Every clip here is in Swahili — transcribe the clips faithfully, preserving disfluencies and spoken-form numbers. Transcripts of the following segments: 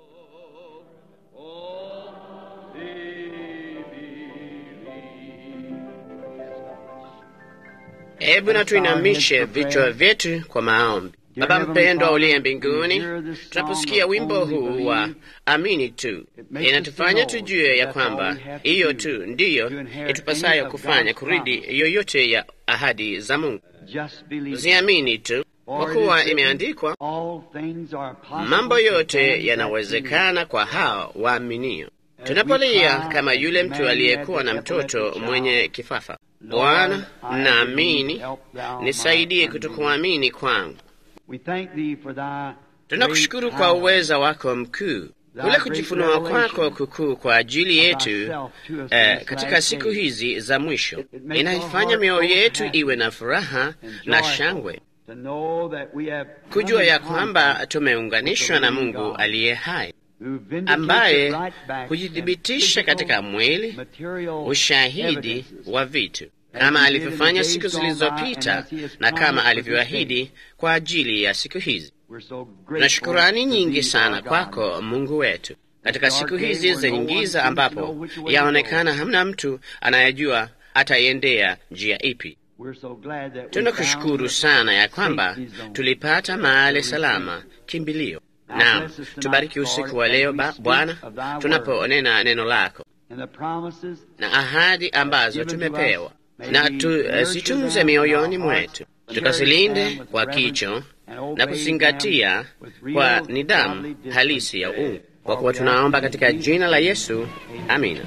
Hebu na tuinamishe vichwa vyetu kwa maombi. Baba mpendwa uliye mbinguni, tunaposikia wimbo huu wa amini tu, inatufanya tujue ya kwamba hiyo tu ndiyo itupasayo kufanya kuridi yoyote ya ahadi za Mungu. Tuziamini tu, kwa kuwa imeandikwa, mambo yote yanawezekana kwa hao waaminio. Tunapolia kama yule mtu aliyekuwa na mtoto mwenye kifafa, Bwana, naamini, nisaidie kutokuamini kwangu. Tunakushukuru kwa uweza wako mkuu, kule kujifunua kwako kukuu kwa ajili yetu eh, katika siku hizi za mwisho. Inaifanya mioyo yetu iwe na furaha na shangwe, kujua ya kwamba tumeunganishwa na Mungu aliye hai, ambaye hujithibitisha katika mwili, ushahidi wa vitu, kama alivyofanya siku zilizopita na kama alivyoahidi kwa ajili ya siku hizi. Na shukurani nyingi sana kwako Mungu wetu, katika siku hizi zenye giza, ambapo yaonekana hamna mtu anayejua ataiendea njia ipi. Tunakushukuru sana ya kwamba tulipata mahali salama, kimbilio. Na tubariki usiku wa leo Bwana, tunaponena neno lako na ahadi ambazo tumepewa, na tuzitunze mioyoni mwetu, tukazilinde kwa kicho na kuzingatia kwa nidhamu halisi ya uungu, kwa kuwa tunaomba katika jina la Yesu, amina.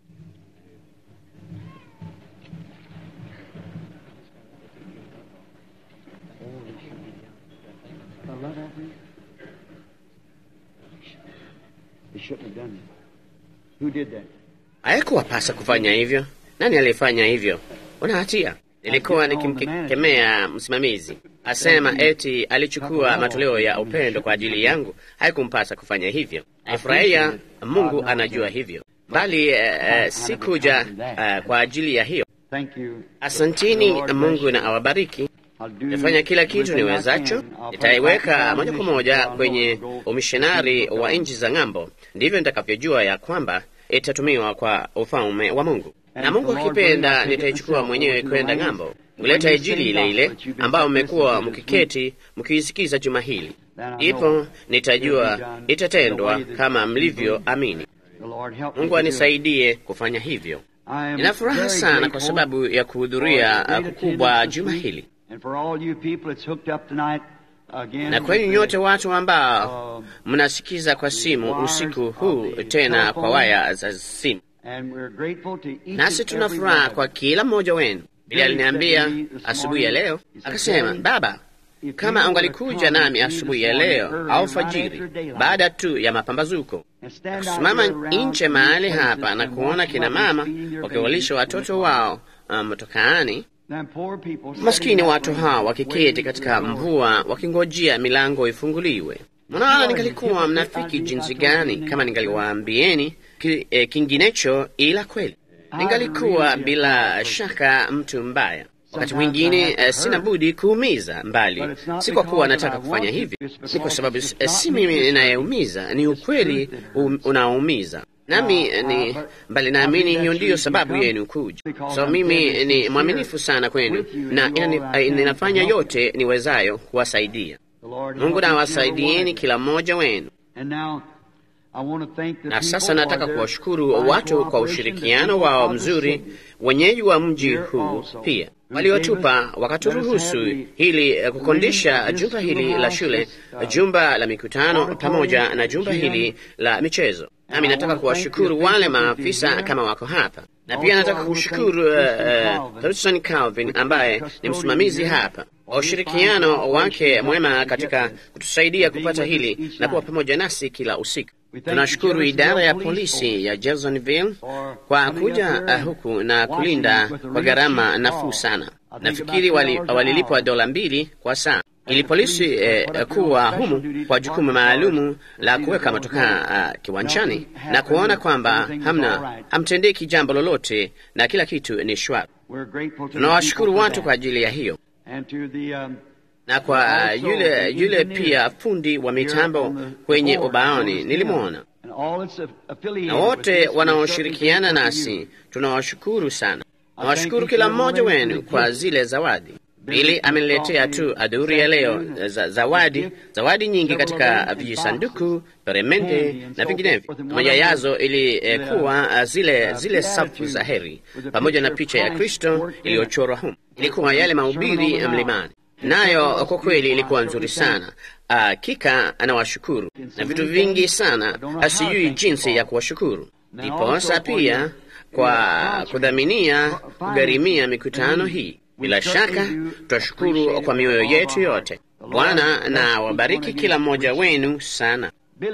Haikuwapasa kufanya hivyo. Nani alifanya hivyo? Una hatia. Nilikuwa nikimkemea msimamizi, asema eti alichukua matoleo ya upendo kwa ajili yangu. Haikumpasa kufanya hivyo. Nifurahia, Mungu anajua hivyo, bali uh, sikuja uh, kwa ajili ya hiyo. Asantini, Mungu na awabariki. Nitafanya kila kitu niwezacho. Nitaiweka moja kwa moja kwenye umishonari wa nchi za ng'ambo. Ndivyo nitakavyojua ya kwamba itatumiwa kwa ufalme wa Mungu. Na Mungu akipenda, nitaichukua mwenyewe kwenda ng'ambo, kuleta Injili ile ile ambayo mmekuwa mkiketi mkiisikiza juma hili. Ipo nitajua itatendwa kama mlivyo amini. Mungu anisaidie kufanya hivyo. Nina furaha sana kwa sababu ya kuhudhuria kukubwa juma hili, na kwenu nyote watu ambao mnasikiza kwa simu usiku huu, tena kwa waya za simu. Nasi tuna furaha kwa kila mmoja wenu. Bili aliniambia asubuhi ya leo, akasema, baba, kama ungalikuja nami asubuhi ya leo au fajiri, baada tu ya mapambazuko, kusimama nje mahali hapa na kuona kina mama wakiwalisha watoto wao motokaani, maskini watu hawa wakiketi katika mvua wakingojea milango ifunguliwe. Mnaona ningalikuwa mnafiki jinsi gani kama ningaliwaambieni ki, eh, kinginecho ila kweli. Ningalikuwa bila shaka mtu mbaya. Wakati mwingine eh, sina budi kuumiza, mbali si kwa kuwa nataka kufanya hivi, ni kwa sababu eh, si mimi ninayeumiza, ni ukweli um, unaoumiza. Nami ni mbali naamini hiyo ndiyo sababu yenu kuja. So mimi ni mwaminifu sana kwenu, na ninafanya yote niwezayo kuwasaidia. Mungu na wasaidieni kila mmoja wenu. Na sasa nataka kuwashukuru watu kwa ushirikiano wao mzuri, wenyeji wa mji huu pia waliotupa wakaturuhusu hili kukondisha jumba hili la shule, jumba la mikutano, pamoja na jumba hili la michezo. Nami nataka kuwashukuru wale maafisa kama wako hapa, na pia nataka kushukuru Thurston uh, Calvin ambaye ni msimamizi hapa, wa ushirikiano wake mwema katika kutusaidia kupata hili na kuwa pamoja nasi kila usiku. Tunashukuru idara ya polisi ya Jeffersonville kwa kuja uh, huku na kulinda kwa gharama nafuu sana. Nafikiri walilipwa wali dola mbili kwa saa ili polisi eh, kuwa humu kwa jukumu maalumu la kuweka motokaa uh, kiwanjani na kuona kwamba hamna hamtendeki jambo lolote na kila kitu ni shwari. Tunawashukuru watu kwa ajili ya hiyo. na kwa yule yule pia fundi wa mitambo kwenye ubaoni nilimwona, na wote wanaoshirikiana nasi tunawashukuru sana. Nawashukuru kila mmoja wenu kwa zile zawadi. Bili ameniletea tu adhuhuri ya leo za, zawadi zawadi nyingi katika vijisanduku, peremende na vinginevyo. Moja yazo ilikuwa eh, zile zile safu za heri pamoja na picha ya Kristo iliyochorwa humu. Ilikuwa yale mahubiri mlimani, nayo kwa kweli ilikuwa nzuri sana. Hakika anawashukuru na vitu vingi sana, asijui jinsi ya kuwashukuru. Ndiposa pia kwa kudhaminia kugharimia mikutano hii. Bila shaka tutashukuru kwa mioyo yetu yote. Bwana na wabariki kila mmoja wenu sana.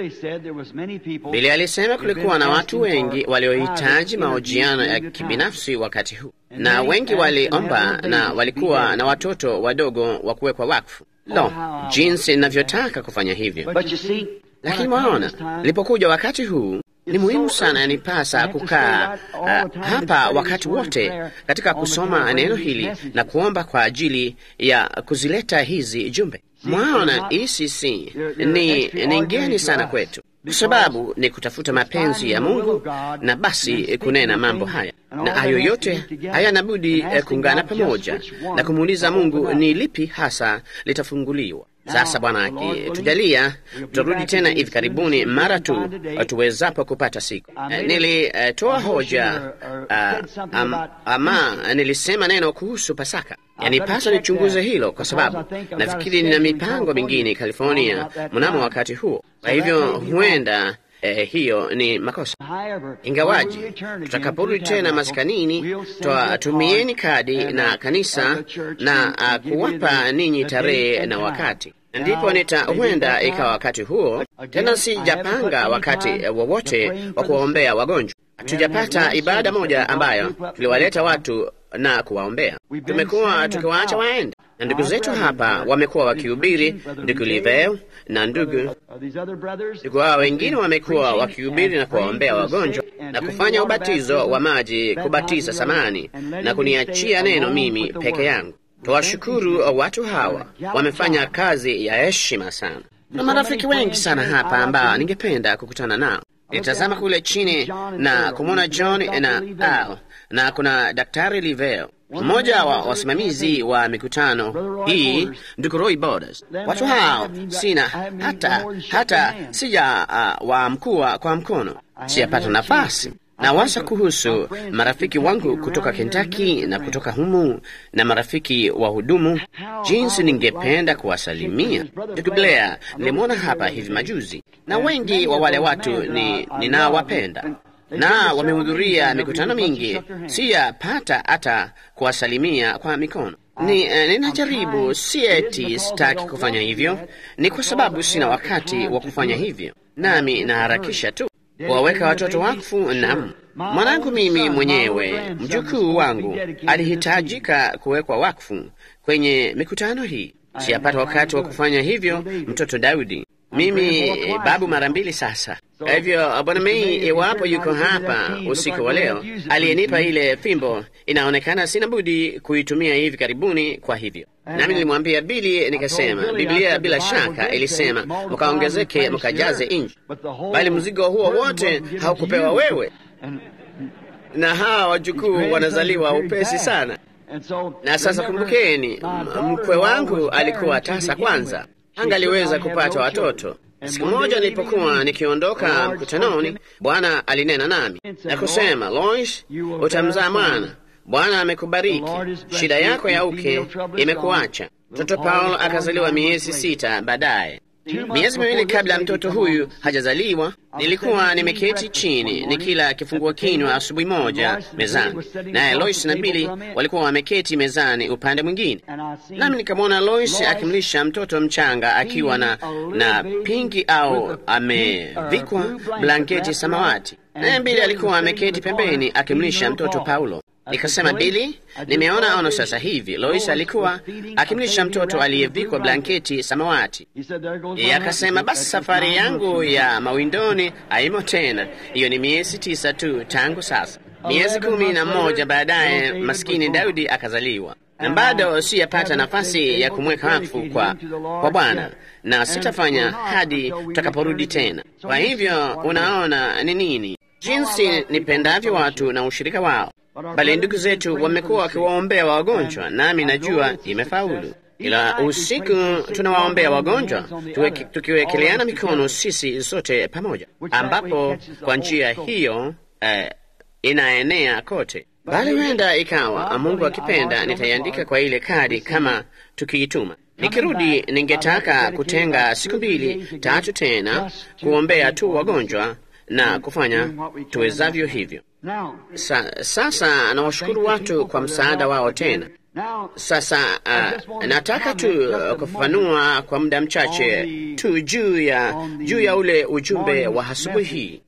Bili alisema kulikuwa na watu wengi waliohitaji mahojiano ya kibinafsi wakati huu, na wengi waliomba, na walikuwa na watoto wadogo wa kuwekwa wakfu. Lo, jinsi ninavyotaka kufanya hivyo! Lakini mwaona, nilipokuja wakati huu, ni muhimu sana, yanipasa kukaa uh, hapa wakati wote katika kusoma neno hili na kuomba kwa ajili ya kuzileta hizi jumbe. Mwaona, E C C ni, ni ngeni sana kwetu, kwa sababu ni kutafuta mapenzi ya Mungu na basi kunena mambo haya, na hayo yote hayana budi kuungana pamoja na kumuuliza Mungu ni lipi hasa litafunguliwa. Sasa Bwana akitujalia, tutarudi tena hivi karibuni mara tu tuwezapo kupata siku. Uh, nilitoa uh, hoja uh, um, ama nilisema neno kuhusu Pasaka. Yanipasa nichunguze hilo, kwa sababu nafikiri nina mipango mingine California mnamo wakati huo. Kwa hivyo huenda Eh, hiyo ni makosa. Ingawaji tutakaporudi tena maskanini, tumieni kadi na kanisa na uh, kuwapa ninyi tarehe na wakati, ndipo nita huenda ikawa wakati huo tena. Sijapanga wakati wowote wa kuwaombea wagonjwa. Hatujapata ibada moja ambayo tuliwaleta watu na kuwaombea. Tumekuwa tukiwaacha waende, na ndugu zetu hapa wamekuwa wakihubiri, ndugu Liveo na ndugu ndugu hao wengine wamekuwa wakihubiri na kuwaombea wagonjwa na kufanya ubatizo wa maji, kubatiza samani na kuniachia neno mimi peke yangu. Tuwashukuru watu hawa, wamefanya kazi ya heshima sana. Na marafiki wengi sana hapa ambao ningependa kukutana nao. Nitazama kule chini na kumwona John na Al, na kuna Daktari Liveo, mmoja wa wasimamizi wa mikutano hii, ndugu Roy Borders. Watu hao sina hata hata sija uh, waamkua kwa mkono, sijapata nafasi. Na wasa kuhusu marafiki wangu kutoka Kentucky na kutoka humu na marafiki wa hudumu, jinsi ningependa kuwasalimia. Ndugu Blair nilimwona hapa hivi majuzi, na wengi wa wale watu ni ninawapenda na wamehudhuria mikutano mingi. Sijapata hata kuwasalimia kwa mikono. Ni uh, ninajaribu, si eti sitaki kufanya hivyo, ni kwa sababu sina wakati wa kufanya hivyo, nami naharakisha tu kuwaweka watoto wakfu. Naam, mwanangu mimi mwenyewe, mjukuu wangu alihitajika kuwekwa wakfu kwenye mikutano hii. Siyapata wakati wa kufanya hivyo. Mtoto Daudi, mimi babu mara mbili sasa. Kwa hivyo Bwana Mei, iwapo yuko hapa usiku wa leo, aliyenipa ile fimbo, inaonekana sina budi kuitumia hivi karibuni. Kwa hivyo nami nilimwambia Bili, nikasema Biblia bila shaka ilisema mkaongezeke mkajaze nchi, bali mzigo huo wote haukupewa wewe, na hawa wajukuu wanazaliwa upesi sana. Na sasa kumbukeni, mkwe wangu alikuwa tasa kwanza, angaliweza kupata watoto. Siku moja nilipokuwa nikiondoka mkutanoni, Bwana alinena nami na kusema, Lois, utamzaa mwana. Bwana amekubariki, shida yako ya uke imekuacha. Mtoto Paulo akazaliwa miezi sita baadaye. Miezi miwili kabla mtoto huyu hajazaliwa, nilikuwa nimeketi chini nikila kifungua kinywa asubuhi moja mezani, naye Lois na Billy walikuwa wameketi mezani upande mwingine. Nami nikamwona Lois akimlisha mtoto mchanga akiwa na na pinki au amevikwa blanketi samawati, naye Billy alikuwa ameketi pembeni akimlisha mtoto Paulo. Nikasema, Billy, nimeona ono sasa hivi. Lois alikuwa akimlisha mtoto aliyevikwa blanketi samawati. Yeye akasema, basi safari yangu ya mawindoni haimo tena. Hiyo ni miezi tisa tu tangu sasa. Miezi kumi na moja baadaye maskini Daudi akazaliwa. na bado siyapata nafasi ya kumweka wakfu kwa, kwa Bwana, na sitafanya hadi tutakaporudi tena. Kwa hivyo unaona ni nini jinsi nipendavyo watu na ushirika wao. Bali ndugu zetu wamekuwa wakiwaombea wagonjwa, nami najua imefaulu. Ila usiku tunawaombea wagonjwa tukiwekeleana mikono sisi sote pamoja, ambapo kwa njia hiyo eh, inaenea kote. Bali huenda ikawa Mungu akipenda nitaiandika kwa ile kadi kama tukiituma. Nikirudi ningetaka kutenga siku mbili tatu tena kuombea tu wagonjwa na kufanya tuwezavyo hivyo. Sa, sasa nawashukuru watu kwa msaada wao tena. Sasa uh, nataka tu uh, kufafanua kwa muda mchache tu juu ya juu ya ule ujumbe wa asubuhi hii.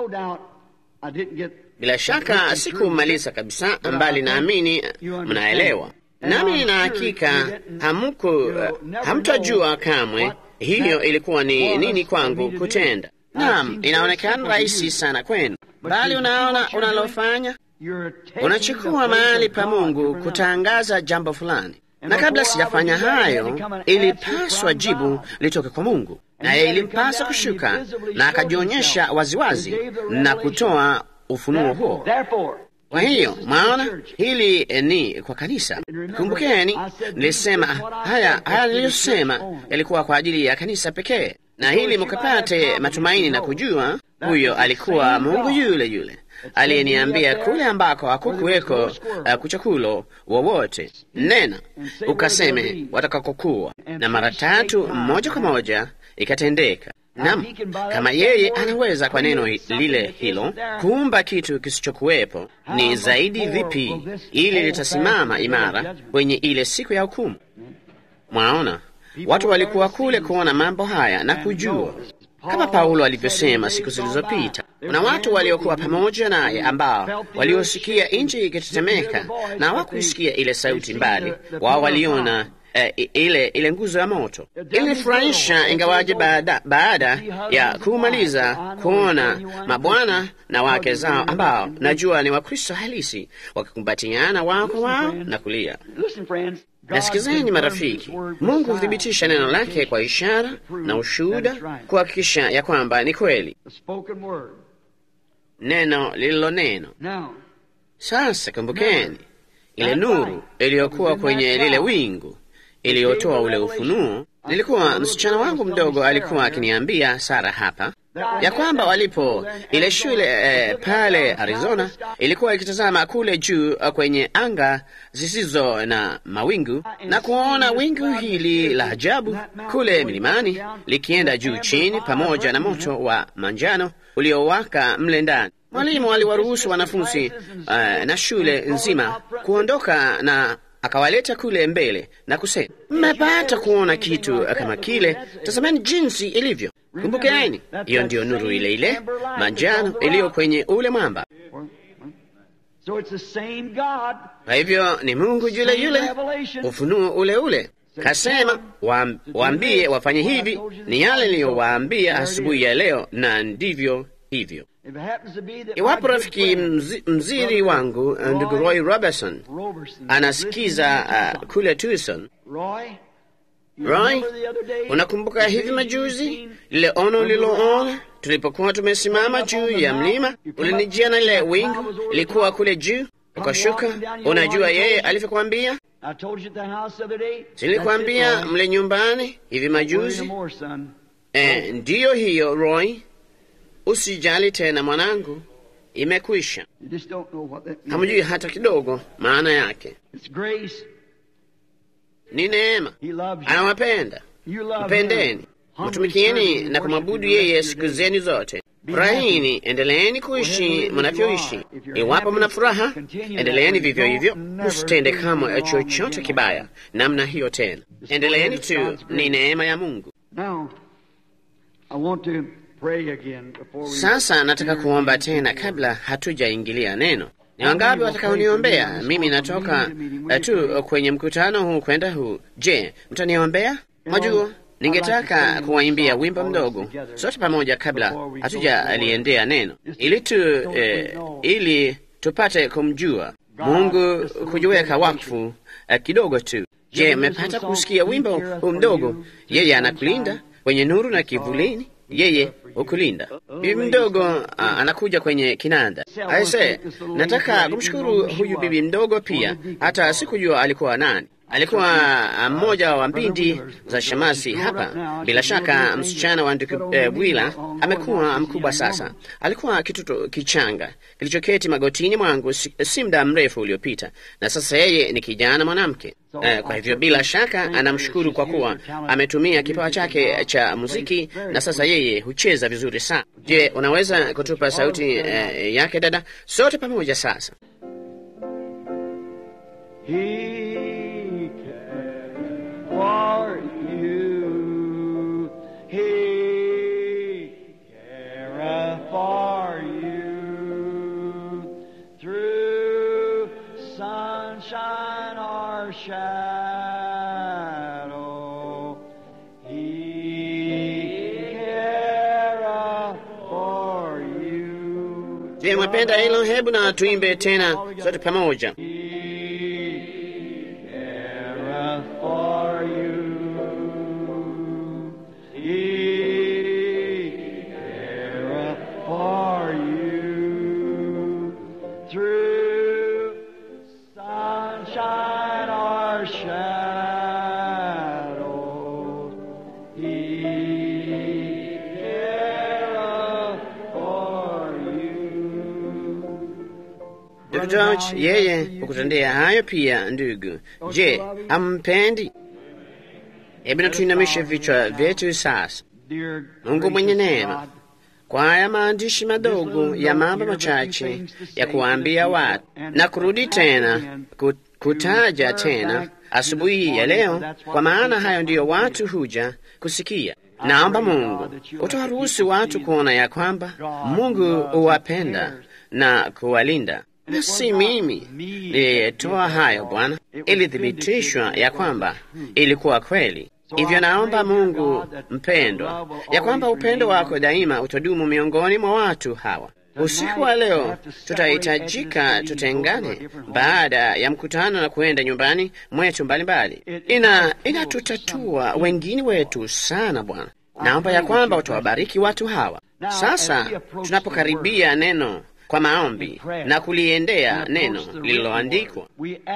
Bila shaka sikumaliza kabisa, mbali naamini mnaelewa. Nami na hakika hamku uh, hamtajua kamwe hiyo ilikuwa ni nini kwangu kutenda. Naam, inaonekana rahisi sana kwenu, bali unaona unalofanya, unachukua mahali pa Mungu kutangaza jambo fulani, na kabla sijafanya hayo, ilipaswa jibu litoke kwa Mungu, naye ilimpasa kushuka na akajionyesha waziwazi na kutoa ufunuo huo. Kwa hiyo maana hili ni kwa kanisa. Kumbukeni, nilisema haya haya niliyosema yalikuwa kwa ajili ya kanisa pekee, na hili mkapate matumaini na kujua huyo alikuwa Mungu yule yule aliyeniambia kule ambako hakukuweko uh, kuchakulo wowote, nena ukaseme watakakokuwa, na mara tatu moja kwa moja ikatendeka. Naam, kama yeye anaweza kwa neno lile hilo kuumba kitu kisichokuwepo, ni zaidi vipi ili litasimama imara kwenye ile siku ya hukumu. Mwaona, watu walikuwa kule kuona mambo haya na kujua, kama Paulo alivyosema siku zilizopita. Kuna watu waliokuwa pamoja naye ambao waliosikia nchi ikitetemeka na hawakuisikia ile sauti mbali. Wao waliona Uh, ile ile nguzo ya moto. Ilifurahisha, ingawaje baada, baada ya kumaliza kuona mabwana na wake zao ambao najua ni Wakristo halisi wakikumbatiana wao kwa wao na kulia. Nasikizeni marafiki, Mungu huthibitisha neno lake kwa ishara na ushuhuda kuhakikisha ya kwamba ni kweli, neno lililo neno. Sasa kumbukeni, ile nuru iliyokuwa kwenye lile wingu iliyotoa ule ufunuo. Nilikuwa msichana wangu mdogo alikuwa akiniambia Sara hapa ya kwamba walipo ile shule eh, pale Arizona ilikuwa ikitazama kule juu kwenye anga zisizo na mawingu na kuona wingu hili la ajabu kule milimani likienda juu chini pamoja na moto wa manjano uliowaka mle ndani. Mwalimu aliwaruhusu wanafunzi uh, na shule nzima kuondoka na akawaleta kule mbele na kusema, mmepata kuona kitu kama kile? Tazameni jinsi ilivyo. Kumbukeni, hiyo ndiyo nuru ile ile manjano iliyo kwenye ule mwamba. Kwa hivyo ni Mungu yule yule, ufunuo ule ule. Kasema waambie wafanye hivi, ni yale niliyowaambia asubuhi ya leo, na ndivyo hivyo. Iwapo rafiki mzi, mziri wangu ndugu Roy Robertson anasikiza uh, kule Tucson. Roy, unakumbuka hivi majuzi lile ono liloona tulipokuwa tumesimama juu ya mlima? Ulinijia na lile wingu ilikuwa kule juu ukashuka. Unajua yeye alivyokuambia? Silikwambia mle nyumbani hivi majuzi? Eh, ndiyo hiyo Roy. Usijali tena mwanangu, imekwisha. Hamjui hata kidogo maana yake. Ni neema. Anawapenda. Mpendeni, mtumikieni na kumwabudu yeye siku zenu zote. Furahini, endeleeni kuishi mnavyoishi. Iwapo mna furaha, endeleeni vivyo hivyo, msitende kama chochote kibaya namna hiyo tena. Endeleeni tu, ni neema ya Mungu. Sasa nataka kuomba tena kabla hatujaingilia neno. Ni wangapi watakaoniombea? Mimi natoka tu kwenye mkutano huu kwenda huu. Je, mtaniombea? Mwajua, ningetaka kuwaimbia wimbo mdogo sote pamoja kabla hatujaliendea neno, ili tu eh, ili tupate kumjua. Mungu kujiweka wakfu uh, kidogo tu. Je, mmepata kusikia wimbo huu mdogo? Yeye anakulinda kwenye nuru na kivulini, yeye hukulinda. Bibi mdogo uh, anakuja kwenye kinanda. Aise, nataka kumshukuru huyu bibi mdogo pia, hata sikujua alikuwa nani. Alikuwa mmoja wa mbindi za shemasi hapa. Bila shaka msichana wa ndugu eh, Bwila amekuwa mkubwa sasa. Alikuwa kitoto kichanga kilichoketi magotini mwangu si, si muda mrefu uliopita, na sasa yeye ni kijana mwanamke. Eh, kwa hivyo bila shaka anamshukuru kwa kuwa ametumia kipawa chake cha muziki, na sasa yeye hucheza vizuri sana. Je, unaweza kutupa sauti eh, yake dada, sote pamoja sasa? For you, He careth for you through sunshine or shadow. He careth for you. Je, mwapenda hilo? Hebu na tuimbe tena sote pamoja. George, yeye hukutendea hayo pia ndugu. Je, hampendi? Hebu na tuinamishe vichwa vyetu sasa. Mungu mwenye neema, kwa haya maandishi madogo ya mambo machache ya kuwaambia watu na kurudi tena kutaja tena asubuhi ya leo, kwa maana hayo ndiyo watu huja kusikia. Naomba Mungu utawaruhusu watu kuona ya kwamba Mungu huwapenda na kuwalinda. Na si mimi niliyetoa hayo, Bwana, ilithibitishwa ya kwamba ilikuwa kweli. Hivyo naomba Mungu mpendwa, ya kwamba upendo wako daima utadumu miongoni mwa watu hawa. Usiku wa leo tutahitajika tutengane baada ya mkutano na kuenda nyumbani mwetu mbalimbali. Ina inatutatua wengine wetu sana, Bwana. Naomba ya kwamba utawabariki watu hawa. Sasa tunapokaribia neno kwa maombi na kuliendea neno lililoandikwa,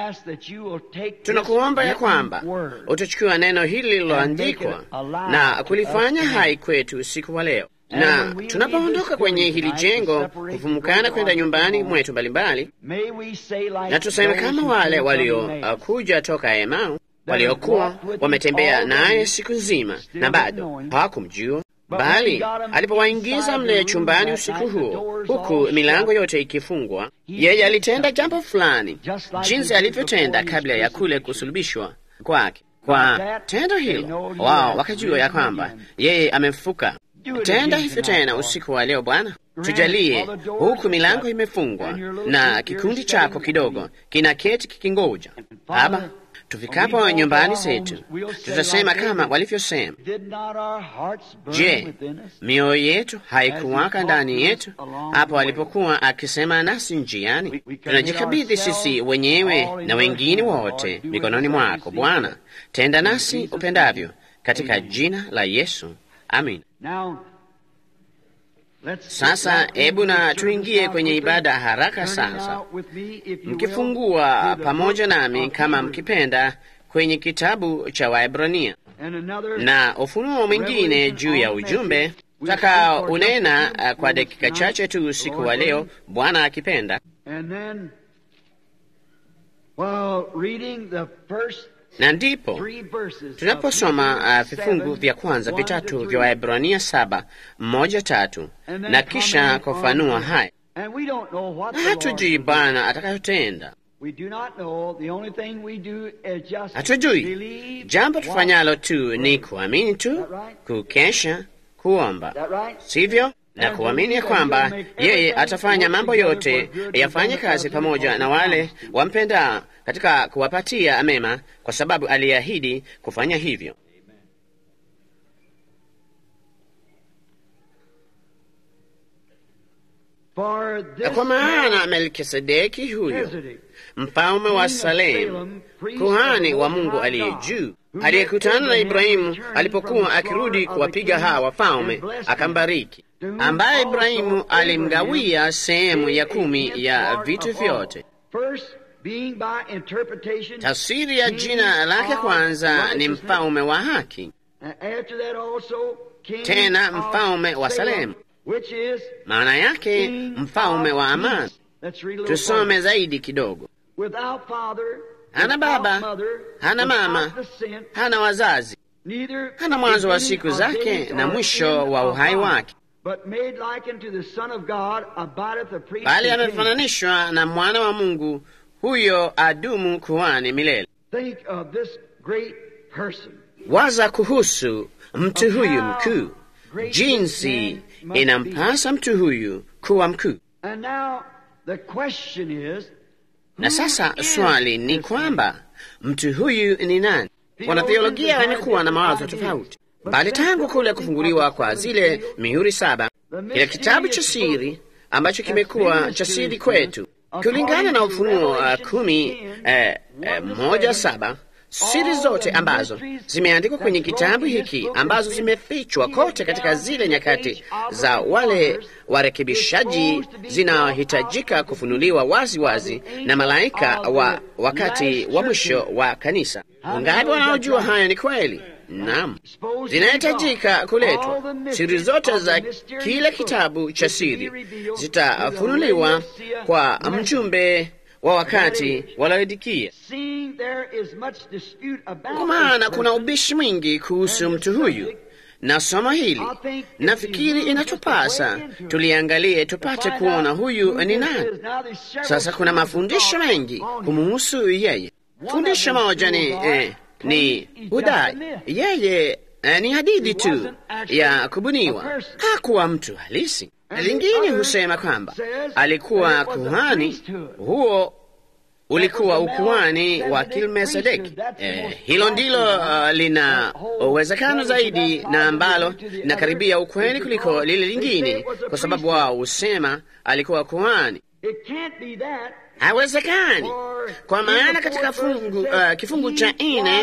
tunakuomba ya kwamba utachukua neno hili lililoandikwa na kulifanya hai kwetu usiku wa leo. Na tunapoondoka kwenye hili jengo kufumukana kwenda nyumbani mwetu mbalimbali, na tuseme kama wale waliokuja uh, toka Emau, waliokuwa wametembea naye siku nzima na bado hawakumjua, bali alipowaingiza mle chumbani usiku huo, huku milango yote ikifungwa, yeye alitenda jambo fulani jinsi alivyotenda kabla ya kule kusulubishwa kwake. Kwa tendo hilo, wao wakajua ya kwamba yeye amefuka. Tenda hivyo tena usiku wa leo, Bwana. Tujalie, huku milango imefungwa na kikundi chako kidogo kinaketi kikingoja. Baba, tufikapo nyumbani zetu, tutasema kama walivyosema. Je, mioyo yetu haikuwaka ndani yetu hapo alipokuwa akisema nasi njiani? Tunajikabidhi sisi wenyewe na wengine wote mikononi mwako, Bwana. Tenda nasi upendavyo, katika jina la Yesu, amin. Sasa hebu na tuingie kwenye ibada haraka sasa, mkifungua pamoja nami kama mkipenda kwenye kitabu cha Waebrania na ufunuo mwingine juu ya ujumbe taka unena kwa dakika chache tu usiku wa leo, Bwana akipenda. Na ndipo tunaposoma uh, vifungu vya kwanza vitatu vya Waebrania saba moja tatu, na kisha kufanua haya, na hatujui Bwana atakayotenda. Hatujui. Jambo tufanyalo tu ni kuamini tu, kukesha, kuomba, sivyo? Na kuamini ya kwamba yeye atafanya mambo yote yafanye kazi pamoja na wale wampenda katika kuwapatia mema, kwa sababu aliahidi kufanya hivyo. For this Kwa maana man, Melkisedeki huyo Melchizedek, mfalme wa Salemu, kuhani wa Mungu aliye juu, aliyekutana na Ibrahimu alipokuwa akirudi kuwapiga hawa wafalme, akambariki, ambaye Ibrahimu alimgawia sehemu ya kumi ya vitu vyote. First, being by interpretation, Tafsiri ya jina lake kwanza ni mfalme wa haki, after that also, king tena of mfalme wa Salemu, which is maana yake king mfalme of wa peace. amani. Let's read a little Tusome further. zaidi kidogo. Without father, Hana without baba, mother, hana without mama, descent, hana wazazi, neither hana mwanzo wa beginning siku of zake days na or mwisho end wa of uhai life, wake, but made like unto the Son of God, abideth a priest bali continually. amefananishwa na mwana wa Mungu, huyo adumu kuhani milele. Think of this great person. Waza kuhusu mtu huyu mkuu, jinsi inampasa mtu huyu kuwa mkuu. And now the question is, Na sasa who is swali ni this kwamba mtu huyu ni nani? Wanatheolojia wamekuwa na mawazo tofauti, bali tangu kule kufunguliwa kwa zile mihuri saba, kile kitabu cha siri ambacho kimekuwa cha siri kwetu kulingana na Ufunuo uh, kumi eh, eh, moja saba, siri zote ambazo zimeandikwa kwenye kitabu hiki, ambazo zimefichwa kote katika zile nyakati za wale warekebishaji, zinahitajika kufunuliwa wazi wazi na malaika wa wakati wa mwisho wa kanisa. Wangapi wanaojua haya ni kweli? Naam, zinahitajika kuletwa. Siri zote za kile kitabu cha siri zitafunuliwa kwa mjumbe wa wakati wa Laodikia. seeing there is much dispute about Kwa maana this kuna person, ubishi mwingi kuhusu mtu huyu na somo hili, nafikiri inatupasa tuliangalie tupate kuona huyu ni nani. Sasa kuna mafundisho mengi kumuhusu yeye. Fundisho moja ni eh, ni udai yeye eh, ni hadithi tu ya kubuniwa, hakuwa mtu halisi. Lingine husema kwamba alikuwa kuhani, huo ulikuwa ukuhani wa Melkisedeki. Eh, hilo ndilo uh, lina uwezekano zaidi na ambalo linakaribia ukweli kuliko lile lingine, kwa sababu wao husema alikuwa kuhani. It can't be that. Haiwezekani, kwa maana katika fungu, uh, kifungu cha nne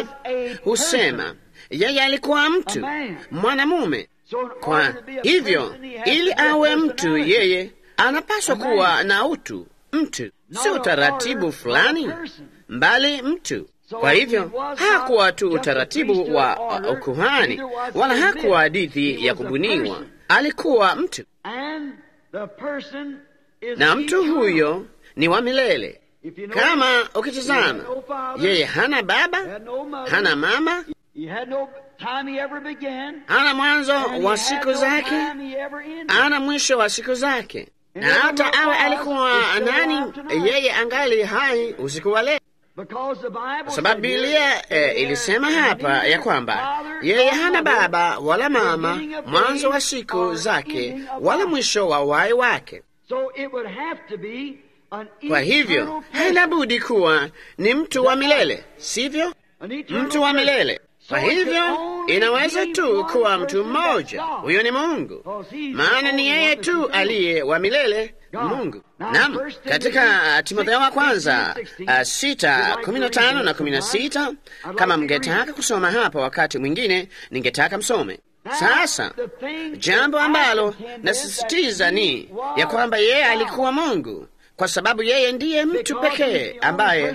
husema yeye alikuwa mtu mwanamume. Kwa hivyo ili awe mtu, yeye anapaswa kuwa na utu, mtu, si utaratibu fulani, mbali mtu. Kwa hivyo hakuwa tu utaratibu wa uh, ukuhani, wala hakuwa hadithi ya kubuniwa. Alikuwa mtu, And the person is na mtu eternal. huyo ni wa milele. If you know, Kama ukitizama, yeye hana baba, had no mother, hana mama, he had no time he ever began, hana mwanzo and he wa had siku no zake, time he ever ended. hana mwisho wa siku zake. Na hata awe alikuwa nani, yeye angali hai usiku wa leo, Because the Bible kwa sababu said here, Biblia eh, ilisema hapa ya kwamba yeye hana baba wala mama, mwanzo wa siku zake wala mwisho wa uhai wake. so it would have to be an Kwa eternal hivyo person. haina budi kuwa ni mtu wa milele, sivyo? An eternal Mtu wa person. milele. Kwa So it hivyo can only inaweza be tu one kuwa mtu person, mmoja, that's God. huyo ni Mungu, Because he's maana the ni only yeye one that tu can do it. aliye wa milele, God. Mungu. Now, Naam, First Timothy katika Timotheo wa six, kwanza sixteen, uh, sita kumi na tano na kumi na sita, kama mngetaka kusoma hapa wakati mwingine, ningetaka msome. Sasa jambo ambalo nasisitiza ni ya kwamba yeye alikuwa Mungu, kwa sababu yeye ndiye mtu pekee ambaye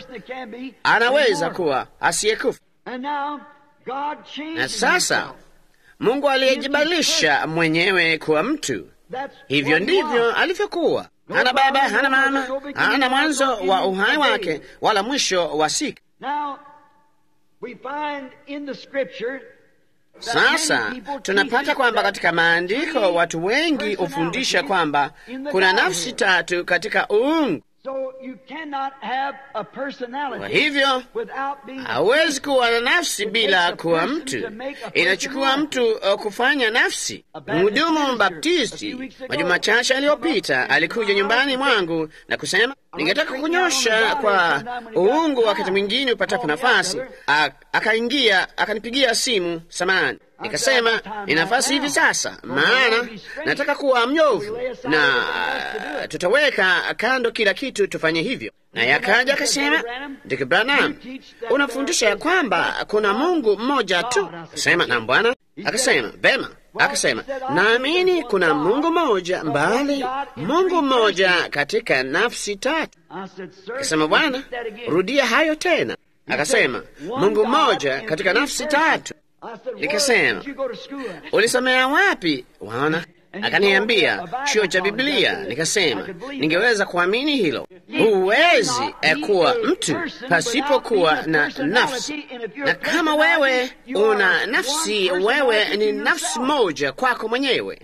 anaweza kuwa asiyekufa. Na sasa Mungu aliyejibadilisha mwenyewe kuwa mtu, hivyo ndivyo alivyokuwa. Hana baba, hana mama, hana mwanzo wa uhai wake wala mwisho wa siku. Sasa tunapata kwamba katika maandiko watu wengi hufundisha kwamba kuna nafsi tatu katika uungu. Kwa hivyo hawezi kuwa na nafsi bila kuwa mtu. Inachukua mtu uh, kufanya nafsi. Mhudumu Mbaptisti majuma machache aliyopita alikuja nyumbani mwangu na kusema, ningetaka kunyosha kwa uungu wakati mwingine upatapo nafasi. Akaingia akanipigia simu samani, Nikasema ni nafasi hivi sasa, maana nataka kuwa mnyofu na uh, tutaweka kando kila kitu tufanye hivyo. Na yakaja akasema, Ndugu Branham, unafundisha ya kwamba kuna Mungu mmoja tu. Akasema, na Bwana. Akasema, vema. Akasema, naamini kuna Mungu mmoja, mbali Mungu mmoja katika nafsi tatu. Akasema, Bwana, rudia hayo tena. Akasema, Mungu mmoja katika nafsi tatu. Nikasema, ulisomea wapi? Waona, akaniambia chuo cha Biblia. Nikasema ningeweza kuamini hilo. Huwezi kuwa mtu pasipokuwa na nafsi, na kama wewe una nafsi, wewe ni nafsi moja kwako mwenyewe.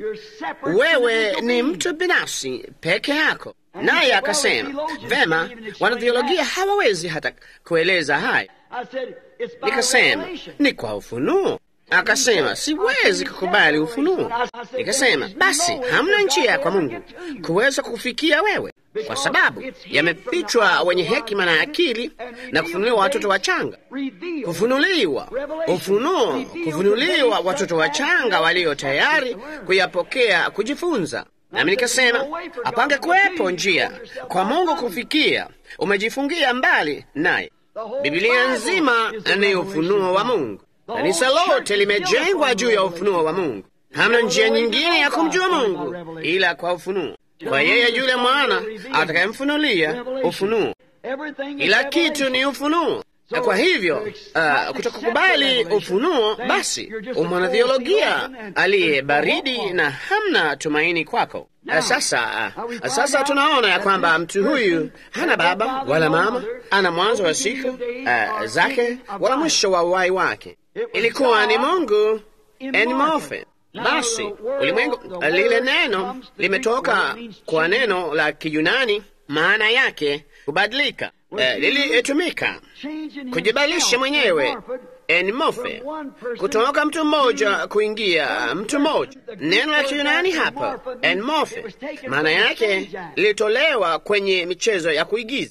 Wewe ni mtu binafsi peke yako. Naye akasema, vema, wanatheolojia hawawezi hata kueleza haya. Nikasema, ni kwa ufunuo. Akasema, siwezi kukubali ufunuo. Nikasema, basi hamna njia kwa Mungu kuweza kufikia wewe, kwa sababu yamefichwa wenye hekima na akili na kufunuliwa watoto wachanga. Kufunuliwa ufunuo, kufunuliwa watoto wachanga walio tayari kuyapokea, kujifunza. Nami nikasema, apange kuwepo njia kwa Mungu kufikia. Umejifungia mbali naye. Biblia nzima ni ufunuo wa Mungu. Kanisa lote limejengwa juu ya ufunuo wa Mungu. Hamna njia nyingine ya kumjua Mungu ila kwa ufunuo, kwa yeye yule mwana atakayemfunulia ufunuo. Kila kitu ni ufunuo. Na kwa hivyo uh, kutokukubali ufunuo, basi umwanatheolojia aliye baridi na hamna tumaini kwako. Uh, sasa uh, sasa tunaona ya kwamba mtu huyu hana baba wala mama, ana mwanzo wa siku uh, zake wala mwisho wa uhai wake. Ilikuwa ni Mungu en morphe. Basi ulimwengu, lile neno limetoka kwa neno la Kiyunani, maana yake kubadilika. Uh, lilitumika kujibadilisha mwenyewe, en morphe, kutoka mtu mmoja kuingia mtu mmoja. Neno la Kiyunani hapa en morphe, maana yake lilitolewa kwenye michezo ya kuigiza.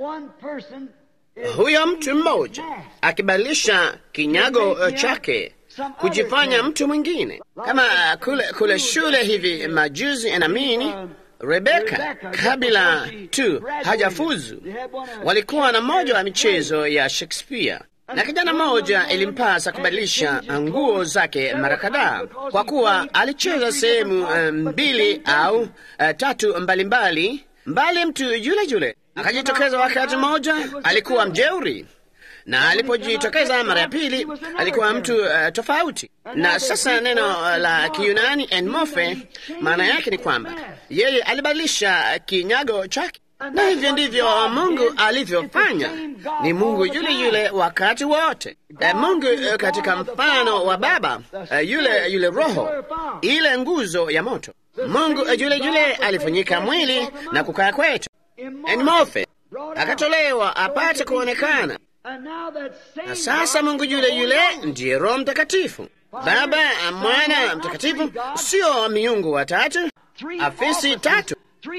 Huyo mtu mmoja akibadilisha kinyago chake kujifanya mtu mwingine, kama kule, kule shule hivi majuzi, enamini Rebeka, kabla tu hajafuzu, walikuwa na moja wa michezo ya Shakespeare, na kijana mmoja ilimpasa kubadilisha nguo zake mara kadhaa, kwa kuwa alicheza sehemu mbili au uh, tatu mbalimbali mbali. Mtu yule yule akajitokeza wakati mmoja, alikuwa mjeuri, na alipojitokeza mara ya pili alikuwa mtu uh, tofauti. Na sasa neno uh, la Kiyunani en morphe, maana yake ni kwamba yeye alibadilisha kinyago chake. Na hivyo ndivyo Mungu alivyofanya. Ni Mungu yule yule wakati wote. Uh, Mungu uh, katika mfano wa Baba, uh, yule yule Roho, ile nguzo ya moto. Mungu uh, yule yule alifanyika mwili na kukaa kwetu. En morphe, akatolewa apate kuonekana. Na sasa Mungu yule yule ndiye Roho Mtakatifu, Baba, Mwana, Mtakatifu, sio miungu watatu, afisi tatu,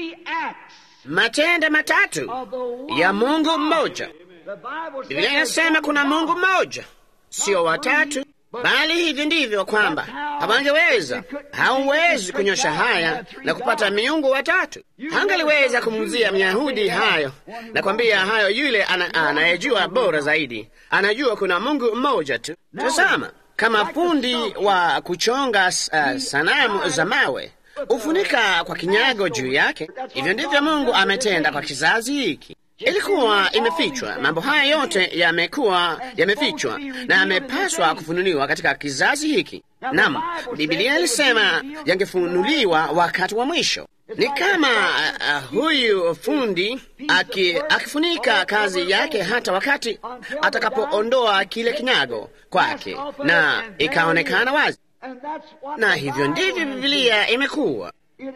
matenda matatu ya Mungu mmoja. Biblia inasema kuna Mungu mmoja, sio watatu, bali hivi ndivyo kwamba hawangeweza, hauwezi kunyosha haya na kupata miungu watatu. Hangaliweza kumuzia Myahudi hayo na kwambia hayo, yule anayejua bora zaidi anajua kuna Mungu mmoja tu. Tazama, kama fundi wa kuchonga uh, sanamu za mawe ufunika kwa kinyago juu yake, hivyo ndivyo Mungu ametenda kwa kizazi hiki. Ilikuwa imefichwa. Mambo haya yote yamekuwa yamefichwa na yamepaswa kufunuliwa katika kizazi hiki. Naam, Biblia ilisema yangefunuliwa wakati wa mwisho. Ni kama uh, huyu fundi aki, akifunika kazi yake hata wakati atakapoondoa kile kinyago kwake na ikaonekana wazi. Na hivyo ndivyo Biblia imekuwa.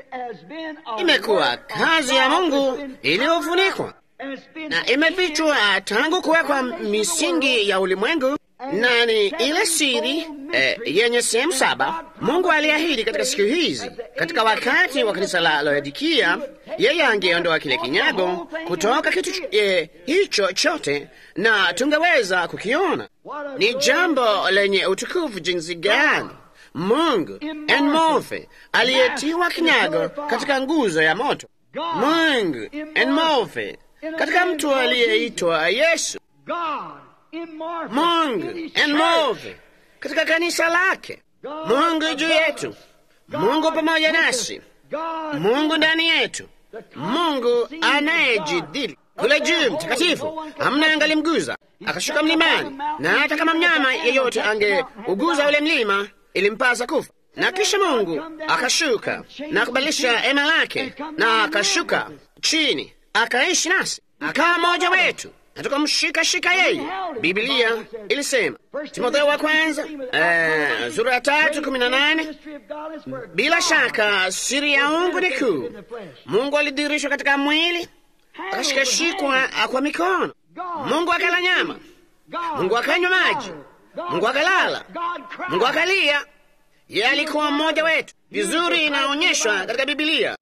Imekuwa kazi ya Mungu iliyofunikwa na imefichwa tangu kuwekwa misingi ya ulimwengu, na ni ile siri eh, yenye sehemu saba. Mungu aliahidi katika siku hizi, katika wakati wa kanisa la Laodikia, yeye angeondoa kile kinyago kutoka kitu eh, hicho chote na tungeweza kukiona. Ni jambo lenye utukufu jinsi gani Mungu enmorphe aliyetiwa kinyago katika nguzo ya moto, Mungu enmorphe katika mtu aliyeitwa Yesu, Mungu enmorphe katika kanisa lake, Mungu juu yetu, Mungu pamoja nasi, Mungu ndani yetu, Mungu anayejidili kule juu mtakatifu, hamna angalimguza. Akashuka mlimani, na hata kama mnyama yeyote angeuguza ule mlima ilimpasa kufa. Na kisha Mungu akashuka na kubadilisha hema lake, na akashuka chini akaishi nasi, akawa mmoja wetu, na tukamshika shika yeye. Biblia ilisema, Timotheo wa kwanza eh, sura ya tatu kumi na nane, bila shaka siri ya Mungu ni kuu. Mungu alidirishwa katika mwili, akashikashikwa kwa mikono. Mungu akala nyama, Mungu akanywa maji, Mungu akalala, Mungu akalia. Yeye alikuwa mmoja wetu. Vizuri inaonyeshwa katika Biblia.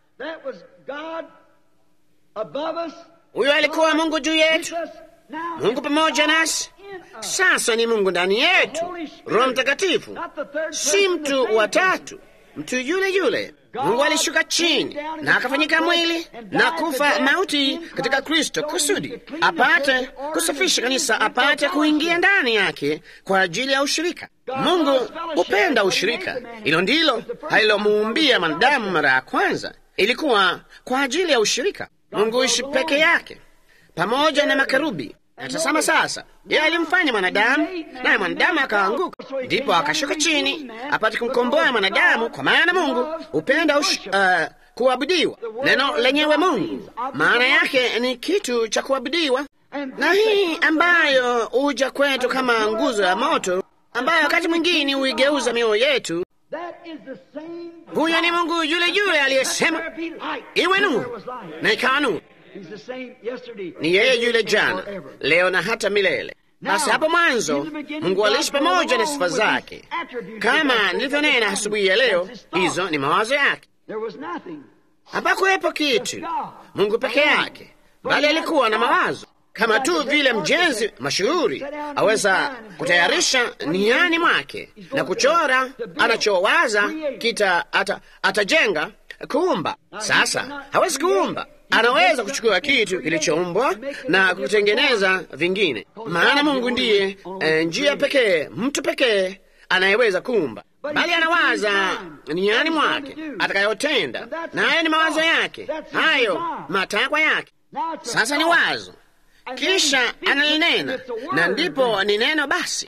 Huyo alikuwa Mungu juu yetu, Mungu pamoja nasi. Sasa ni Mungu ndani yetu, Roho Mtakatifu, si mtu wa tatu, mtu yule yule. Mungu alishuka chini na akafanyika mwili na kufa mauti katika Kristo, kusudi apate kusafisha kanisa, apate kuingia ndani yake kwa ajili ya ushirika. Mungu hupenda ushirika. Hilo ndilo alilomuumbia mwanadamu mara ya kwanza, ilikuwa kwa ajili ya ushirika. Mungu ishi peke yake pamoja na makerubi. Na tazama sasa, yeye alimfanya mwanadamu, naye mwanadamu akaanguka, ndipo akashuka chini apate kumkomboa mwanadamu, kwa maana Mungu hupenda uh, kuabudiwa. Neno lenyewe Mungu maana yake ni kitu cha kuabudiwa, na hii ambayo huja kwetu kama nguzo ya moto, ambayo wakati mwingine huigeuza mioyo yetu. Huyo ni Mungu yule yule aliyesema iwe nuru, na ikawa nuru. Ni yeye yule jana, leo na hata milele. Basi hapo mwanzo Mungu aliishi pamoja na sifa zake, kama nilivyonena asubuhi ya leo. Hizo ni mawazo yake. Hapakuwepo kitu, Mungu peke yake, bali alikuwa na mawazo, kama tu vile mjenzi mashuhuri aweza kutayarisha niani mwake na kuchora anachowaza, kita ata, atajenga kuumba. Sasa hawezi kuumba, anaweza kuchukua kitu kilichoumbwa na kutengeneza vingine, maana Mungu ndiye e, njia pekee, mtu pekee anayeweza kuumba, bali anawaza niani mwake atakayotenda, na hayo ni mawazo yake, hayo matakwa yake. Sasa ni wazo, kisha analinena, na ndipo ni neno. Basi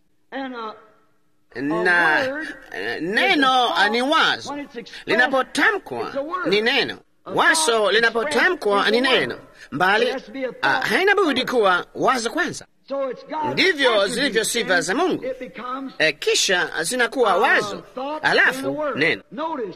na neno ni wazo, linapotamkwa ni neno. Wazo linapotamkwa ni neno, mbali uh, haina budi kuwa wazo kwanza. Ndivyo zilivyo sifa za Mungu, e, kisha zinakuwa wazo, alafu neno.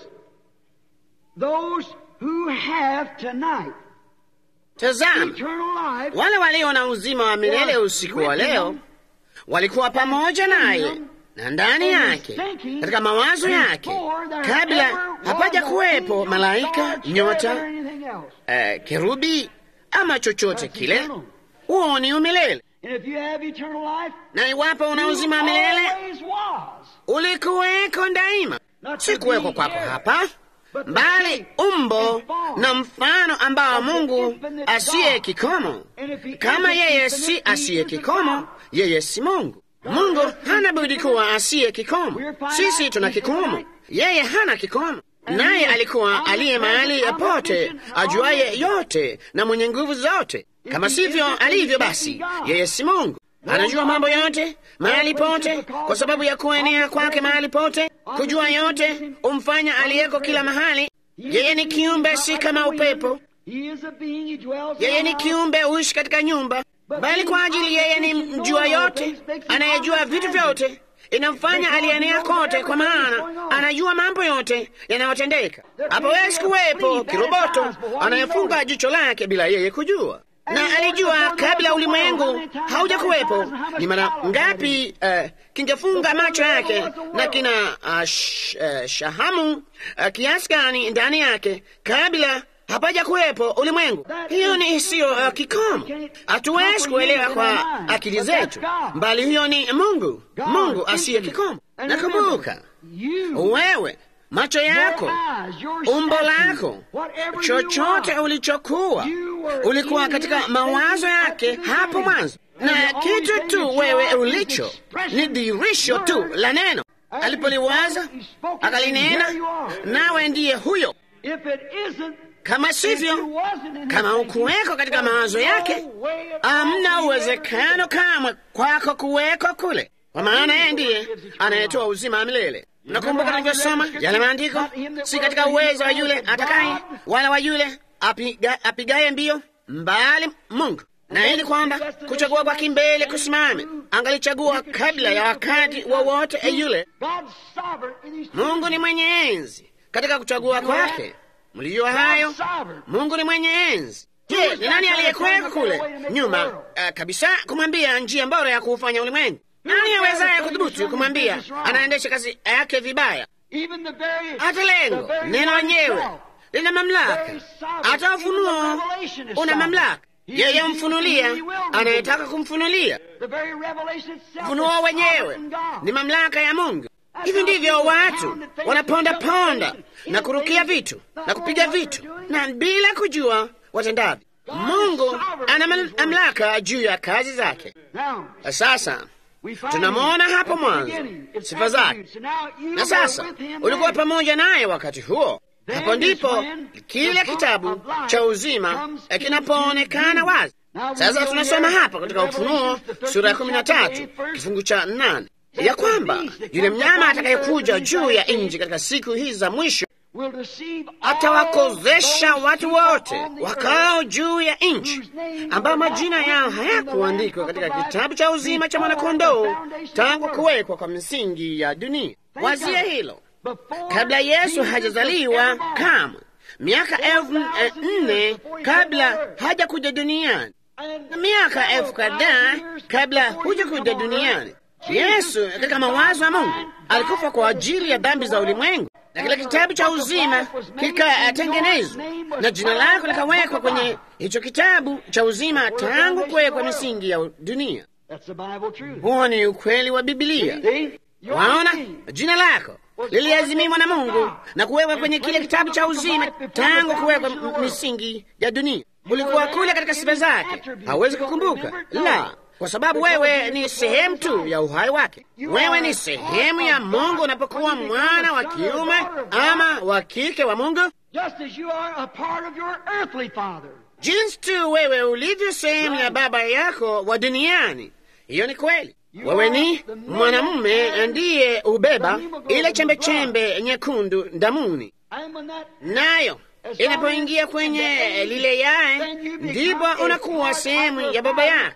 Tazama, wale walio na uzima wa milele usiku wa leo walikuwa pamoja naye na ndani yake, katika mawazo yake, kabla hapaja kuwepo malaika, nyota, uh, kerubi ama chochote kile. Huo ni umilele. Na iwapo una uzima wa milele, ulikuweko daima, si kuweko kwako hapa, bali umbo na mfano ambao Mungu asiye kikomo. Kama yeye si asiye kikomo, yeye si Mungu. Mungu hana budi kuwa asiye kikomo. Sisi tuna kikomo, yeye hana kikomo. Naye alikuwa aliye mahali pote, ajuaye yote na mwenye nguvu zote. Kama sivyo alivyo, basi yeye si Mungu. Anajua mambo yote mahali pote, kwa sababu ya kuenea kwake mahali pote. Kujua yote umfanya aliyeko kila mahali. Yeye ni kiumbe, si kama upepo. Yeye ni kiumbe, huishi katika nyumba, bali kwa ajili yeye ni mjua yote, anayejua vitu vyote. Inamfanya alienea kote, kwa maana anajua mambo yote yanayotendeka. Hapawezi kuwepo kiroboto anayefunga jicho lake bila yeye kujua. na alijua kabla ulimwengu haujakuwepo ni mara ngapi uh, kingefunga macho yake na kina uh, sh, uh, shahamu uh, kiasi gani ndani yake kabla hapaja kuwepo ulimwengu. Hiyo ni isiyo uh, kikomo, hatuwezi kuelewa kwa akili zetu, mbali hiyo ni Mungu, Mungu asiye kikomo. Nakumbuka wewe, macho yako, umbo lako, chochote ulichokuwa, ulikuwa katika mawazo yake hapo mwanzo, na kitu tu wewe ulicho ni dirisho tu la neno. Alipoliwaza akalinena, nawe ndiye huyo. Kama sivyo, kama ukuweko katika mawazo yake, hamna uwezekano kamwe kwako kuweko kule, kwa maana yeye ndiye anayetoa uzima wa milele. Nakumbuka nilivyosoma yale maandiko, si katika uwezo wa yule atakaye wala wa yule apiga, apigaye mbio, mbali Mungu. Na ili kwamba kuchagua kwa kimbele kusimame, angalichagua kabla ya wakati wowote wa yule. Mungu ni mwenye enzi katika kuchagua kwake. Mlijua hayo? Mungu ni mwenye enzi. Je, ni nani aliyekuweka kule nyuma uh, kabisa kumwambia njia bora ya kuufanya ulimwengu? Nani awezaye kudhubutu kumwambia anaendesha kazi yake vibaya? Hata lengo, neno lenyewe lina mamlaka, hata ufunuo una mamlaka. Yeye mfunulia anayetaka kumfunulia. Ufunuo wenyewe ni mamlaka ya Mungu. Hivi ndivyo watu wanaponda ponda na kurukia vitu na kupiga vitu na bila kujua watendavyo. Mungu ana mamlaka juu ya kazi zake. Sasa tunamwona hapo mwanzo sifa zake, na sasa ulikuwa pamoja naye wakati huo. Hapo ndipo kile kitabu cha uzima kinapoonekana wazi. Sasa tunasoma hapa katika Ufunuo sura ya kumi na tatu kifungu cha nane ya kwamba yule mnyama atakayekuja juu ya nchi katika siku hizi za mwisho atawakozesha watu wote wakao juu ya nchi, ambao majina yao hayakuandikwa katika kitabu cha uzima cha mwanakondoo tangu kuwekwa kwa misingi ya dunia. Wazia hilo, kabla Yesu hajazaliwa, kama miaka elfu nne kabla hajakuja duniani, na miaka elfu kadhaa kabla hujakuja duniani, Yesu katika mawazo ya Mungu alikufa kwa ajili ya dhambi za ulimwengu, na kile kitabu cha uzima kikatengenezwa na jina lako likawekwa kwenye hicho kitabu cha uzima tangu kuwekwa misingi ya dunia. Huo ni ukweli wa Biblia. Waona, jina lako liliazimiwa na Mungu na kuwekwa kwenye kile kitabu cha uzima tangu kuwekwa misingi ya dunia. Ulikuwa kule katika sifa zake, hawezi kukumbuka la, kwa sababu wewe ni sehemu tu ya uhai wake. Wewe ni sehemu ya Mungu unapokuwa mwana wa kiume ama wa kike wa Mungu, jinsi tu wewe ulivyo sehemu ya baba yako wa duniani. Hiyo ni kweli. Wewe ni mwanamume ndiye ubeba ile chembe-chembe nyekundu damuni, nayo inapoingia kwenye lile yai, ndipo unakuwa sehemu ya baba yako,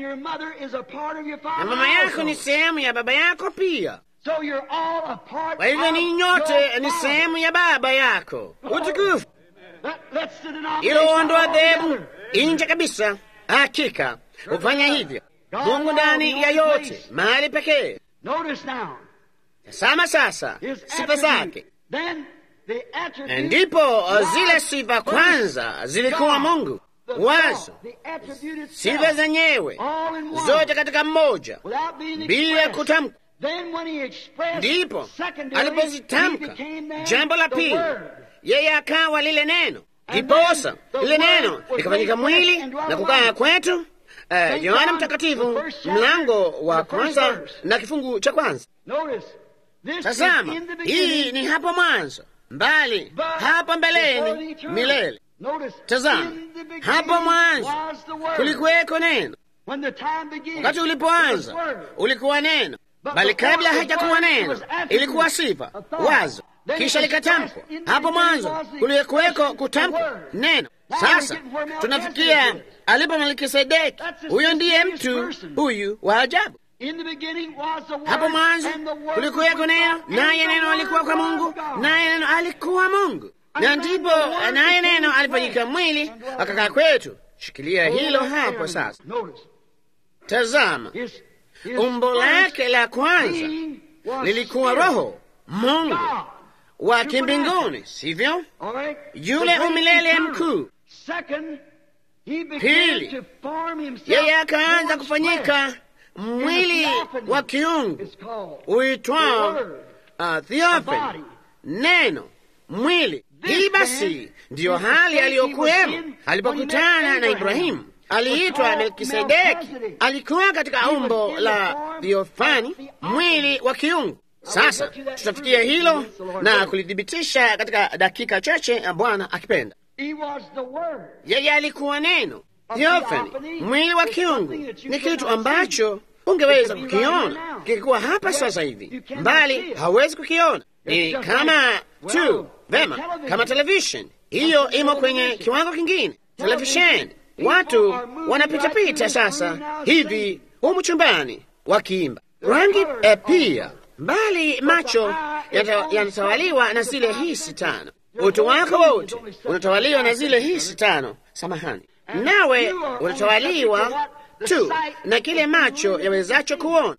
na mama yako ni sehemu ya baba yako pia. Kwa hivyo ni nyote ni sehemu ya baba yako. Utukufu! Ilo ondoa dhehebu nje kabisa. Hakika hufanya hivyo Mungu ndani ya yote, mahali pekee. Tazama sasa sifa zake. Ndipo zile sifa kwanza zilikuwa Mungu, wazo, sifa zenyewe zote katika mmoja bila kutamka. Ndipo alipozitamka, jambo la pili, yeye akawa lile neno. Ndiposa lile neno likafanyika mwili na kukaa kwetu. Uh, Yohana Mtakatifu mlango wa kwanza na kifungu cha kwanza. Tazama, hii ni hapo mwanzo, mbali hapo mbeleni milele. Tazama, hapo mwanzo kulikuweko neno. Wakati ulipoanza ulikuwa neno, bali kabla hajakuwa neno ilikuwa sifa, wazo, kisha likatamkwa. Hapo mwanzo kulikuweko kutamkwa neno. Sasa tunafikia alipo Melkisedeki. Huyo ndiye mtu huyu wa ajabu. Hapo mwanzo kulikuweko neno, naye neno alikuwa kwa Mungu, naye neno alikuwa Mungu, na ndipo naye neno alifanyika mwili akakaa kwetu. Shikilia hilo hapo sasa. Notice. Tazama, His, his umbo lake la kwanza being was lilikuwa spirit. Roho Mungu God. wa kimbinguni, sivyo? All right? Yule The great umilele eternal. mkuu. Second, he began Pili, to form himself yeye akaanza more kufanyika flesh. mwili wa kiungu It's called uitwao the Word. uh, theophany, neno, mwili. Hii basi ndiyo hali aliyokuwemo alipokutana na Ibrahimu. Aliitwa Melkisedeki, alikuwa katika umbo la theophany, mwili wa kiungu. Sasa tutafikia hilo na kulithibitisha katika dakika chache, Bwana akipenda. He was the Word. Yeye alikuwa neno. Theophany, mwili wa kiungu, ni kitu ambacho ungeweza kukiona kikikuwa hapa sasa hivi, mbali hauwezi kukiona. Ni kama tu vema, kama television. Hiyo imo kwenye kiwango kingine. Televisheni, watu wanapitapita sasa hivi humu chumbani wakiimba rangi eh, pia mbali, macho yanatawaliwa na zile hisi tano. Utu wako wote unatawaliwa na zile hisi tano, samahani, nawe unatawaliwa tu na kile macho yawezacho kuona.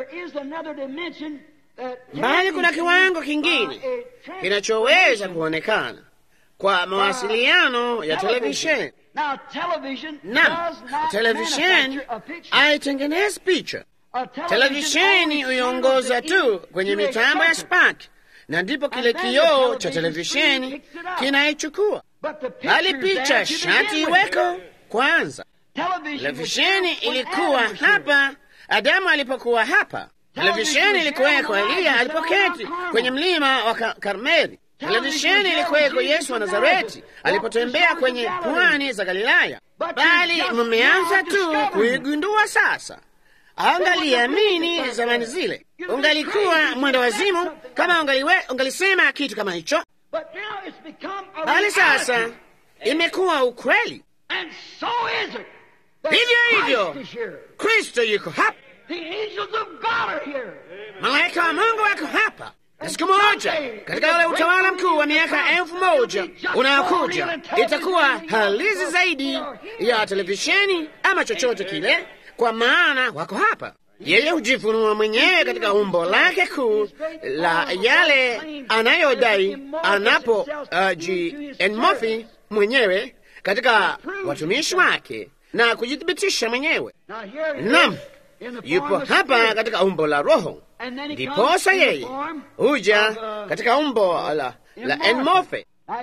Bali kuna kiwango kingine kinachoweza kuonekana kwa mawasiliano ya televisheni. Naam, televisheni haitengenezi picha. Televisheni huiongoza tu kwenye mitambo ya spark, na ndipo kile kioo cha televisheni kinaichukua. Bali picha shati iweko kwanza. Televisheni ilikuwa hapa Adamu alipokuwa hapa. Televisheni ilikuweko Eliya alipoketi kwenye mlima wa Karmeli. Televisheni ilikuweko Yesu wa Nazareti alipotembea kwenye pwani za Galilaya. Bali mmeanza tu kuigundua sasa. Angaliamini zamani zile, ungalikuwa mwenda wazimu kama ungaliwe, ungalisema kitu kama hicho. Bali sasa imekuwa ukweli. Hivyo hivyo Kristo yuko hapa, malaika wa Mungu wako hapa, na siku moja katika ule utawala mkuu wa miaka elfu moja unaokuja itakuwa halisi zaidi ya televisheni ama chochote kile, kwa maana wako hapa. Yeye hujifunua mwenyewe katika umbo lake kuu la yale anayodai anapo uh, jienmofi mwenyewe katika watumishi wake na kujithibitisha mwenyewe. Naam, yupo hapa katika umbo la Roho, ndiposa yeye huja katika umbo la, la enmofe.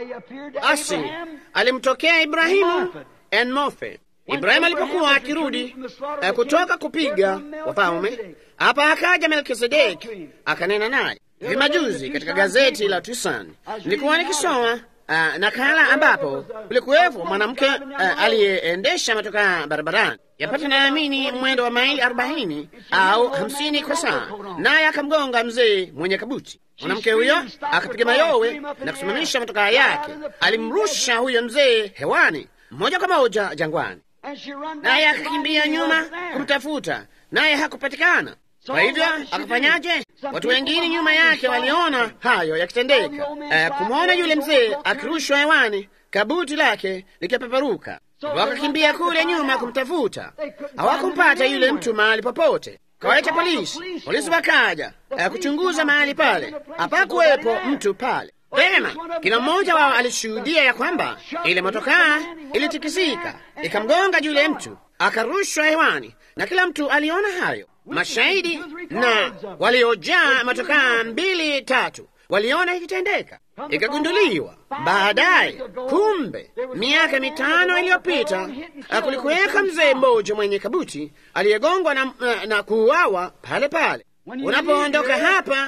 Asi alimtokea Ibrahimu enmofe. Ibrahimu alipokuwa akirudi uh, kutoka kupiga wafalme, hapa akaja Melkisedeki akanena naye. Hivi majuzi katika gazeti la Tucson nilikuwa nikisoma uh, nakala ambapo kulikuwepo mwanamke uh, aliyeendesha motokaa barabarani yapata naamini mwendo wa maili arobaini au hamsini kwa saa, naye akamgonga mzee mwenye kabuti. Mwanamke huyo akapiga mayowe na kusimamisha motokaa yake. Alimrusha huyo mzee hewani moja kwa moja jangwani, naye akakimbia nyuma kumtafuta, naye hakupatikana. Kwa hivyo akafanyaje? Watu wengine nyuma yake waliona hayo yakitendeka, uh, kumwona yule mzee akirushwa hewani, kabuti lake likipeperuka. Wakakimbia kule nyuma kumtafuta, hawakumpata yule mtu mahali popote. Kawaita polisi, polisi wakaja uh, kuchunguza mahali pale, hapakuwepo mtu pale. Vema, kila mmoja wao alishuhudia ya kwamba ile motokaa ilitikisika ikamgonga yule mtu akarushwa hewani, na kila mtu aliona hayo. Mashahidi na waliojaa motokaa mbili tatu waliona ikitendeka. Ikagunduliwa baadaye, kumbe miaka mitano iliyopita kulikuweka mzee mmoja mwenye kabuti aliyegongwa na, na, na kuuawa pale pale. Unapoondoka hapa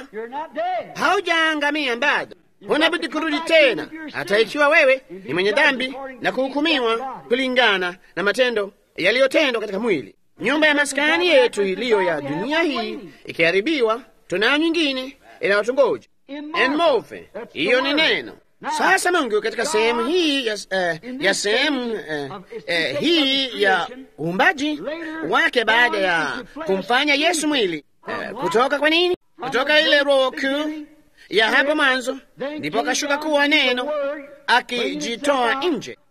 haujaangamia bado, unabidi kurudi tena, hata ikiwa wewe ni mwenye dhambi na kuhukumiwa kulingana na matendo yaliyotendwa katika mwili. Nyumba ya maskani yetu iliyo ya dunia hii ikiharibiwa, tunayo nyingine inayotungoja. Enmofe, hiyo ni neno. Sasa Mungu katika sehemu hii ya, uh, ya sehemu uh, uh, hii ya uumbaji wake baada ya kumfanya Yesu mwili uh, kutoka kwa nini? Kutoka ile roho kuu ya hapo mwanzo, ndipo akashuka kuwa neno akijitoa nje.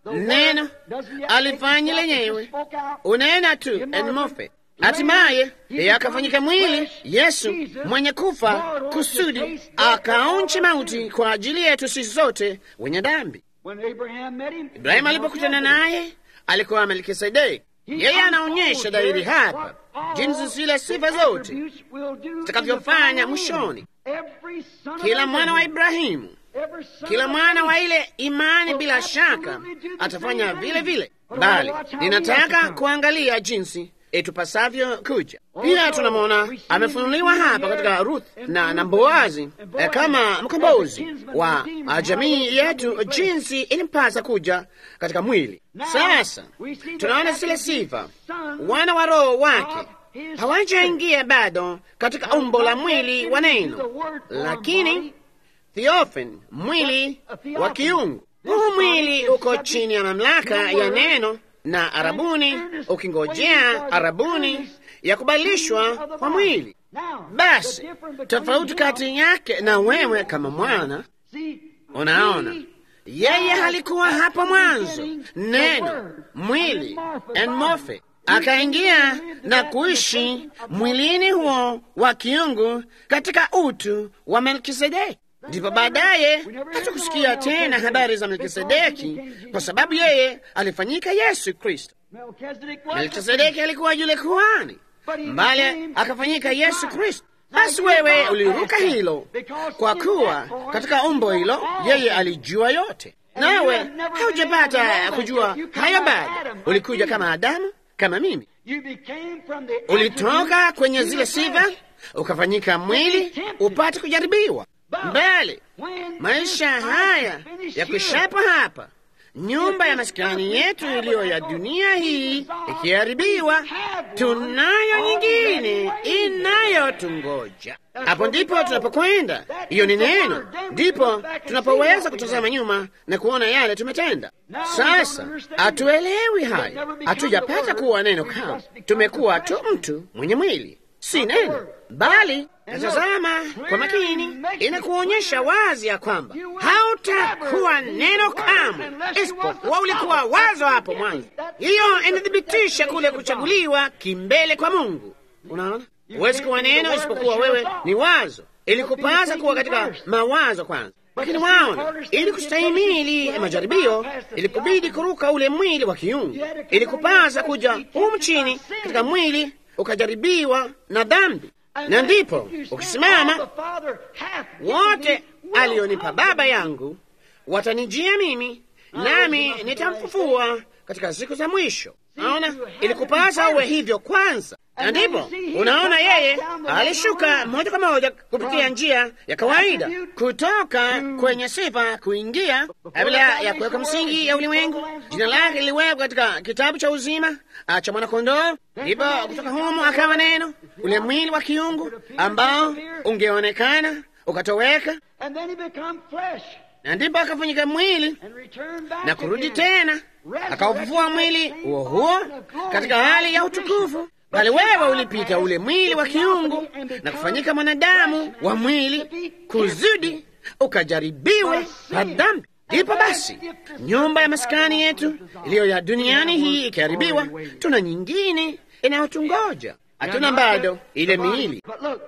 Neno alifanya lenyewe, unena tu en morphe. Hatimaye yeye akafanyika mwili, Yesu mwenye kufa kusudi akaonje mauti kwa ajili yetu sisi zote wenye dhambi. Ibrahimu alipokutana naye alikuwa Melkisedeki. Yeye anaonyesha dhahiri hapa jinsi zile sifa zote zitakavyofanya mwishoni. Kila mwana wa Ibrahimu, kila mwana wa ile imani bila shaka atafanya vile vile, bali ninataka kuangalia jinsi itupasavyo kuja. Pia tunamwona amefunuliwa hapa katika Ruth na, na Boazi eh, kama mkombozi wa jamii yetu, jinsi ilimpasa kuja katika mwili. Sasa tunaona zile sifa, wana wa Roho wake hawajaingia bado katika umbo la mwili wa neno, lakini theophany, mwili wa kiungu. Huu mwili uko chini ya mamlaka ya neno na arabuni, ukingojea arabuni ya kubadilishwa kwa mwili. Basi tofauti kati yake na wewe kama mwana, unaona, yeye halikuwa hapo mwanzo, neno mwili en morphe, akaingia na kuishi mwilini huo wa kiungu katika utu wa Melkisedeki. Ndipo baadaye hatukusikia tena habari za Melkisedeki kwa sababu yeye alifanyika Yesu Kristo. Melkisedeki alikuwa yule kuhani, mbali akafanyika Yesu Kristo. Basi wewe uliruka hilo, kwa kuwa katika umbo hilo yeye alijua yote, nawe haujapata kujua hayo bado. Ulikuja kama Adamu, kama mimi. Ulitoka kwenye zile sifa ukafanyika mwili upate kujaribiwa. Mbele maisha haya ya kushapo hapa, nyumba ya maskani yetu iliyo ya dunia hii ikiharibiwa, tunayo nyingine inayotungoja. Hapo ndipo tunapokwenda. Hiyo ni neno. Ndipo tunapoweza kutazama nyuma na kuona yale tumetenda. Sasa hatuelewi hayo, hatujapata kuwa neno kama, tumekuwa tu mtu mwenye mwili, si neno, bali natazama kwa makini, inakuonyesha wazi ya kwamba hautakuwa neno kamwe isipokuwa ulikuwa wazo hapo mwanzo. Hiyo inathibitisha kule kuchaguliwa kimbele kwa Mungu. Unaona, huwezi kuwa neno isipokuwa wewe ni wazo. Ilikupasa kuwa katika mawazo kwanza. Lakini waona, ili kustahimili majaribio, ilikubidi kuruka ule mwili wa kiungu. Ilikupasa kuja humu chini katika mwili ukajaribiwa na dhambi. Na ndipo ukisimama, wote alionipa Baba yangu watanijia mimi, nami nitamfufua katika siku za mwisho. Naona ilikupasa uwe hivyo kwanza. Na ndipo unaona yeye alishuka moja kwa moja kupitia njia ya kawaida kutoka kwenye sifa kuingia kabla ya kuweka msingi ya ulimwengu. Jina lake liliwekwa katika kitabu cha uzima cha mwanakondoo. Ndipo kutoka humo akawa neno, ule mwili wa kiungu ambao ungeonekana ukatoweka, na ndipo akafanyika mwili na kurudi tena akaufufua mwili huo huo katika hali ya utukufu. Bali wewe ulipita ule mwili wa kiungu na kufanyika mwanadamu wa mwili kuzidi ukajaribiwe na dhambi. Ndipo basi nyumba ya maskani yetu iliyo ya duniani hii ikiharibiwa, tuna nyingine inayotungoja. Hatuna bado ile miili,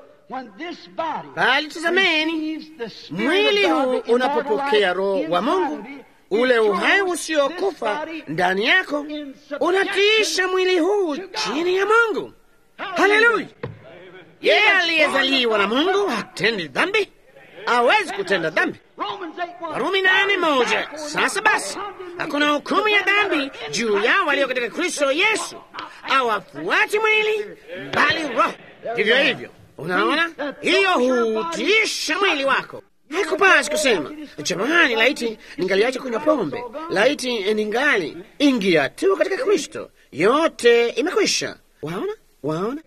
bali tazameni, mwili huu unapopokea Roho wa Mungu, ule uhai usiokufa ndani yako unatiisha mwili huu chini ya Mungu. Haleluya! Yeye aliyezaliwa na Mungu hatendi dhambi, hawezi kutenda dhambi. Warumi nane moja. Sasa basi hakuna hukumu ya dhambi juu yao walio katika Kristo Yesu, hawafuati mwili bali Roho. Hivyo hivyo, unaona, hiyo hutiisha mwili wako. Haikupasi kusema, jamani, laiti ningaliacha kunywa pombe, laiti ningali ingia tu katika Kristo, yote imekwisha. Waona, waona,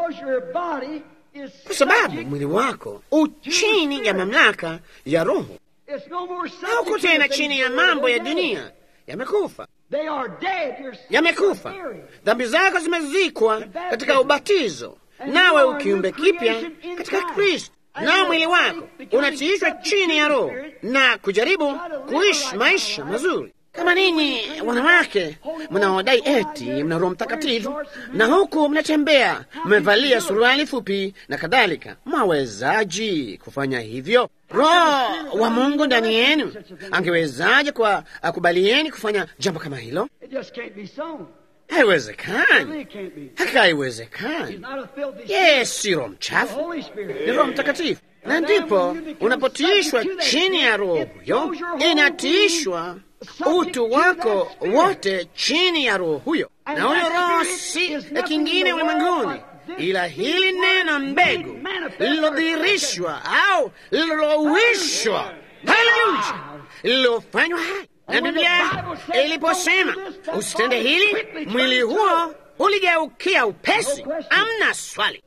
kwa sababu mwili wako uchini ya mamlaka ya Roho. Hauko tena chini ya mambo ya dunia. Yamekufa, yamekufa. Dhambi zako zimezikwa katika ubatizo, nawe ukiumbe kipya katika Kristo. Na mwili wako unatiishwa chini ya Roho na kujaribu kuishi maisha mazuri Kama ninyi wanawake mnaodai eti mna Roho Mtakatifu na huku mnatembea mmevalia suruali fupi na kadhalika, mwawezaji kufanya hivyo? Roho wa Mungu ndani yenu angewezaje kwa akubalieni kufanya jambo kama hilo? Haiwezekani, haka haiwezekani. Yeye si Roho mchafu, ni Roho Mtakatifu. Na ndipo unapotiishwa chini ya Roho huyo, inatiishwa utu wako wote chini ya Roho huyo, na huyo Roho si kingine ulimwenguni ila hili neno mbegu lililodhihirishwa au lililowishwa, haleluya, lililofanywa hai. Na Biblia iliposema usitende hili, mwili huo uligeukia upesi. Amna swali.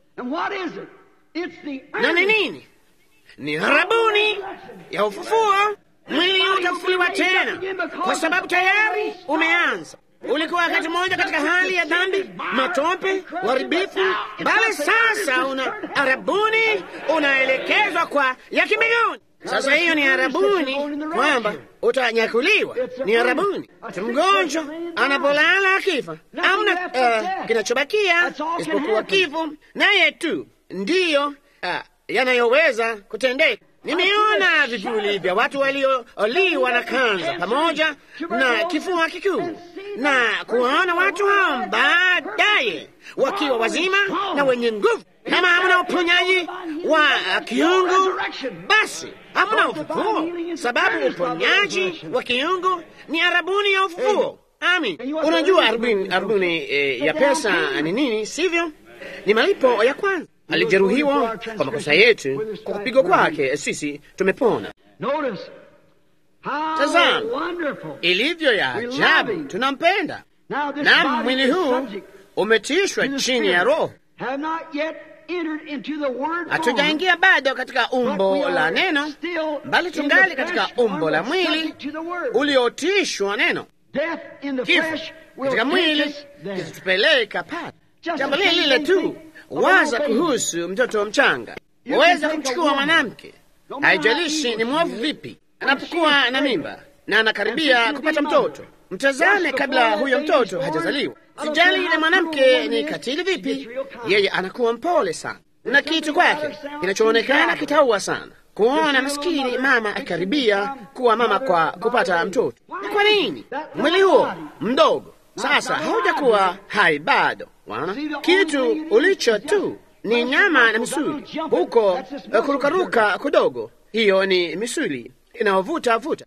Na ni nini? Ni harabuni ya ufufuo. Mwili utafufuliwa tena kwa sababu tayari umeanza. Ulikuwa wakati mmoja katika hali ya dhambi, matope, uharibifu, bali sasa una arabuni, unaelekezwa kwa ya kimbinguni. Sasa hiyo ni arabuni kwamba utanyakuliwa, ni arabuni. Mgonjwa anapolala akifa, hamna uh, kinachobakia isipokuwa kifo, naye tu ndiyo uh, yanayoweza kutendeka. Nimeona vivuli vya watu walioliwa na kanza pamoja na kifua kikuu, na kuwaona watu hao baadaye wakiwa wazima na wenye nguvu. Kama hamna uponyaji wa kiungu, basi hamna ufufuo, sababu uponyaji wa kiungu ni arabuni ya ufufuo. Amin. Unajua arabuni, arabuni e, ya pesa ni nini, sivyo? Ni malipo ya kwanza. Alijeruhiwa kwa makosa yetu, kwa kupigwa kwake sisi tumepona. Tazama ilivyo ya ajabu, tunampenda. Na mwili huu umetiishwa chini ya Roho. Hatujaingia bado katika umbo la neno, bali tungali katika umbo la mwili uliotishwa neno. Kifo katika mwili kitatupeleka pale. Jambo lile lile tu. Waza kuhusu mtoto mchanga. Waweza kumchukua mwanamke, haijalishi ni mwovu vipi, anapokuwa na mimba na anakaribia kupata mtoto. Mtazame kabla huyo mtoto hajazaliwa. Sijali yule mwanamke ni katili vipi, yeye anakuwa mpole sana, na kitu kwake kinachoonekana kitaua sana kuona maskini mama akikaribia kuwa mama kwa kupata mtoto. Ni kwa nini? Mwili huo mdogo sasa haujakuwa hai bado. Wana kitu ulicho tu ni nyama na misuli, huko kurukaruka kudogo, hiyo ni misuli inayovuta vuta.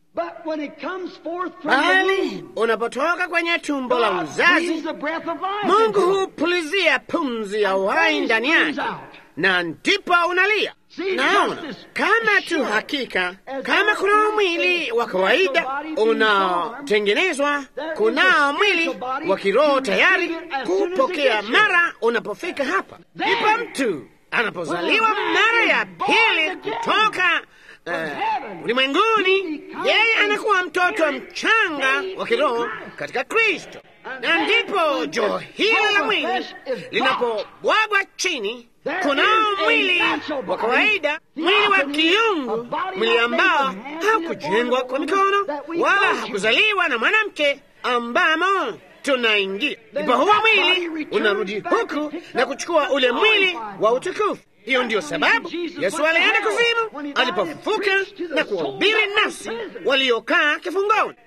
Bali unapotoka kwenye tumbo la uzazi, Mungu hupulizia pumzi ya uhai ndani yake, na ndipo unalia. Naona kama tu hakika, kama kuna mwili wa kawaida unaotengenezwa, kunao mwili wa kiroho tayari kupokea mara unapofika hapa. Ndipo mtu anapozaliwa mara ya pili kutoka uh, ulimwenguni, yeye anakuwa mtoto mchanga wa kiroho katika Kristo, na ndipo joo hili la mwili linapobwagwa chini. Kunao mwili wa kawaida, mwili wa kiungu, mwili ambao hakujengwa kwa mikono wala hakuzaliwa na mwanamke, ambamo tunaingia. Ndipo huo mwili unarudi huku na kuchukua ule mwili wa utukufu. Hiyo ndiyo sababu Yesu alienda kuzimu alipofufuka na kuhubiri nafsi waliokaa kifungoni.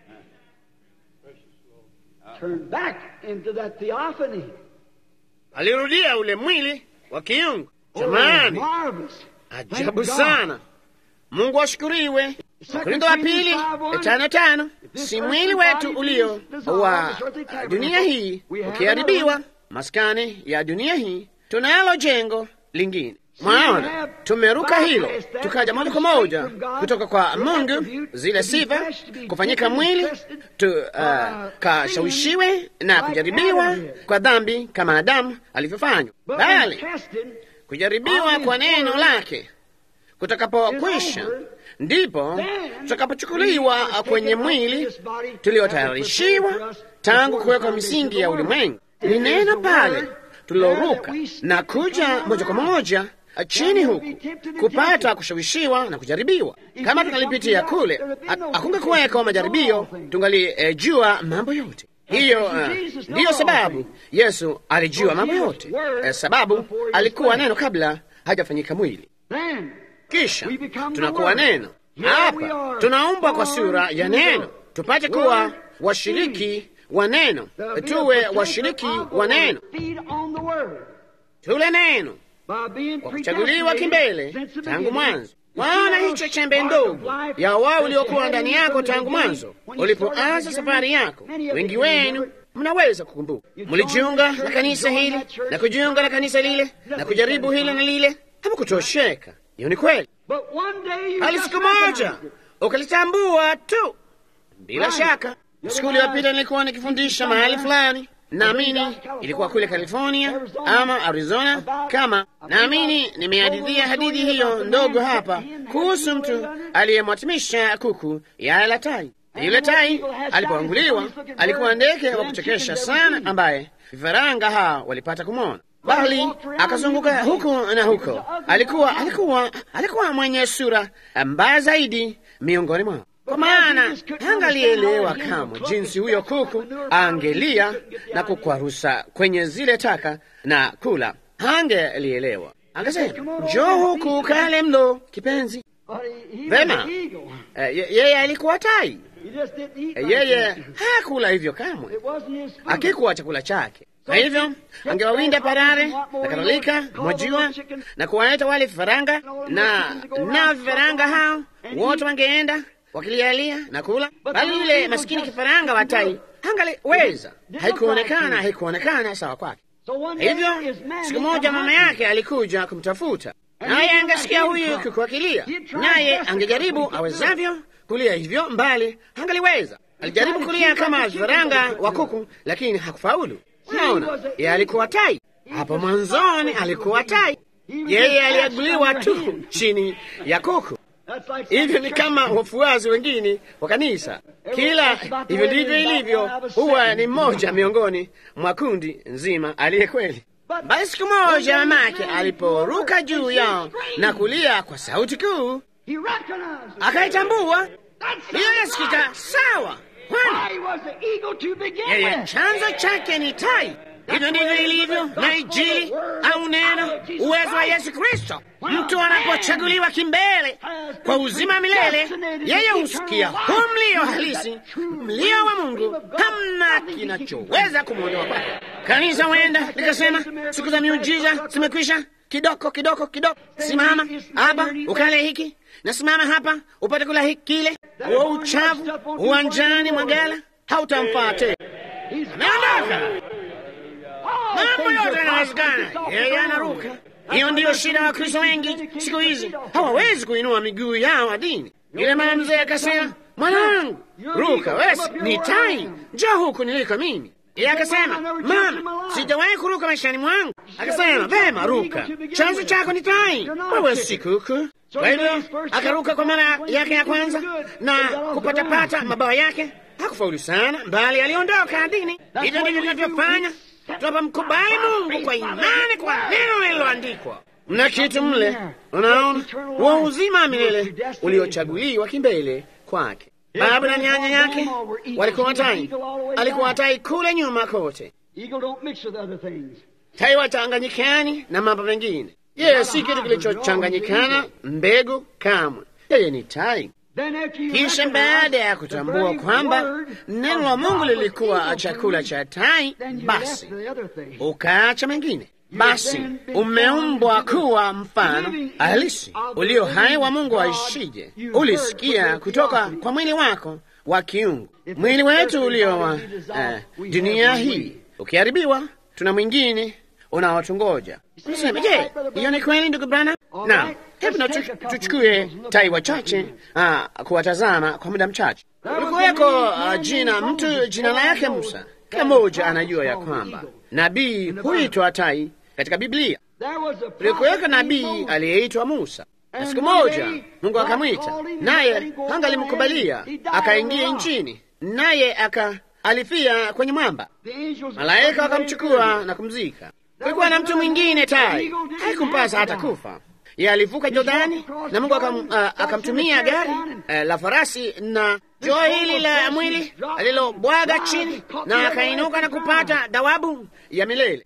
Alirudia ule mwili wa kiungu. Jamani, ajabu sana. Mungu ashukuriwe. Korintho wa pili tano tano, si mwili wetu ulio wa dunia hii ukiharibiwa, maskani ya dunia hii, tunalo jengo lingine. Mwaona, tumeruka hilo tukaja moja kwa moja kutoka kwa Mungu, zile sifa kufanyika mwili tu, uh, kashawishiwe na kujaribiwa kwa dhambi kama Adamu alivyofanywa, bali kujaribiwa kwa neno lake kutakapokwisha, ndipo tutakapochukuliwa kwenye mwili tuliotayarishiwa tangu kuwekwa misingi ya ulimwengu. Ni neno pale tuliloruka na kuja moja kwa moja chini huku kupata kushawishiwa na kujaribiwa. Kama tungalipitia kule, hakungekuweko majaribio, tungalijua e, mambo yote. Hiyo uh, ndiyo sababu Yesu alijua mambo yote, uh, sababu alikuwa neno kabla hajafanyika mwili. Kisha tunakuwa neno. Hapa tunaumbwa kwa sura ya neno, tupate kuwa washiriki wa neno, tuwe washiriki wa neno, tule neno kwa kuchaguliwa kimbele tangu mwanzo. Waona hicho chembe ndogo ya wao uliokuwa ndani yako tangu mwanzo ulipoanza safari yako. Wengi wenu mnaweza kukumbuka, mlijiunga na kanisa hili na kujiunga na kanisa lile na kujaribu hili na lile, hamkutosheka. Hiyo ni kweli, hali siku moja ukalitambua tu. Bila shaka, siku iliyopita nilikuwa nikifundisha mahali fulani, naamini ilikuwa kule California ama Arizona. Kama naamini nimehadithia hadithi hiyo ndogo hapa kuhusu mtu aliyemwatimisha kuku ya la tai. Yule tai alipoanguliwa alikuwa ndege wa kuchekesha sana, ambaye vifaranga hao walipata kumwona, bali akazunguka huku na huko. Alikuwa alikuwa alikuwa mwenye sura mbaya zaidi miongoni mwao, kwa maana hangalielewa kamwe jinsi huyo kuku angelia na kukwarusa kwenye zile taka na kula. Hangelielewa. Akasema, njoo huku kale mlo kipenzi. Vema, yeye alikuwa tai, yeye hakula hivyo kamwe, akikuwa chakula chake. Kwa hivyo angewawinda parare na kadhalika, mwajua, na kuwaeta wale vifaranga, na na vifaranga hao wote wangeenda wakilialia na kula, bali yule maskini kifaranga wa tai hangaliweza. Haikuonekana, haikuonekana sawa kwake. Hivyo siku moja mama yake alikuja kumtafuta, naye angesikia huyu kuku akilia, naye angejaribu awezavyo kulia hivyo, mbali hangaliweza. Alijaribu kulia kama vifaranga wa kuku, lakini hakufaulu. Naona yeye alikuwa tai. Hapo mwanzoni alikuwa tai, yeye aliaguliwa tu chini ya kuku. Hivyo ni kama wafuasi wengine wa kanisa. Kila hivyo ndivyo ilivyo, huwa ni mmoja miongoni mwa kundi nzima aliye kweli. Basi siku moja mamake aliporuka juu yao na kulia kwa sauti kuu, akaitambua hiyo yasikika sawa, kwani yeye chanzo chake ni tai. Hivyo ndivyo ilivyo na Injili au neno, uwezo wa Yesu Kristo. Mtu anapochaguliwa kimbele kwa uzima milele, yeye husikia huu mlio halisi, mlio wa Mungu. Hamna kinachoweza kumwondoa kwake. Kanisa huenda likasema, siku za miujiza zimekwisha, kidoko kidoko kidoko. Simama hapa ukale hiki, na simama hapa upate kula hiki kile. Huo uchafu uwanjani mwa gala hautamfaa tena, ameondoka. Mambo yote yanawezekana, yeye anaruka. Hiyo ndiyo shida wa Kristo wengi siku hizi, hawawezi kuinua miguu yao dini. Yule mama mzee akasema, mwanangu, ruka, wewe ni tai, njoo huku niliko mimi. Yeye akasema, mama, sijawahi kuruka maishani mwangu. Akasema, vema, ruka, chanzo chako ni tai, wewe si kuku. Kwa hivyo akaruka kwa mara yake ya kwanza na kupatapata mabawa yake. Hakufaulu sana, bali aliondoka dini. Hivyo ndivyo tunavyofanya tunapomkubali Mungu kwa imani kwa neno lililoandikwa. Mna kitu mle, unaona, wa uzima milele uliochaguliwa kimbele kwake. Baba na nyanya yake walikuwa tai, alikuwa tai kule nyuma kote. Tai wachanganyikani na mambo mengine. Yeye si kitu kilichochanganyikana mbegu kamwe. Yeye ni tai. Kisha baada ya kutambua kwamba neno la Mungu lilikuwa chakula cha tai, basi ukaacha mengine. Basi umeumbwa kuwa mfano halisi ulio hai wa Mungu aishije. Ulisikia kutoka kwa mwili wako wa kiungu. Mwili wetu ulio wa uh, dunia hii ukiharibiwa, tuna mwingine unaotungoja. Unasema, je, hiyo ni kweli ndugu Branham? Naam. Hebu na tuchukue tai wachache uh, kuwatazama kwa muda mchache. Ulikuweko uh, jina mtu jina lake Musa. Kila mmoja anajua ya kwamba nabii huitwa tai katika Biblia. Ulikuweko nabii aliyeitwa Musa. Na siku moja Mungu akamwita, naye hangalimkubalia, akaingia nchini, naye aka alifia kwenye mwamba. Malaika wakamchukua na kumzika. Kulikuwa na mtu mwingine tai, haikumpasa hata kufa. Yeye alivuka Jordani na Mungu akam, uh, akamtumia gari uh, la farasi na joo hili la mwili alilobwaga chini na akainuka na kupata thawabu ya milele.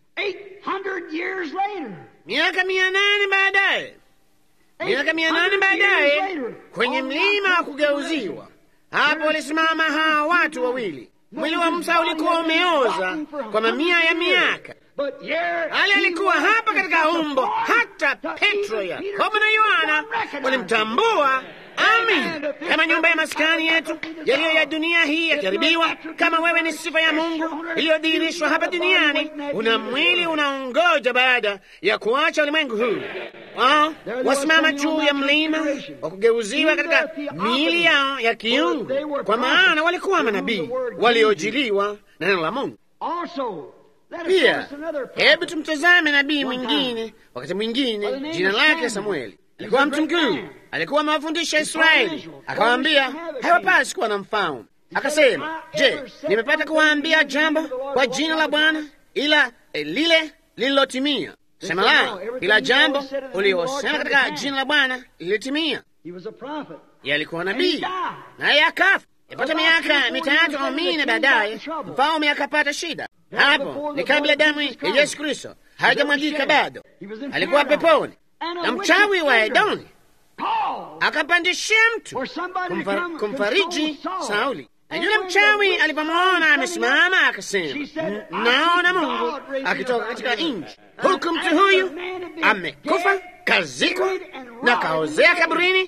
Miaka mia nane baadaye, miaka mia nane baadaye, kwenye mlima wa kugeuziwa, hapo walisimama hawa watu wawili. Mwili wa Musa ulikuwa umeoza kwa mamia ya miaka, hali alikuwa hapa katika umbo. Hata Petro, Yakobo na Yohana walimtambua. Amin. Kama nyumba ya maskani yetu yaliyo ya dunia hii yakiharibiwa, kama wewe ni sifa ya Mungu iliyodhihirishwa hapa duniani, una mwili unaongoja baada ya kuacha ulimwengu huu. Wao wasimama juu ya mlima wa kugeuziwa katika miili yao ya kiungu, kwa maana walikuwa manabii waliojiliwa na neno la Mungu. Pia hebu tumtazame nabii mwingine, wakati mwingine jina lake Samueli. Alikuwa mtu mkuu, alikuwa amewafundisha Israeli, akawaambia haiwapasi kuwa na mfalme. Akasema, je, nimepata kuwaambia jambo kwa jina la Bwana ila eh, lile lililotimia? Sema la, ila jambo uliosema katika jina la Bwana lilitimia. Yeye alikuwa nabii, naye akafa. Yapata miaka mitatu au minne baadaye, mfalme akapata shida. Hapo ni kabla damu ya Yesu Kristo haijamwagika bado. Alikuwa peponi, na mchawi wa Edoni akapandishia mtu kumfar, kumfariji Sauli. Na yule mchawi alipomwona amesimama akasema, naona Mungu akitoka katika nchi, huku mtu huyu amekufa, kazikwa na kaozea kaburini,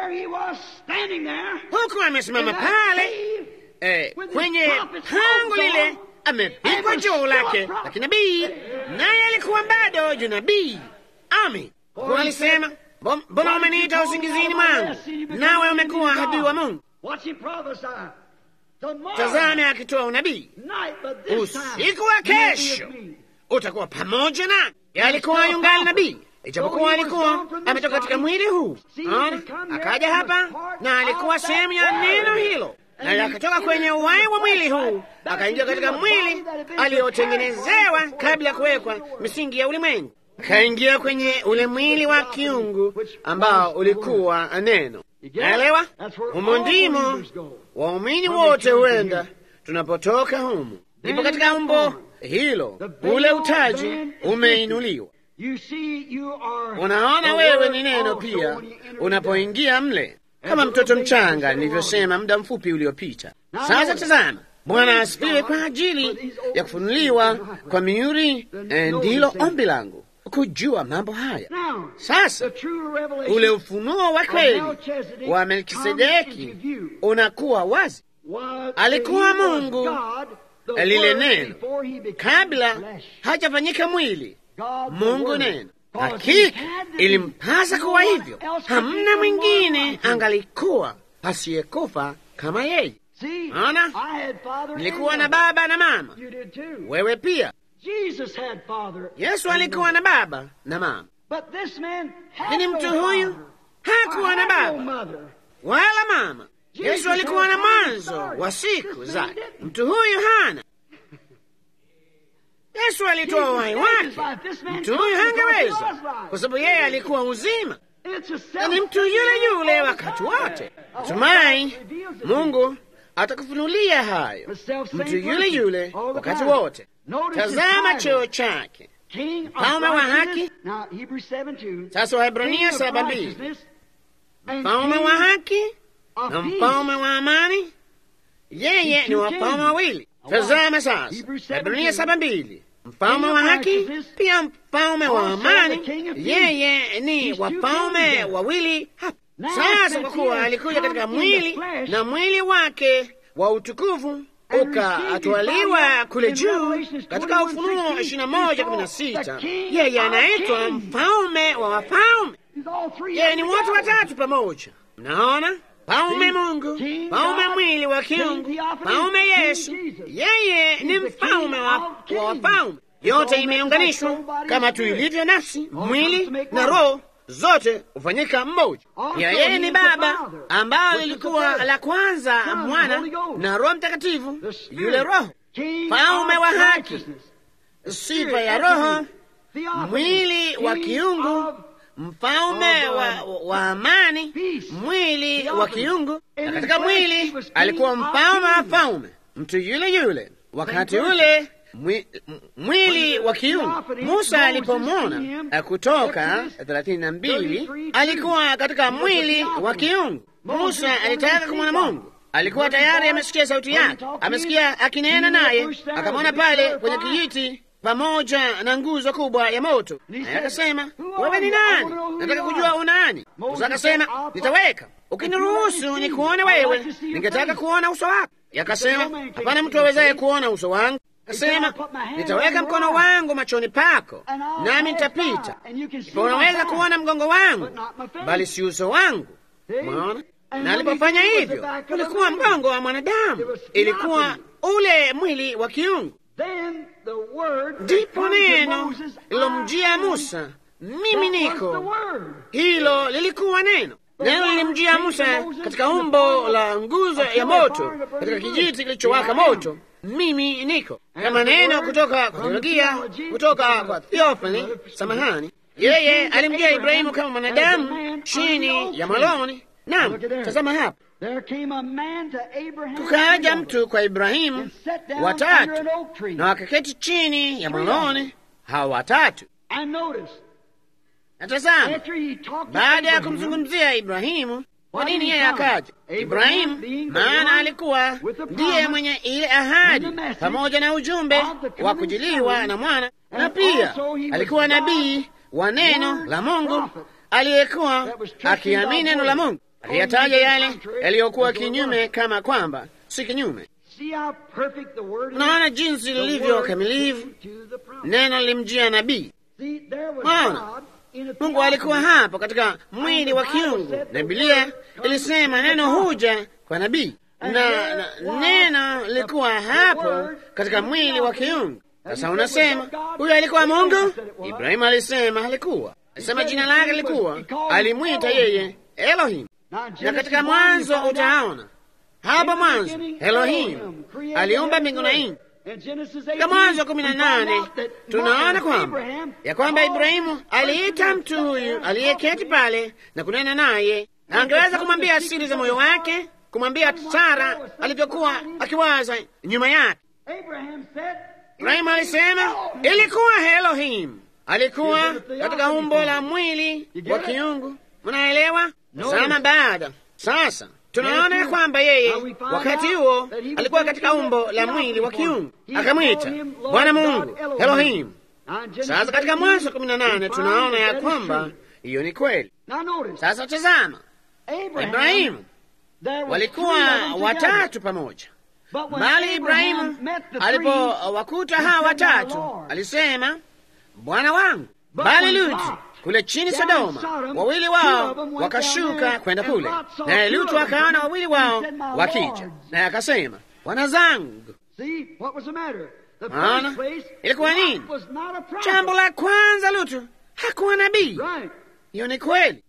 huku amesimama pale eh, kwenye pango lile, amepigwa juu lake la kinabii, naye alikuwa bado juu nabii. Amin. Kwa alisema, mbona umeniita usingizini mwangu, nawe umekuwa adui wa Mungu? Tazame akitoa unabii, usiku wa kesho utakuwa pamoja na. Alikuwa yungali nabii, ijapokuwa alikuwa ametoka katika mwili huu. Ona, akaja hapa na alikuwa sehemu ya neno hilo, na akatoka kwenye uhai wa mwili huu akaingia katika mwili aliotengenezewa kabla ya kuwekwa misingi ya ulimwengu. Akaingia kwenye ule mwili wa kiungu ambao ulikuwa neno. Naelewa, humo ndimo waumini wote huenda tunapotoka humu. Ndipo katika umbo hilo ule utaji umeinuliwa. Unaona, wewe ni neno pia unapoingia mle, kama mtoto mchanga nilivyosema muda mfupi uliopita. Sasa tazama, Bwana asifiwe kwa ajili ya kufunuliwa kwa mihuri. Eh, ndilo ombi langu kujua mambo haya. Sasa ule ufunuo wa kweli wa Melkisedeki unakuwa wazi. Alikuwa Mungu, lile neno, kabla hajafanyika mwili. Mungu neno, hakika ilimpasa kuwa hivyo. Hamna mwingine angalikuwa asiyekufa kama yeye. Ana, nilikuwa na baba na mama, wewe pia. Yesu alikuwa na baba na mama, lakini mtu huyu hakuwa na baba wala mama. Yesu alikuwa na mwanzo wa siku zake, mtu huyu hana. Yesu alitoa uhai wake, mtu huyu hangeweza, kwa sababu yeye alikuwa uzima, na ni mtu yule yule wakati wote. Natumai Mungu atakufunulia hayo, mtu yule yule wakati wote. Tazama cheo chake, mfalme wa haki. Sasa Waebrania saba mbili, mfalme wa haki na mfalme wa amani, yeye ni wafalme wawili. Tazama sasa Waebrania saba mbili, mfalme wa haki pia mfalme wa amani, yeye ni wafalme wawili hapa. Sasa kwa kuwa alikuja katika mwili na mwili wake wa utukufu ukatwaliwa kule juu, katika Ufunuo ishirini na moja kumi na sita, yeye anaitwa mfalme wa wafalme. Yeye ni wote watatu pamoja. Mnaona, paume Mungu, paume mwili wa kiungu, paume Yesu. Yeye ni mfalme wa wafalme. Yote imeunganishwa kama tu ilivyo nafsi, mwili na roho, zote hufanyika mmoja. Ya yeye ni Baba ambao lilikuwa la kwanza Mwana na Roho Mtakatifu, yule Roho, paume wa haki, sifa ya Roho, mwili wa kiungu, mfalme wa, wa amani, mwili wa kiungu, na katika mwili alikuwa mfalme wa falme, mtu yule yule. Wakati ule mwi, mwili wa kiungu, Musa alipomwona kutoka thelathini na mbili, alikuwa katika mwili wa kiungu. Musa alitaka kumwona Mungu, alikuwa tayari amesikia sauti yake, amesikia akinena naye, akamwona pale kwenye kijiti pamoja na nguzo kubwa ya moto, naye akasema, wewe ni nani? Nataka kujua unani. Musa akasema, nitaweka ukiniruhusu ni kuone wewe, ningetaka kuona uso wako. Yakasema, hapana mtu awezaye kuona uso wangu. Akasema, nitaweka mkono wangu machoni pako, nami nitapita, ipo unaweza kuona mgongo wangu, bali si uso wangu. Mwaona? Na alipofanya hivyo, ulikuwa mgongo wa mwanadamu, ilikuwa ule mwili wa kiungu. Ndipo neno lilomjia Musa, mimi niko. Hilo lilikuwa neno. Neno lilimjia Musa katika umbo la nguzo ya moto, katika kijiti kilichowaka moto. Mimi niko kama neno kutoka kwa teolojia, kutoka kwa theophany. Samahani, yeye alimjia Ibrahimu kama mwanadamu chini ya maloni. Naam, tazama hapa, kukaja mtu kwa Ibrahimu watatu, na wakaketi chini ya maloni hao watatu. Na tazama, baada ya kumzungumzia Ibrahimu, kwa nini yeye akaja? Ibrahimu maana alikuwa ndiye mwenye ile ahadi pamoja na ujumbe wa kujiliwa na mwana, na pia alikuwa nabii wa neno la Mungu aliyekuwa akiamini neno la Mungu. Aliyataja yale yaliyokuwa kinyume kama kwamba si kinyume. Unaona jinsi lilivyo kamilifu. Neno lilimjia nabii. Maana Mungu alikuwa hapo katika mwili wa kiungu, na Biblia ilisema neno huja kwa nabii, na, na neno lilikuwa hapo katika mwili wa kiungu. Sasa unasema huyo alikuwa Mungu? Ibrahimu alisema alikuwa, alisema jina lake lilikuwa, alimwita yeye Elohim. Na katika Mwanzo utaona hapo mwanzo Elohim aliumba mbingu na nchi. Katika Mwanzo kumi na nane tunaona kwamba ya kwamba Ibrahimu aliita mtu huyu aliyeketi pale na kunena naye, na angeweza kumwambia siri za moyo wake, kumwambia Sara alivyokuwa akiwaza nyuma yake. Ibrahimu alisema ilikuwa Elohim, alikuwa katika umbo la mwili wa kiungu. Mnaelewa? Sama baada sasa tunaona ya kwamba yeye wakati huo alikuwa katika umbo la mwili wa kiungu, akamwita Bwana Mungu Elohim. Sasa katika Mwanzo kumi na nane tunaona ya kwamba hiyo ni kweli. Sasa tazama, Ibrahimu walikuwa watatu pamoja, bali Ibrahimu alipowakuta hawa watatu alisema Bwana wangu. Bali Lutu kule chini Sodoma, wawili wao wakashuka kwenda kule, naye Lutu akaona wawili wao wakija, naye akasema bwana zangu. Maana ilikuwa nini? Jambo la kwanza, Lutu hakuwa nabii. Hiyo ni kweli,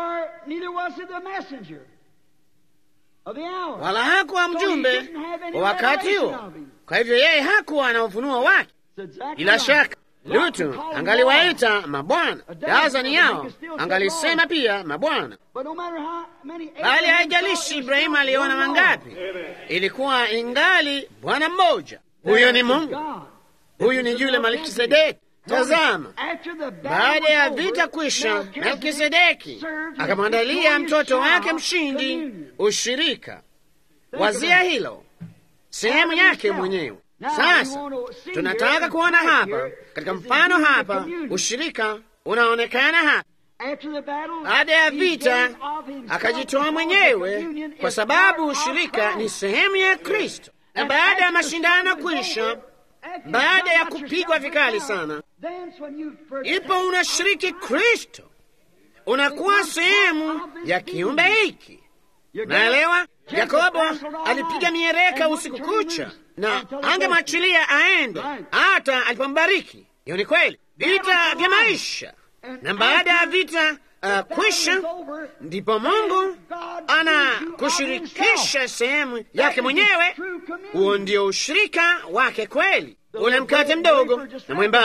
wala hakuwa mjumbe wa wakati huo. Kwa hivyo yeye hakuwa na ufunuo wake. Bila shaka Lutu angaliwaita mabwana, dazani yao angalisema pia mabwana, bali haijalishi Ibrahimu aliona mangapi, ilikuwa ingali Bwana mmoja. Huyo ni Mungu, huyu ni yule Melkisedeki. Tazama, baada ya vita kwisha, Melkisedeki akamwandalia mtoto wake mshindi ushirika. Wazia hilo, sehemu yake mwenyewe. Sasa tunataka kuona hapa katika mfano hapa, ushirika unaonekana hapa. Baada ya vita akajitoa mwenyewe, kwa sababu ushirika ni sehemu ya Kristo. Na baada ya mashindano kuisha, baada ya kupigwa vikali sana, ipo unashiriki Kristo, unakuwa sehemu ya kiumbe hiki. Naelewa Yakobo alipiga miereka usiku kucha na angemwachilia aende hata alipombariki. Hiyo ni kweli, vita vya maisha. Na baada ya vita uh, kwisha, ndipo Mungu anakushirikisha sehemu yake mwenyewe. Huo ndio ushirika wake kweli. Ule mkate mdogo na mwembamba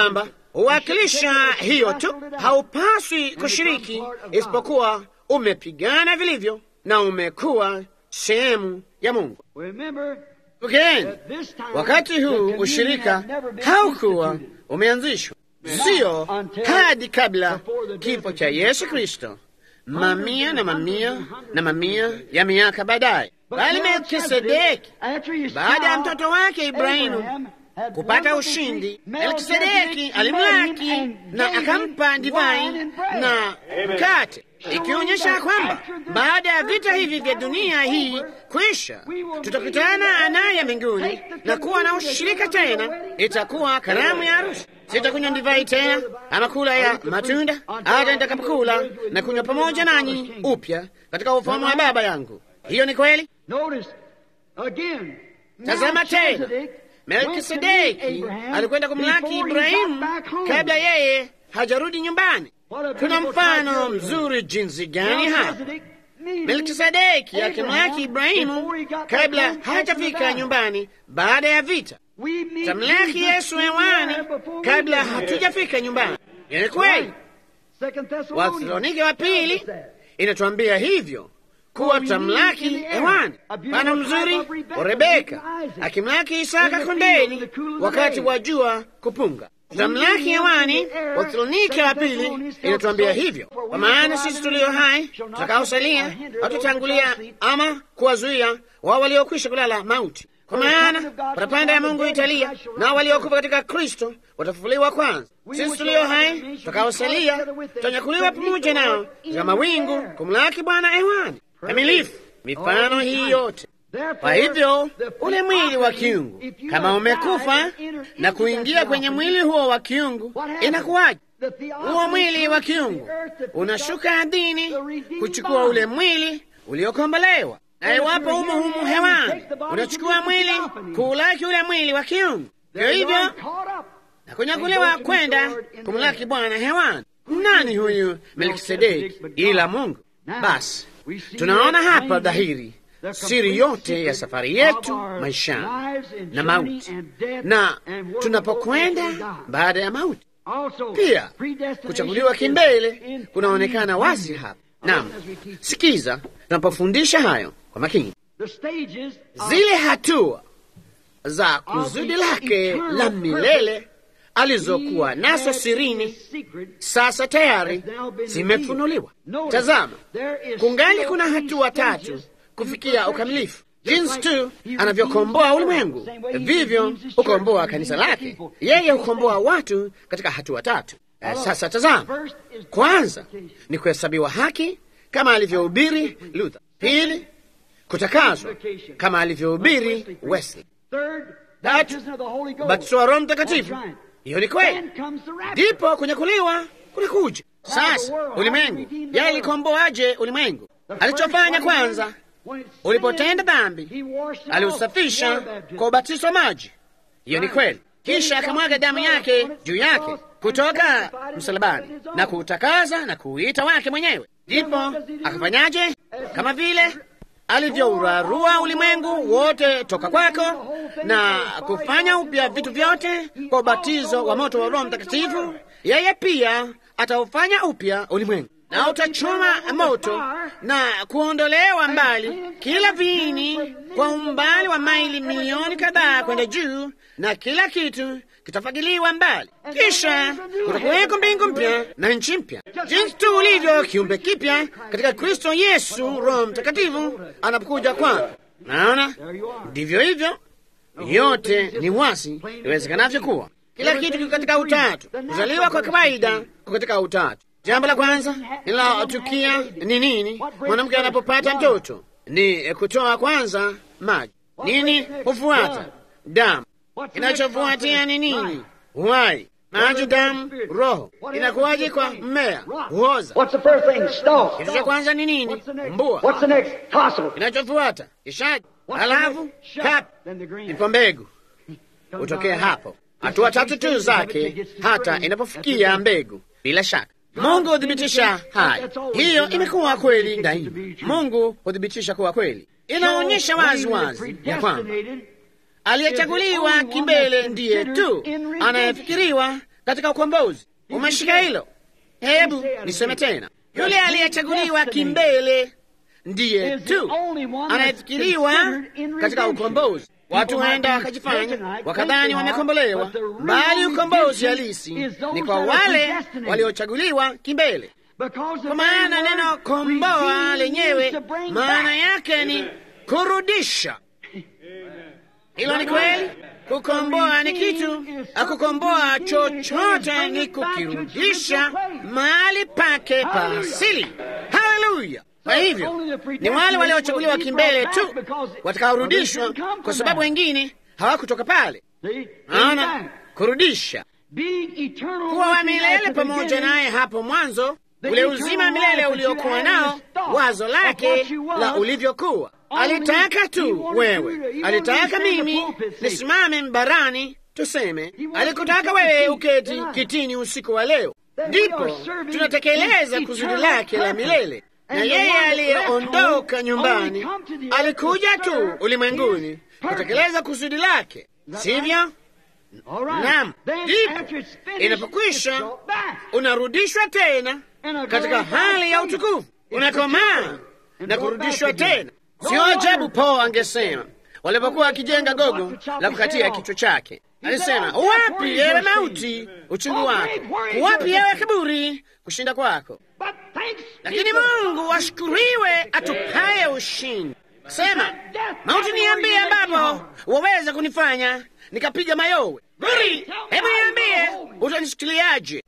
huwakilisha hiyo tu. Haupaswi kushiriki isipokuwa umepigana vilivyo na umekuwa sehemu ya Mungu. Ukeni, wakati huu ushirika haukuwa umeanzishwa, sio hadi kabla kifo cha Yesu Kristo, mamia na mamia na mamia ya miaka baadaye, bali Melkisedeki, baada ya mtoto wake Ibrahimu kupata ushindi, Melkisedeki alimlaki na akampa divai na mkate, ikionyesha kwamba baada ya vita hivi vya dunia hii kwisha, tutakutana naye mbinguni na kuwa na ushirika tena. Itakuwa karamu ya harusi. Sitakunywa divai tena ama kula ya matunda hata nitakapokula na kunywa pamoja nanyi upya katika ufalme wa Baba yangu. Hiyo ni kweli. Tazama tena, Melkisedeki alikwenda kumlaki Ibrahimu kabla yeye hajarudi nyumbani. Kuna mfano mzuri jinsi gani hapa. Melkisedeki akimlaki Ibrahimu kabla hajafika nyumbani baada ya vita. Tamlaki Yesu hewani kabla hatujafika nyumbani. Ni kweli. Wathesalonike wa pili inatuambia hivyo, kuwa tamlaki hewani. Mfano mzuri wa Rebeka akimlaki Isaka kondeni wakati wa jua kupunga. Tamlaki hewani. Wathesalonike wa pili inatuambia hivyo, kwa maana sisi tulio hai tutakaosalia hatutangulia ama kuwazuia wao waliokwisha kulala mauti. Kwa maana parapanda ya Mungu italia, na waliokufa katika Kristo watafufuliwa kwanza. Sisi tulio hai tutakaosalia tutanyakuliwa pamoja nao katika mawingu kumlaki Bwana hewani. Kamilifu mifano hii yote. Kwa hivyo ule mwili wa kiungu kama umekufa na kuingia kwenye mwili huo wa kiungu, inakuwaje? Huo mwili wa kiungu unashuka ardhini kuchukua ule mwili uliokombolewa, na iwapo umo humu hewani unachukua mwili kuulaki ule mwili wa kiungu. Kwa hivyo na kunyakuliwa kwenda kumlaki Bwana hewani. Nani huyu Melkisedeki ila Mungu? Basi tunaona hapa dhahiri siri yote ya safari yetu maishani na mauti, na tunapokwenda baada ya mauti pia kuchaguliwa kimbele kunaonekana wazi hapa. Naam, sikiza tunapofundisha hayo kwa makini. Zile hatua za kusudi lake la milele alizokuwa nazo sirini sasa tayari zimefunuliwa. Tazama, kungali kuna hatua tatu kufikia ukamilifu. Jinsi tu anavyokomboa ulimwengu, vivyo hukomboa kanisa lake. Yeye hukomboa watu katika hatua tatu. Eh, sasa tazama, kwanza ni kuhesabiwa haki kama alivyohubiri Luther. Pili, kutakazwa kama alivyohubiri Wesley. Tatu, ubatizo wa Roho Mtakatifu. Hiyo ni kweli. Ndipo kunyakuliwa kunakuja. Sasa ulimwengu, yeye alikomboaje ulimwengu? Alichofanya kwanza, ulipotenda dhambi, aliusafisha kwa ubatizo wa maji. Hiyo ni kweli. Kisha akamwaga damu yake juu yake kutoka msalabani na kuutakaza na kuuita wake mwenyewe. Ndipo akafanyaje? Kama vile alivyourarua ulimwengu wote toka kwako na kufanya upya vitu vyote kwa ubatizo wa moto wa Roho Mtakatifu, yeye pia ataufanya upya ulimwengu, na utachoma moto na kuondolewa mbali kila viini kwa umbali wa maili milioni kadhaa kwenda juu, na kila kitu kitafagiliwa mbali. Kisha kutakuweko mbingu mpya na nchi mpya, jinsi tu ulivyo kiumbe kipya katika Kristo Yesu. Roho Mtakatifu anapokuja kwako, naona ndivyo hivyo. Yote ni wazi iwezekanavyo kuwa. Kila kitu kiko katika utatu. Kuzaliwa kwa kawaida kiko katika utatu. Jambo la kwanza linalotukia ni nini? Mwanamke anapopata mtoto ni kutoa kwanza maji. Nini hufuata? Damu. Kinachofuatia ni nini? Uhai. Maji, damu, roho. Inakuwaje kwa mmea? Huoza. Kitu cha kwanza ni nini? Mbua. Kinachofuata ishaji, halafu kap, ipo mbegu. Utokea hapo. Hatua tatu tu zake hata inapofikia mbegu. Bila shaka Mungu huthibitisha haya. Hiyo imekuwa kweli daima. Mungu huthibitisha kuwa kweli. Inaonyesha wazi wazi ya kwamba aliyechaguliwa kimbele ndiye tu anayefikiriwa katika ukombozi. Umeshika hilo? Hebu niseme tena, yule aliyechaguliwa kimbele ndiye tu anayefikiriwa katika ukombozi. Watu waenda wakajifanya wakadhani wamekombolewa, bali ukombozi halisi ni kwa wale waliochaguliwa kimbele. Kwa maana neno komboa lenyewe maana yake ni kurudisha. Hilo ni kweli. Kukomboa ni kitu, akukomboa chochote ni kukirudisha mahali pake pa asili. Haleluya! Kwa hivyo ni wale waliochaguliwa kimbele tu watakaorudishwa, kwa sababu wengine hawakutoka pale. Naona kurudisha, kuwa wa milele pamoja naye hapo mwanzo, ule uzima milele uliokuwa nao, wazo lake la ulivyokuwa. Alitaka tu wewe, alitaka mimi nisimame mbarani, tuseme, alikutaka wewe uketi kitini usiku wa leo. Ndipo tunatekeleza kusudi lake la milele. Na yeye aliyeondoka nyumbani alikuja tu ulimwenguni kutekeleza kusudi lake, sivyo? Naam. Ndipo inapokwisha, unarudishwa tena katika hali ya utukufu, unakomaa na kurudishwa tena. Sio ajabu Paulo angesema walipokuwa akijenga gogo la kukatia kichwa chake, alisema, wapi yewe mauti uchungu wako, wapi yewe kaburi kushinda kwako? Lakini Mungu ashukuriwe atupaye ushindi. Sema, mauti, niambie ambapo waweza kunifanya nikapiga mayowe. Buri, hebu niambie utanishikiliaje?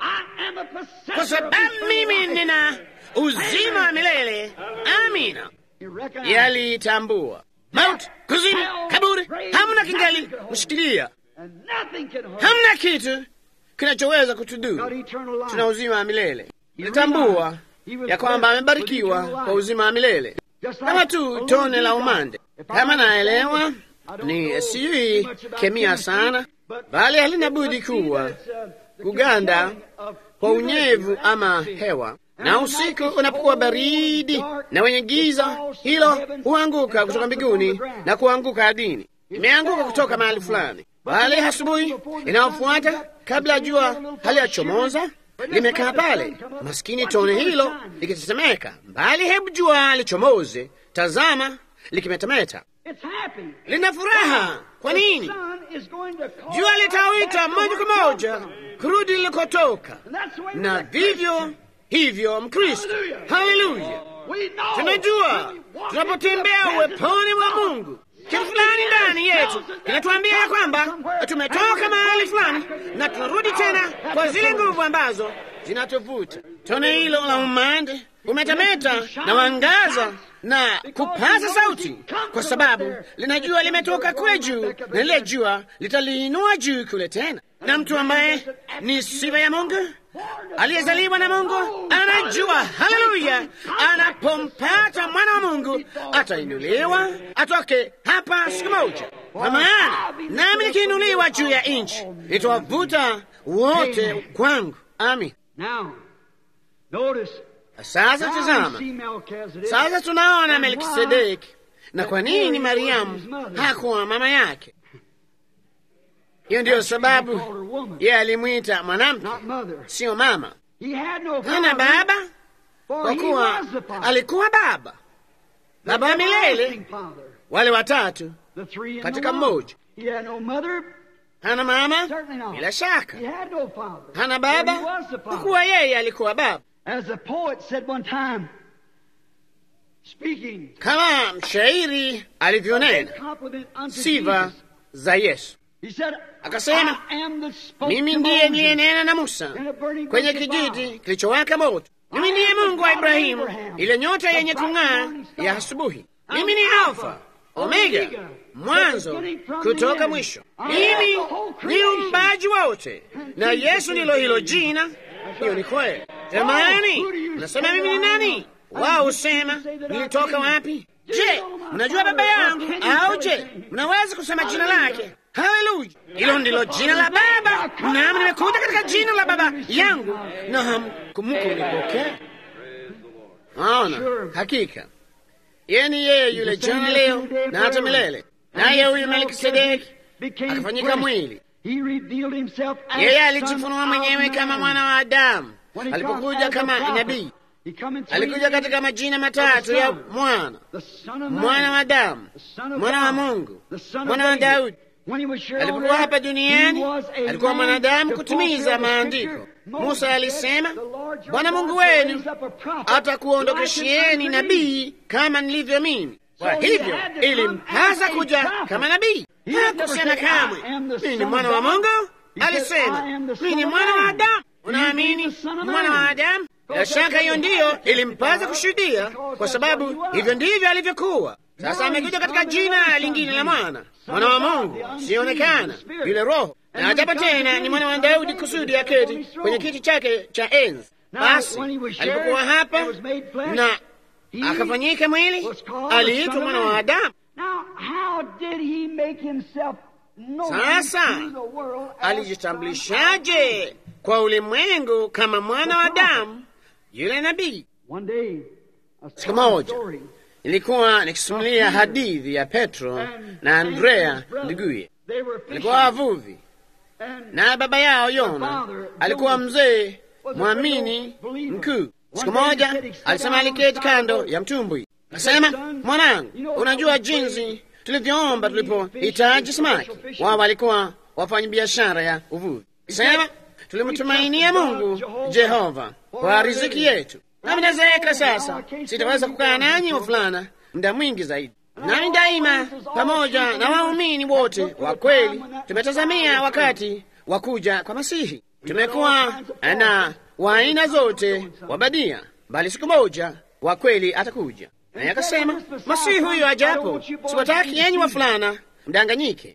Kwa sababu mimi nina uzima wa milele. Amina. Yalitambua mauti, kuzimu, kaburi, hamna kingali mshikilia, hamna kitu kinachoweza kutudhuru. Tuna uzima wa milele. Litambua ya kwamba amebarikiwa kwa uzima wa milele, kama tu tone la umande. Kama naelewa, ni sijui kemia sana, bali halina budi kuwa kuganda kwa unyevu ama hewa, na usiku unapokuwa baridi na wenye giza, hilo huanguka kutoka mbinguni na kuanguka ardhini. Imeanguka kutoka mahali fulani, bali asubuhi inayofuata kabla jua halijachomoza limekaa pale, maskini tone hilo likitetemeka. Bali hebu jua lichomoze, tazama, likimetameta, lina furaha. Kwa nini? Jua litawita moja kwa moja kurudi lilikotoka, na vivyo hivyo Mkristo. Haleluya! Tunajua tunapotembea uweponi wa Mungu, kitu fulani ndani yetu kinatuambia ya kwamba tumetoka mahali fulani na tunarudi tena kwa zile nguvu ambazo zinatuvuta. Tone hilo la umande umetameta na wangaza na kupaza sauti, kwa sababu linajua limetoka kule juu, na lile jua litaliinua juu kule tena. Na mtu ambaye ni sifa ya Mungu, aliyezaliwa na Mungu, anajua, haleluya, anapompata mwana wa Mungu atainuliwa atoke hapa siku moja. Kwa maana nami nikiinuliwa juu ya nchi nitawavuta wote kwangu. Amin. Sasa tazama, sasa tunaona Melkisedeki. Na kwa nini Mariamu hakuwa mama yake? Hiyo ndiyo sababu yeye alimwita mwanamke, sio mama. Hana baba, kwa kuwa alikuwa baba, baba wa milele, wale watatu katika mmoja. Hana mama, bila shaka. Hana baba, kwa kuwa yeye alikuwa baba. Kama mshairi alivyonena sifa za Yesu, akasema, mimi ndiye niliyenena na Musa kwenye kijiti kilichowaka moto. Mimi ndiye Mungu wa Ibrahimu, ile nyota yenye kung'aa ya asubuhi. Mimi ni Alfa Omega, mwanzo kutoka mwisho. Mimi ni uumbaji wote, na Yesu ndilo hilo jina. Hiyo ni kweli. Jamani, unasema mimi ni nani? Wao husema nilitoka wapi? Je, mnajua baba yangu? Au je, mnaweza kusema jina lake? Haleluya! Hilo ndilo jina la Baba, nami nimekuja katika jina la Baba yangu, na hamkunipokea. Naona hakika yeye ni yeye yule jana, leo na hata milele. Naye huyu Melkisedeki akafanyika mwili, Yeye alijifunua mwenyewe kama mwana wa Adamu. Alipokuja kama nabii, alikuja katika majina matatu ya mwana: mwana wa Adamu, mwana wa Mungu, mwana wa Daudi. Alipokuwa hapa duniani, alikuwa mwanadamu kutimiza maandiko. Musa alisema, Bwana Mungu wenu atakuondokeshieni nabii kama nilivyo mimi. Kwa hivyo ilimpasa kuja kama nabii. Hakusema kamwe mimi ni mwana wa Mungu, alisema mimi ni mwana wa Adamu. Unaamini mwana wa Adamu? Bila shaka hiyo ndiyo ilimpasa kushuhudia, kwa sababu hivyo ndivyo alivyokuwa. Sasa amekuja katika jina lingine la mwana, mwana wa Mungu sionekana, yule Roho, na ajapo tena ni mwana wa Daudi kusudi aketi kwenye kiti chake cha enzi. Basi alipokuwa hapa na akafanyika mwili, aliitwa mwana wa Adamu. Sasa alijitambulishaje kwa ulimwengu kama mwana wa Adamu, yule nabii? Siku moja ilikuwa nikisimulia hadithi ya Petro na Andrea nduguye. Walikuwa wavuvi, na baba yao Yona alikuwa mzee mwamini mkuu. Siku moja alisema, aliketi kando ya mtumbwi, akasema, mwanangu, unajua jinsi tulivyoomba tulipohitaji samaki? Wao walikuwa wafanya biashara ya uvuvi. Sema, tulimtumainia Mungu Jehova kwa riziki yetu. Nami nazeeka sasa, sitaweza kukaa nanyi wavulana muda mwingi zaidi. Nami daima pamoja na waumini wote wa kweli tumetazamia wakati wa kuja kwa Masihi. Tumekuwa na wa aina zote wabadia, bali siku moja wa kweli atakuja. Naye akasema, Masihi huyo ajapo, siwataki yenyi wavulana mdanganyike.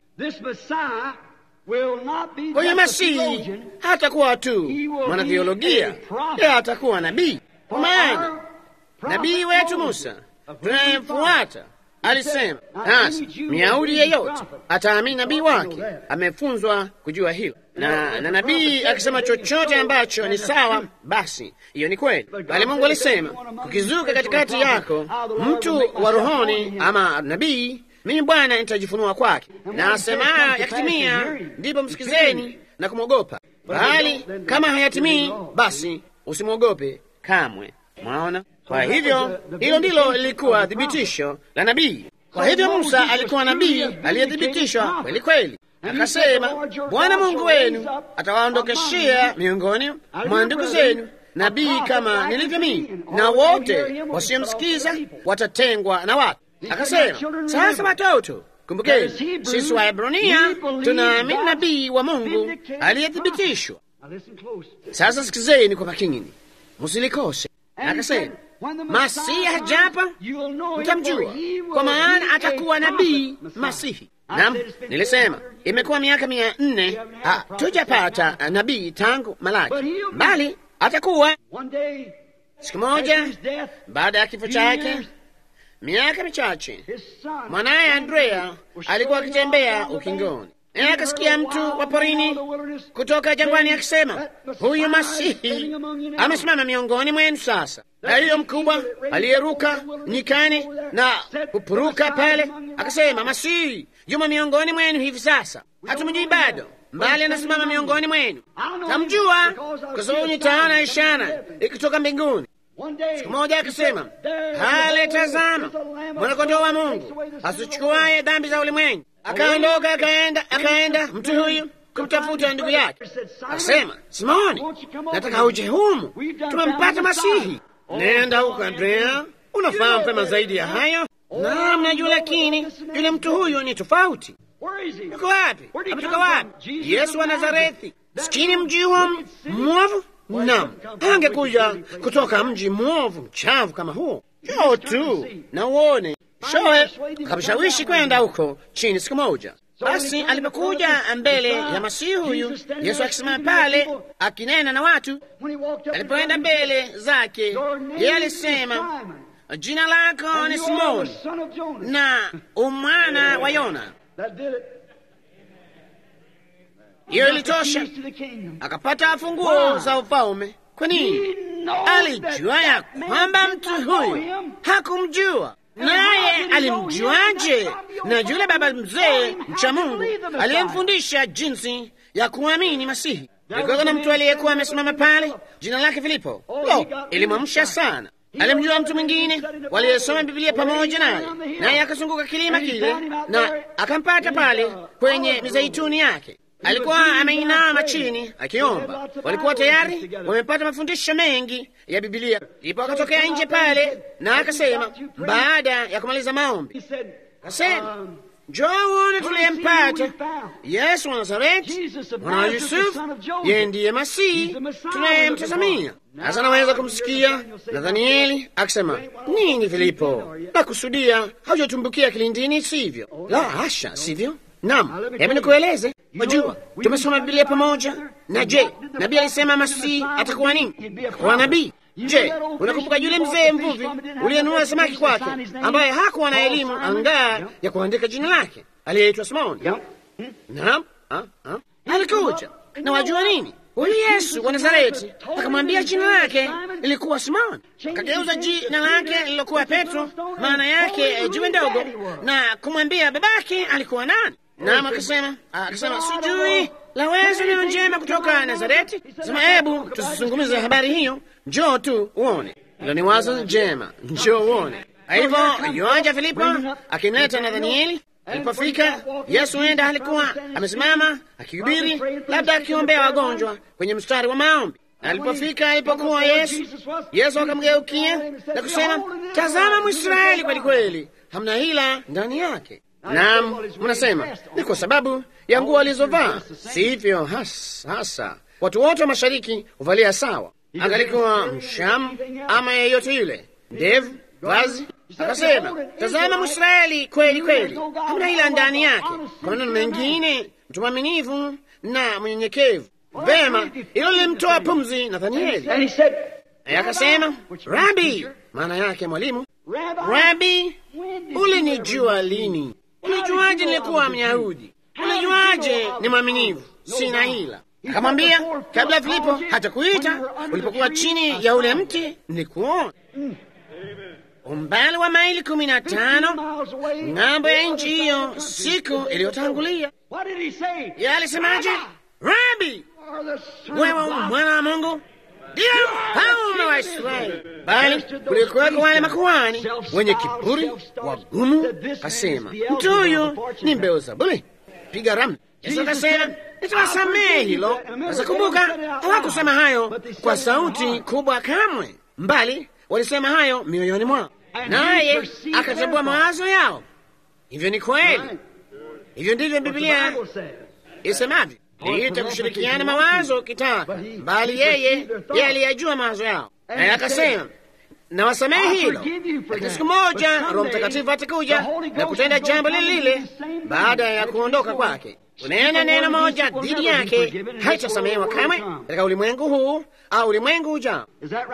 Huyo Masihi hatakuwa tu mwanatheolojia, yeye atakuwa nabii. Kwa maana nabii wetu Musa tunayemfuata alisema, sasa Myahudi yeyote ataamini nabii wake, amefunzwa kujua hilo. Na, na nabii akisema chochote ambacho ni sawa, basi hiyo ni kweli. Bali Mungu alisema, kukizuka katikati yako mtu wa rohoni ama nabii, mimi Bwana nitajifunua kwake, na asema yakitimia, ndipo msikizeni na kumwogopa. Bali kama hayatimii, basi usimwogope kamwe. Mwaona? Kwa hivyo hilo ndilo lilikuwa thibitisho la nabii. Kwa hivyo Musa alikuwa nabii aliyethibitishwa kweli kweli. Akasema, Bwana Mungu wenu atawaondokeshea miongoni mwa ndugu zenu nabii kama nilivyo mimi, na wote wasiomsikiza watatengwa na watu. Akasema, sasa watoto, kumbukeni, sisi Waebrania tunaamini nabii wa Mungu aliyethibitishwa. Sasa sikizeni kwa makini, msilikose. Akasema, Masihi ajapo mtamjua, kwa maana atakuwa nabii Masihi. Naam, nilisema imekuwa miaka mia nne hatujapata nabii tangu Malaki, bali atakuwa siku moja baada ya kifo chake. Miaka michache mwanaye Andrea alikuwa akitembea ukingoni, naye akasikia mtu wa porini kutoka jangwani akisema, huyu Masihi amesimama miongoni mwenu sasa. Na hiyo mkubwa aliyeruka nyikani na kupuruka pale akasema, Masihi yumo miongoni mwenu hivi sasa, hatumjui bado, mbali anasimama miongoni mwenu. Tamjua kwa sababu nitaona ishara ikitoka mbinguni. Siku moja akasema, hale, tazama mwana-kondoo wa Mungu asichukuaye dhambi za ulimwengu. Akaondoka akaenda akaenda mtu huyu kumtafuta ndugu yake, akasema, Simoni, nataka uje humu, tumempata Masihi. Nenda huko Andrea, unafahamu pema zaidi ya hayo. Naam, najua, lakini yule mtu huyu ni tofauti. Yuko wapi? Ametoka wapi? Yesu wa Nazarethi. Sikini mji huo mwovu? Naam, angekuja kutoka mji mwovu mchavu kama huo. Njoo tu na uone. Shoe akamshawishi kwenda huko chini siku moja. Basi alipokuja mbele ya Masihi huyu, Yesu akisimama pale akinena na watu, alipoenda mbele zake, yeye alisema, jina lako ni Simoni na umwana wa Yona. Hiyo ilitosha, akapata funguo za ufalme. Kwa nini? Alijua ya kwamba mtu huyu hakumjua. Naye alimjuaje? Na yule baba mzee mcha Mungu aliyemfundisha jinsi ya kuamini Masihi. Kulikuwa na mtu aliyekuwa amesimama pale, jina lake Filipo. Lo, ilimwamsha sana. Alimjua mtu mwingine waliyesoma Biblia pamoja naye, naye akazunguka kilima kile na akampata pale kwenye mizeituni yake. Alikuwa ameinama chini akiomba. Walikuwa tayari wamepata mafundisho mengi ya Biblia. Ndipo akatokea nje pale na akasema, baada ya kumaliza maombi, akasema, njoo uone tuliyempata, Yesu wa Nazareti, mwana wa Yusufu. Yeye ndiye Masihi tunayemtazamia. Sasa naweza kumsikia Nathanieli akisema, nini Filipo, nakusudia haujatumbukia kilindini, sivyo? La hasha, sivyo? Naam, hebu nikueleze. Wajua, tumesoma Biblia pamoja. Na je, nabii alisema Masihi atakuwa nini? Atakuwa nabii. Je, unakumbuka yule mzee mvuvi uliyenunua samaki kwake, ambaye hakuwa na elimu angaa ya kuandika jina lake, aliyeitwa Simoni? Naam, alikuja na wajua nini? Huyu Yesu wa Nazareti akamwambia jina lake lilikuwa Simoni. Akageuza jina lake lilokuwa Petro, maana yake jiwe ndogo, na kumwambia babake alikuwa nani. Naam, akasema akasema sijui, laweza neno njema kutoka Nazareti. Sema, hebu tusizungumze habari hiyo, njoo tu uone. Hilo ni wazo njema, njoo uone. Hivyo yoaja Filipo akimleta Nathanieli. Alipofika, Yesu enda alikuwa amesimama akihubiri, labda akiombea wagonjwa kwenye mstari wa maombi. Alipofika alipokuwa Yesu, Yesu akamgeukia na kusema, tazama Mwisraeli kweli kweli, hamna hila ndani yake. Naam, mnasema ni kwa sababu ya nguo alizovaa. Sivyo hasa, hasa. Watu wote wa mashariki huvalia sawa. Angalikuwa Mshamu ama yeyote yule, ndevu, vazi. Akasema, tazama Mwisraeli kweli kweli, hamna hila ndani yake. Kwa maneno mengine, mtu mwaminifu na mnyenyekevu. Vema, hilo lilimtoa pumzi Nathanieli. Akasema, Rabi, maana yake mwalimu. Rabi, ulinijua lini? Ulijuaje nilikuwa Myahudi? Ulijuaje ni mwaminifu, sina hila? Akamwambia, kabla Filipo hata kuita, ulipokuwa chini ya ule mti nilikuona. Umbali wa maili kumi na tano ng'ambo ya nchi hiyo siku iliyotangulia. Yeye alisemaje? Rabi, wewe mwana wa Mungu, ndiye mfalme wa Israeli. Bali kulikuwako wale makuhani wenye kiburi wagumu, kasema, mtu huyu ni Beelzebuli, piga ramli. Yesu akasema, nitawasamehe hilo. Sasa kumbuka, hawakusema hayo kwa sauti kubwa kamwe, mbali walisema hayo mioyoni mwao, naye akatambua mawazo yao. Hivyo ni kweli, hivyo ndivyo Biblia isemavyo. Niite kushirikiana mawazo kitaka, bali yeye yeye aliyajua mawazo yao. Naye akasema, na wasamehe hilo, lakini siku moja Roho Mtakatifu atakuja na kutenda jambo lile lile baada ya kuondoka kwake. Kunena neno moja dhidi yake haitasamehewa kamwe katika ulimwengu huu au ulimwengu ujao.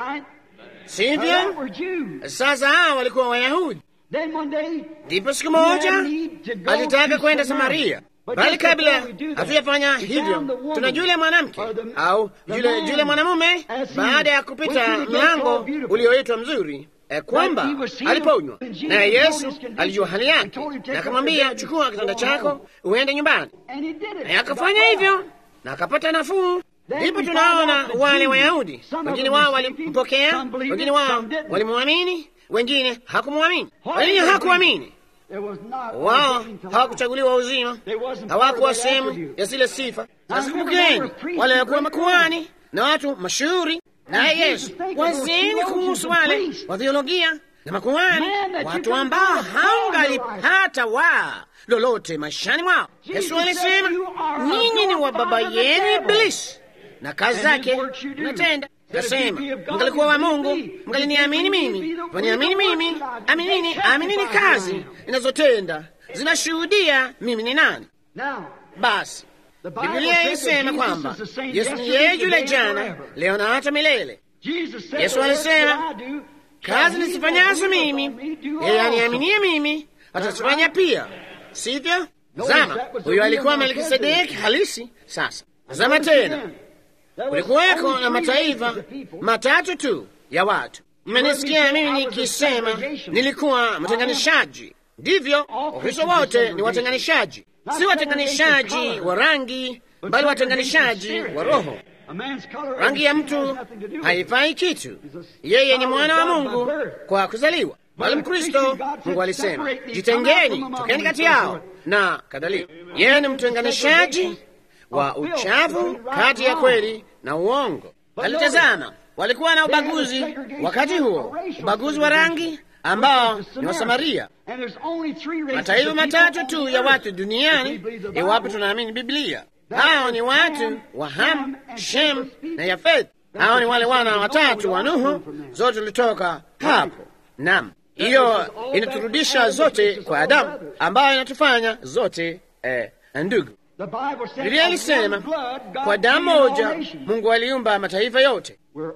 Sivyo? Sasa hao walikuwa Wayahudi. Ndipo siku moja alitaka kwenda Samaria. Bali kabla hatujafanya hivyo, tunajua yule mwanamke au yule yule mwanamume, baada ya kupita mlango ulioitwa mzuri, eh, kwamba aliponywa. Na Yesu alijua hali yake, na akamwambia, chukua kitanda chako uende nyumbani. Na akafanya hivyo na akapata nafuu. Ndipo tunaona wale Wayahudi, wengine wao walimpokea, wengine wao walimwamini, wengine hakumwamini. Wengine hakuamini, wao hawakuchaguliwa uzima, hawakuwa sehemu ya zile sifa. Sasa kumbukeni, wale wakuwa makuhani na watu mashuhuri. Naye Yesu, wazeni kuhusu wale wa theolojia na makuhani, watu ambao hawangalipata wa lolote maishani mwao. Yesu alisema, ninyi ni wa baba yenu Ibilisi, na kazi zake mnatenda. Kasema, mngalikuwa wa Mungu, mngaliniamini mimi. Waniamini mimi, aminini, aminini kazi inazotenda, zinashuhudia mimi ni nani. Basi Biblia isema kwamba Yesu ni yeye yule jana, leo na hata milele. Yesu alisema, kazi nisifanyazo mimi, yeye aniaminie mimi atazifanya pia. Sivyo? Zama, huyo alikuwa Melkisedeki halisi. Sasa zama tena, kulikuweko na mataifa matatu tu ya watu. Mmenisikia mimi nikisema nilikuwa mtenganishaji. Ndivyo, Wakristo wote ni watenganishaji. Si watenganishaji wa rangi bali watenganishaji wa roho. Rangi ya mtu haifai kitu, yeye ni mwana wa Mungu kwa kuzaliwa. Bali Mkristo, Mungu alisema jitengeni, tokeni kati yao na kadhalika. Yeye ni mtenganishaji wa uchafu kati ya kweli na uongo. Alitazama, walikuwa na ubaguzi wakati huo, ubaguzi wa rangi ambao ni wa Samaria. Mataifa matatu tu ya watu duniani, iwapo tunaamini Biblia. Hao ni watu wa Ham, Shem na Yafeth. Hao ni wale wana watatu wa Nuhu, zote tulitoka hapo. Naam, hiyo inaturudisha zote kwa Adamu, ambayo inatufanya zote eh, ndugu. Biblia ilisema kwa damu moja Mungu aliumba mataifa yote.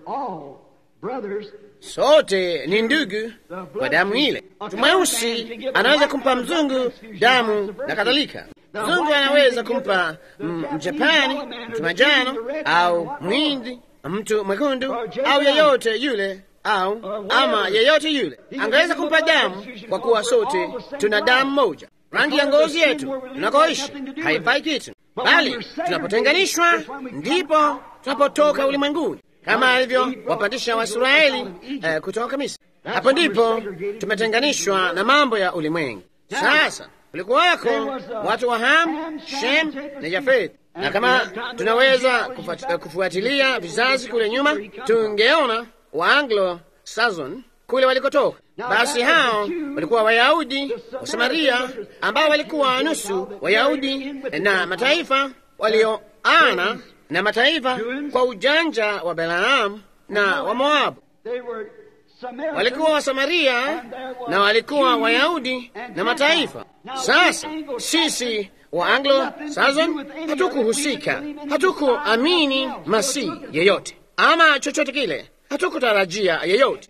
Sote ni ndugu kwa damu ile. Mtu mweusi anaweza kumpa mzungu damu na kadhalika. Mzungu anaweza kumpa Mjapani, mtu majano au Mhindi, mtu mwekundu au yeyote yule, au ama yeyote yule angeweza kumpa damu, kwa kuwa sote tuna damu moja. Rangi ya ngozi yetu tunakoishi haifai kitu, bali tunapotenganishwa ndipo tunapotoka ulimwenguni, kama alivyo wapandisha Waisraeli eh, kutoka Misri. Hapo ndipo tumetenganishwa na mambo ya ulimwengu. Sasa kulikuwako watu wa Ham, Shem na Yafeth, na kama tunaweza kufuatilia vizazi kule nyuma, tungeona Waanglo Saxon kule walikotoka. Basi hao walikuwa Wayahudi wa Samaria, ambao walikuwa nusu Wayahudi na mataifa walioana na mataifa kwa ujanja wa Balaamu na wa Moabu. Walikuwa wa Samaria na walikuwa Wayahudi na mataifa. Sasa sisi wa Anglo Saxon hatukuhusika, hatukuamini Masihi yeyote ama chochote kile, hatukutarajia yeyote.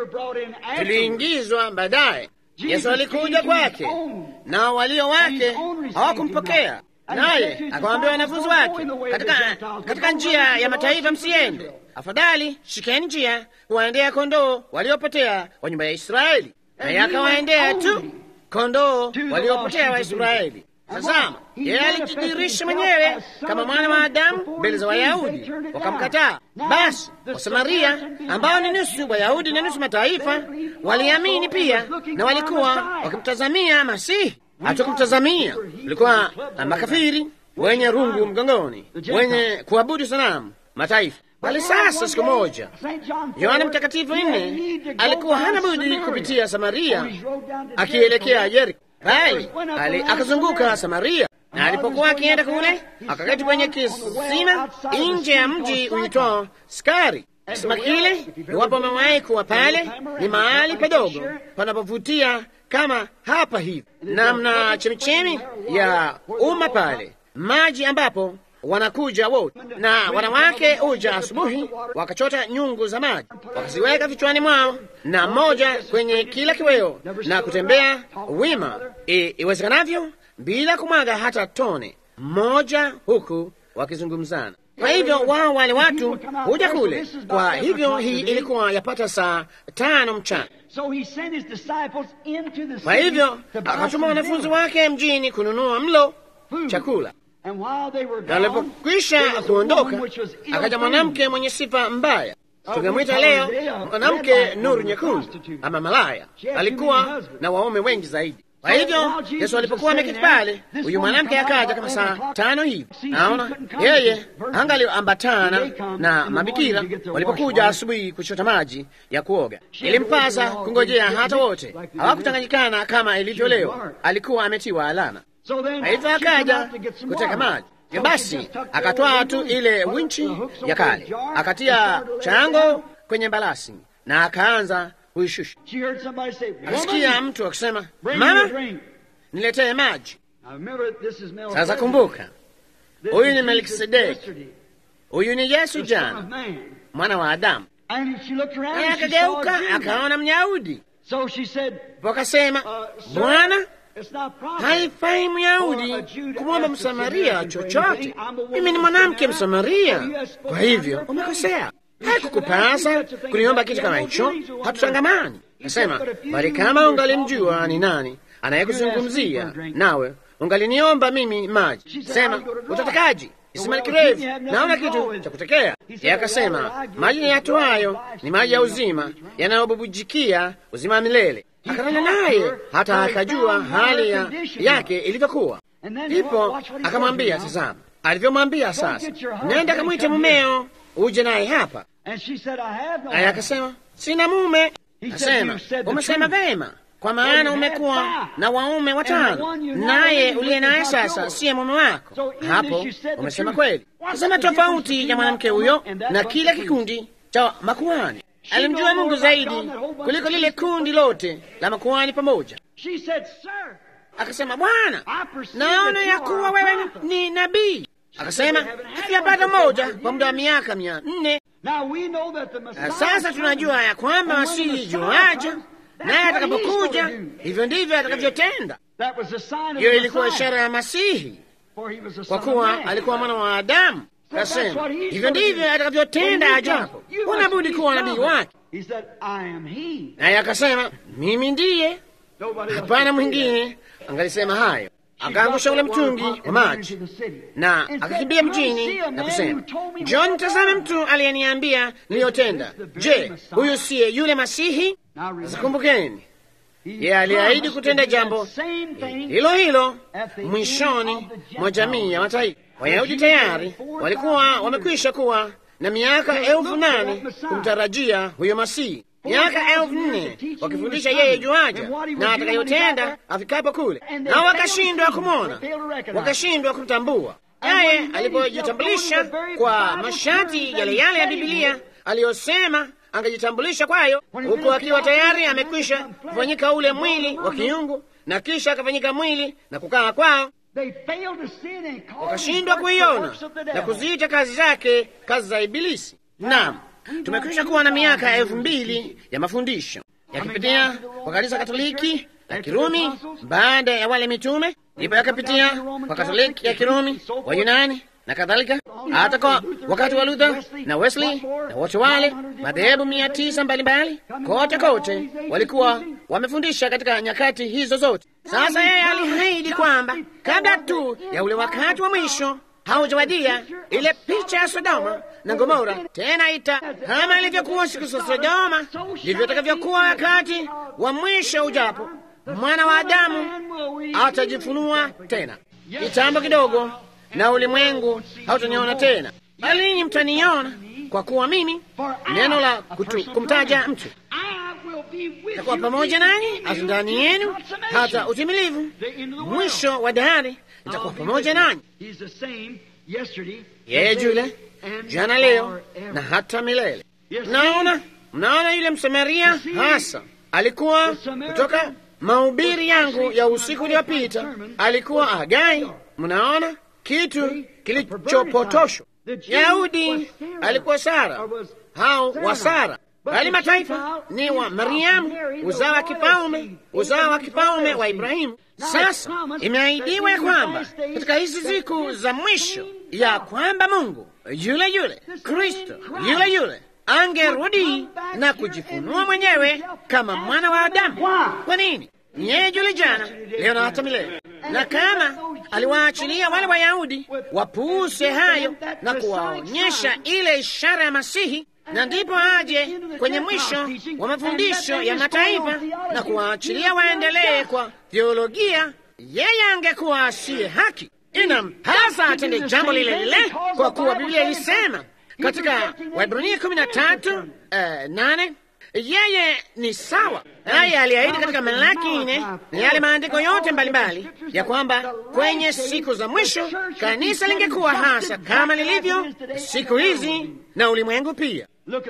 Tuliingizwa baadaye. Yesu alikuja kwake na walio wake hawakumpokea, naye akawaambia wanafunzi wake, katika, katika njia ya mataifa msiende, afadhali shikeni njia kuwaendea kondoo waliopotea wa nyumba ya Israeli. Naye akawaendea tu kondoo waliopotea wa Israeli. Tazama, yeye alijidhihirisha mwenyewe kama mwana wa Adamu mbele za Wayahudi, wakamkataa. Basi Wasamaria ambao ni nusu Wayahudi na nusu mataifa waliamini pia, na walikuwa wakimtazamia Masihi. Hatukumtazamia, tulikuwa makafiri wenye rungu mgongoni, wenye kuabudu sanamu mataifa. Bali sasa siku moja Yohana Mtakatifu nne alikuwa hana budi kupitia Samaria akielekea Yeriko. Bali ali akazunguka Samaria, na alipokuwa akienda kule akaketi kwenye kisima nje ya mji uitwao Skari. Kisima kile, iwapo amewahi kuwa pale, ni mahali padogo panapovutia kama hapa hivi, na mna chemichemi ya umma pale, maji ambapo wanakuja wote, na wanawake huja asubuhi wakachota nyungu za maji wakaziweka vichwani mwao, na mmoja kwenye kila kiweo, na kutembea wima I, iwezekanavyo bila kumwaga hata tone mmoja, huku wakizungumzana. Kwa hivyo wao wale watu huja kule. Kwa hivyo hii ilikuwa yapata saa tano mchana. Kwa hivyo akatuma wanafunzi wake mjini kununua mlo, chakula. Na alipokwisha kuondoka, akaja mwanamke mwenye sifa mbaya, tungemwita leo mwanamke nuru nyekundu ama malaya. Alikuwa na waume wengi zaidi. Kwa hivyo Yesu alipokuwa ameketi pale, huyu mwanamke akaja kama saa tano hivi. Naona yeye angaliambatana na mabikira walipokuja asubuhi kuchota maji ya kuoga. Ilimpasa kungojea hata wote hawakutanganyikana kama ilivyo leo. Alikuwa ametiwa alama. Kwa hivyo akaja kuteka maji. Basi akatwaa tu ile winchi ya kale, akatia chango kwenye balasi na akaanza kuishusha. Akasikia mtu akisema, mama, niletee maji. Sasa kumbuka, huyu ni Melkisedeki, huyu ni Yesu jana, mwana wa Adamu. Naye akageuka akaona Myahudi. Wakasema, Bwana, haifai Myahudi kumwomba Msamaria chochote. Mimi ni mwanamke Msamaria, kwa hivyo umekosea. Haikukupasa kuniomba kitu kama hicho, hatutangamani. Nasema, bali kama ungalimjua ni nani anayekuzungumzia, nawe ungaliniomba mimi maji. Sema, utatakaji? kisima kirefu, naona kitu cha kutekea. Yeye akasema, maji yatoayo ni maji ya uzima yanayobubujikia uzima wa milele. Akanena naye hata akajua hali ya yake ilivyokuwa. Ndipo akamwambia, tazama alivyomwambia sasa, nenda kamwite mumeo uje naye hapa. Naye akasema, sina mume. Akasema, umesema vema, kwa maana umekuwa na waume watano, naye uliye naye sasa siye mume wako. Hapo umesema kweli. Akasema, tofauti ya mwanamke huyo na kila kikundi cha makuhani, alimjua Mungu zaidi kuliko lile kundi lote la makuhani pamoja. Akasema, Bwana, naona ya kuwa wewe ni nabii. Akasema, hatujapata moja kwa muda wa miaka mia nne. Sasa tunajua ya kwamba Masihi yuaja, naye atakapokuja hivyo ndivyo atakavyotenda. Hiyo ilikuwa ishara ya Masihi, kwa kuwa alikuwa mwana wa Adamu. Akasema, hivyo ndivyo atakavyotenda ajapo. Unabudi kuwa nabii wake. Naye akasema, mimi ndiye, hapana mwingine angalisema hayo. Akaangusha ule mtungi wa maji na akakimbia mjini na kusema, John, tazame mtu aliyeniambia niliyotenda. Je, huyu siye yule Masihi? Zikumbukeni, yeye aliahidi kutenda jambo hilo hilo mwishoni mwa jamii ya mataifa. Wayahudi tayari walikuwa wamekwisha kuwa na miaka elfu nane kumtarajia huyo Masihi, miaka elfu nne wakifundisha yeye juaja na atakayotenda afikapo kule, na wakashindwa kumwona, wakashindwa kumtambua. Naye alipojitambulisha kwa masharti yale yale ya Biblia aliyosema angejitambulisha kwayo, huku akiwa tayari amekwisha kufanyika ule mwili wa kiungu, na kisha akafanyika mwili na kukaa kwao, wakashindwa kuiona na kuziita kazi zake kazi za Ibilisi. Naam, tumekwisha kuwa na miaka elfu mbili ya mafundisho yakipitia kwa kanisa Katoliki ya Kirumi baada ya wale mitume, ndipo yakapitia kwa Katoliki ya Kirumi wa Yunani na kadhalika, hata kwa wakati wa Luther na Wesley na wote wale madhehebu mia tisa mbalimbali kote kote walikuwa wamefundisha katika nyakati hizo zote. Sasa yeye aliahidi kwamba kabla tu ya ule wakati wa mwisho haujawadia, ile picha ya Sodoma na Gomora tena ita kama ilivyokuwa siku za Sodoma, ndivyo itakavyokuwa wakati wa mwisho ujapo. Mwana wa Adamu atajifunua tena. Kitambo kidogo na ulimwengu hautaniona tena, bali ninyi mtaniona, kwa kuwa mimi, neno la kutu, kumtaja mtu, takuwa pamoja nanyi hata ndani yenu hata utimilivu, mwisho wa dahari nitakuwa pamoja nanyi. Yeye yule jana, leo na hata milele. Mnaona, mnaona yule Msamaria hasa alikuwa kutoka mahubiri yangu ya usiku uliopita, alikuwa Hagai. Mnaona kitu kilichopotoshwa. Yahudi alikuwa Sara hao wa Sara, bali mataifa ni wa Mariamu, uzao wa kifalme, uzao wa kifalme wa Ibrahimu. Sasa imeahidiwa ya kwamba katika hizi siku za mwisho ya kwamba Mungu yule yule, Kristo yule yule angerudi na kujifunua mwenyewe kama mwana wa Adamu. Kwa nini? Yeye yule jana, leo na hata milele. Na kama aliwaachilia wale Wayahudi wapuuse hayo na kuwaonyesha ile ishara ya Masihi, na ndipo aje kwenye mwisho wa mafundisho ya mataifa na kuwaachilia waendelee kwa theolojia, yeye angekuwa asiye haki. Inampasa atende jambo lile lile, kwa kuwa Biblia ilisema katika Waebrania kumi na tatu uh, nane yeye ni sawa. Naye aliahidi katika Malaki nne na yale maandiko yote mbalimbali ya kwamba kwenye siku za mwisho kanisa lingekuwa hasa kama lilivyo siku hizi na ulimwengu pia.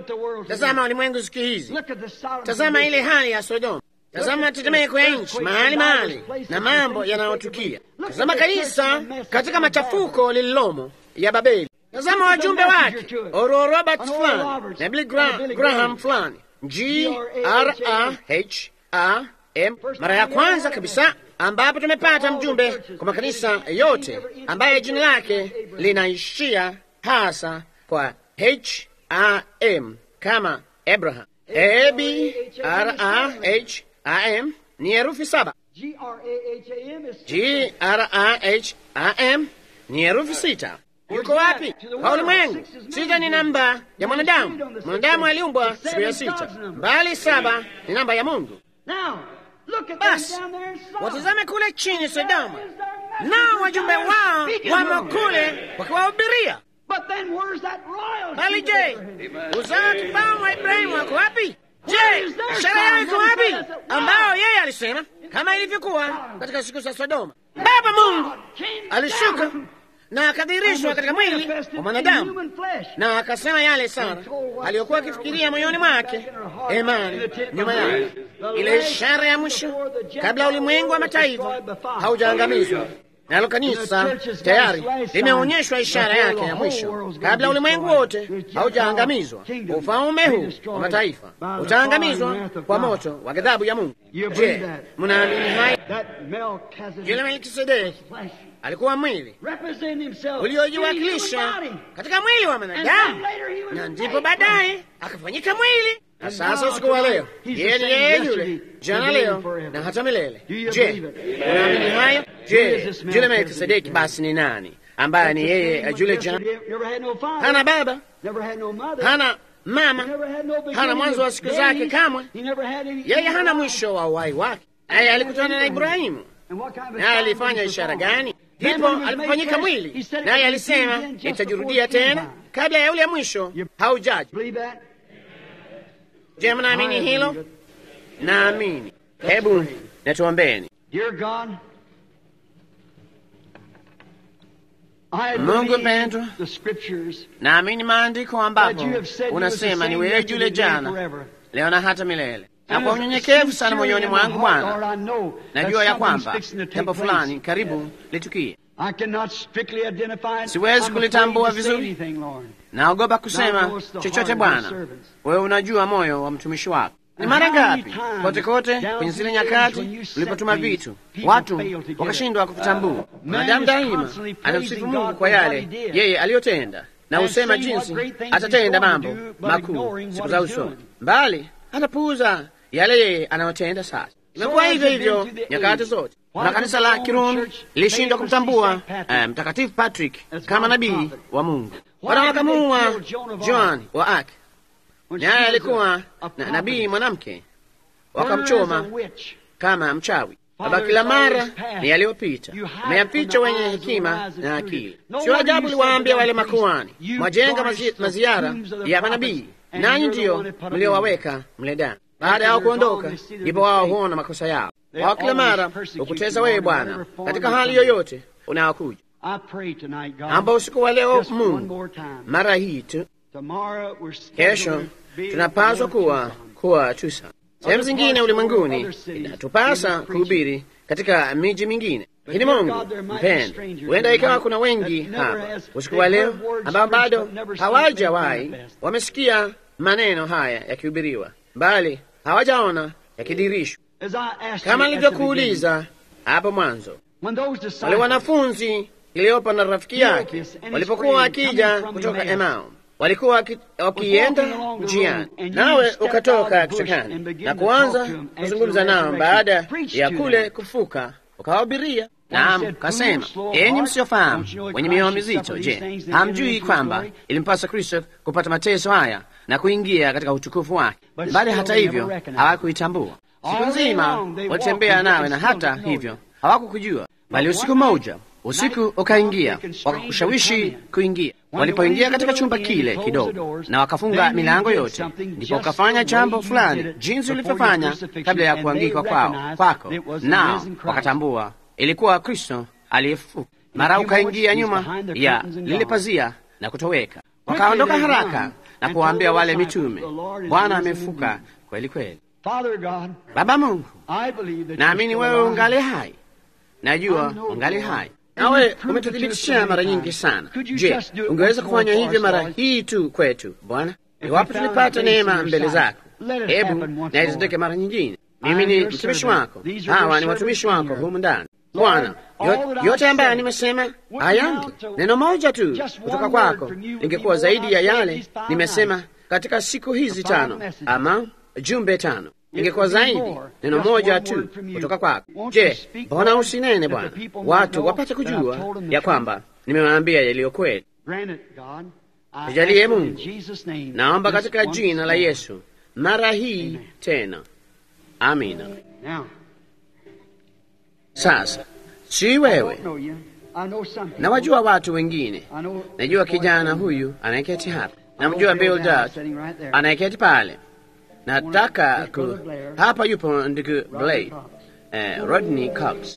Tazama ulimwengu siku hizi, tazama ile hali ya Sodoma, tazama tetemeko ya nchi mahali mahali na mambo yanayotukia. Tazama kanisa katika machafuko lililomo ya Babeli. Tazama wajumbe wake, Oral Roberts fulani na Billy Graham fulani, G R A H A M, mara ya kwanza kabisa ambapo tumepata mjumbe kwa makanisa yote ambaye jina lake linaishia hasa kwa H A M kama Abraham. A B R A H A M ni herufi saba. G R A H A M ni herufi sita. Yuko wapi? Kwa ulimwengu. Sita ni namba ya mwanadamu. Mwanadamu aliumbwa siku ya sita, bali saba ni namba ya Mungu. Basi watazame kule chini Sodoma, nao wajumbe wao wamo kule wakiwahubiria. Bali je, uzao kibao wa Ibrahimu wako wapi? Je, ishara yao iko wapi, ambao yeye alisema kama ilivyokuwa katika siku za Sodoma? Baba Mungu alishuka na akadhihirishwa katika mwili wa mwanadamu, na akasema yale Sara aliyokuwa akifikiria moyoni mwake, imani nyuma yake, ile ishara ya mwisho kabla ulimwengu wa mataifa haujaangamizwa. Nalo kanisa tayari limeonyeshwa ishara yake ya mwisho kabla ulimwengu wote haujaangamizwa. Ufalme huu wa mataifa utaangamizwa kwa moto wa ghadhabu ya Mungu. Je, mnaamini haya? Yule Melkisedeki alikuwa mwili uliojiwakilisha katika mwili wa mwanadamu, na ndipo baadaye akafanyika mwili. Na sasa usiku wa leo, yeye ni yeye yule jana, leo na hata milele. Je, unaamini hayo? Je, yule Melkisedeki basi ni nani ambaye ni yeye yule jana? Hana baba, hana mama, hana mwanzo wa siku zake kamwe. Yeye hana mwisho wa uhai wake. Naye alikutana na Ibrahimu, naye alifanya ishara gani? Ndipo alipofanyika mwili, naye alisema itajirudia tena kabla ya ule mwisho haujaja. Je, mnaamini hilo? Naamini. Hebu natuombeni. Mungu mpendwa, naamini maandiko ambapo unasema ni wewe yule jana, leo na hata milele. Na kwa unyenyekevu sana moyoni mwangu Bwana, najua ya kwamba jambo fulani karibu litukie. Siwezi kulitambua vizuri, naogopa kusema chochote Bwana. Wewe unajua moyo wa mtumishi wako. Ni mara ngapi kote kote kwenye zile nyakati ulipotuma vitu, watu wakashindwa kuvitambua. Mwanadamu daima anamsifu Mungu kwa yale yeye aliyotenda, na usema jinsi atatenda mambo makuu siku za usoni, mbali anapuuza yale yeye anayotenda sasa. Imekuwa hivyo hivyo nyakati zote. Na kanisa la Kirumi lilishindwa kumtambua uh, Mtakatifu Patrick kama nabii wa Mungu. Wana wakamuua John wa Arc, naye alikuwa na nabii mwanamke, wakamchoma kama mchawi. Baba, kila mara ni yaliyopita umeyaficha wenye hekima na akili. Sio ajabu liwaambia wale makuhani, mwajenga mazi, maziara ya manabii, nanyi ndiyo mliowaweka mle ndani. Baada yao kuondoka, ndipo wao huona makosa yao. Wao kila mara ukuteza wewe Bwana katika hali yoyote unayokuja. Amba usiku wa leo, Mungu, mara hii tu, kesho tunapaswa kuwa kuwa tusa sehemu zingine ulimwenguni, inatupasa kuhubiri katika miji mingine. Lakini Mungu mpendwa, huenda ikawa kuna wengi hapa usiku wa leo ambao bado hawajawahi wamesikia maneno haya yakihubiriwa, bali hawajaona yakidirishwa. Kama nilivyokuuliza hapo mwanzo, wale wanafunzi Kleopa na rafiki yake walipokuwa wakija kutoka Emau, walikuwa wakienda njiani, nawe ukatoka kichakani na kuanza kuzungumza nao. Baada ya kule kufuka, ukawahubiria. Naam, kasema, enyi msiofahamu, wenye mioyo mizito, je, hamjui kwamba ilimpasa Kristo kupata mateso haya na kuingia katika utukufu wake? Bali hata hivyo hawakuitambua. Siku nzima walitembea nawe, na hata hivyo hawakukujua. Bali usiku mmoja, usiku ukaingia, wakakushawishi kuingia. Walipoingia katika chumba kile kidogo na wakafunga milango yote, ndipo ukafanya jambo fulani jinsi ulivyofanya kabla ya kuangikwa kwao kwako, nao wakatambua ilikuwa Kristo aliyefufuka. Mara ukaingia nyuma ya lile pazia na kutoweka. Wakaondoka haraka na kuwaambia wale mitume, Bwana amefufuka kweli kweli. Baba Mungu, naamini wewe ungali hai, najua ungali hai, nawe umetuthibitishia mara nyingi sana. Je, ungeweza kufanya hivyo mara hii tu kwetu Bwana? Iwapo tulipata neema mbele zako, hebu na itendeke mara nyingine. Mimi ni mtumishi wako, hawa ni watumishi wako humu ndani Bwana. Yote ambayo nimesema hayangu neno moja tu kutoka kwako ingekuwa zaidi ya yale nimesema katika siku hizi tano, ama jumbe tano. Ingekuwa zaidi neno moja tu kutoka kwako. Je, mbona usinene Bwana, watu wapate kujua ya kwamba nimewaambia yaliyo kweli? Nijalie Mungu, naomba katika jina la Yesu mara hii tena, amina. Sasa si wewe, nawajua watu wengine. Najua kijana huyu anayeketi hapa, namjua Bill Dart anayeketi pale. Nataka ku... hapa yupo ndugu Blade, eh, Rodney Cox.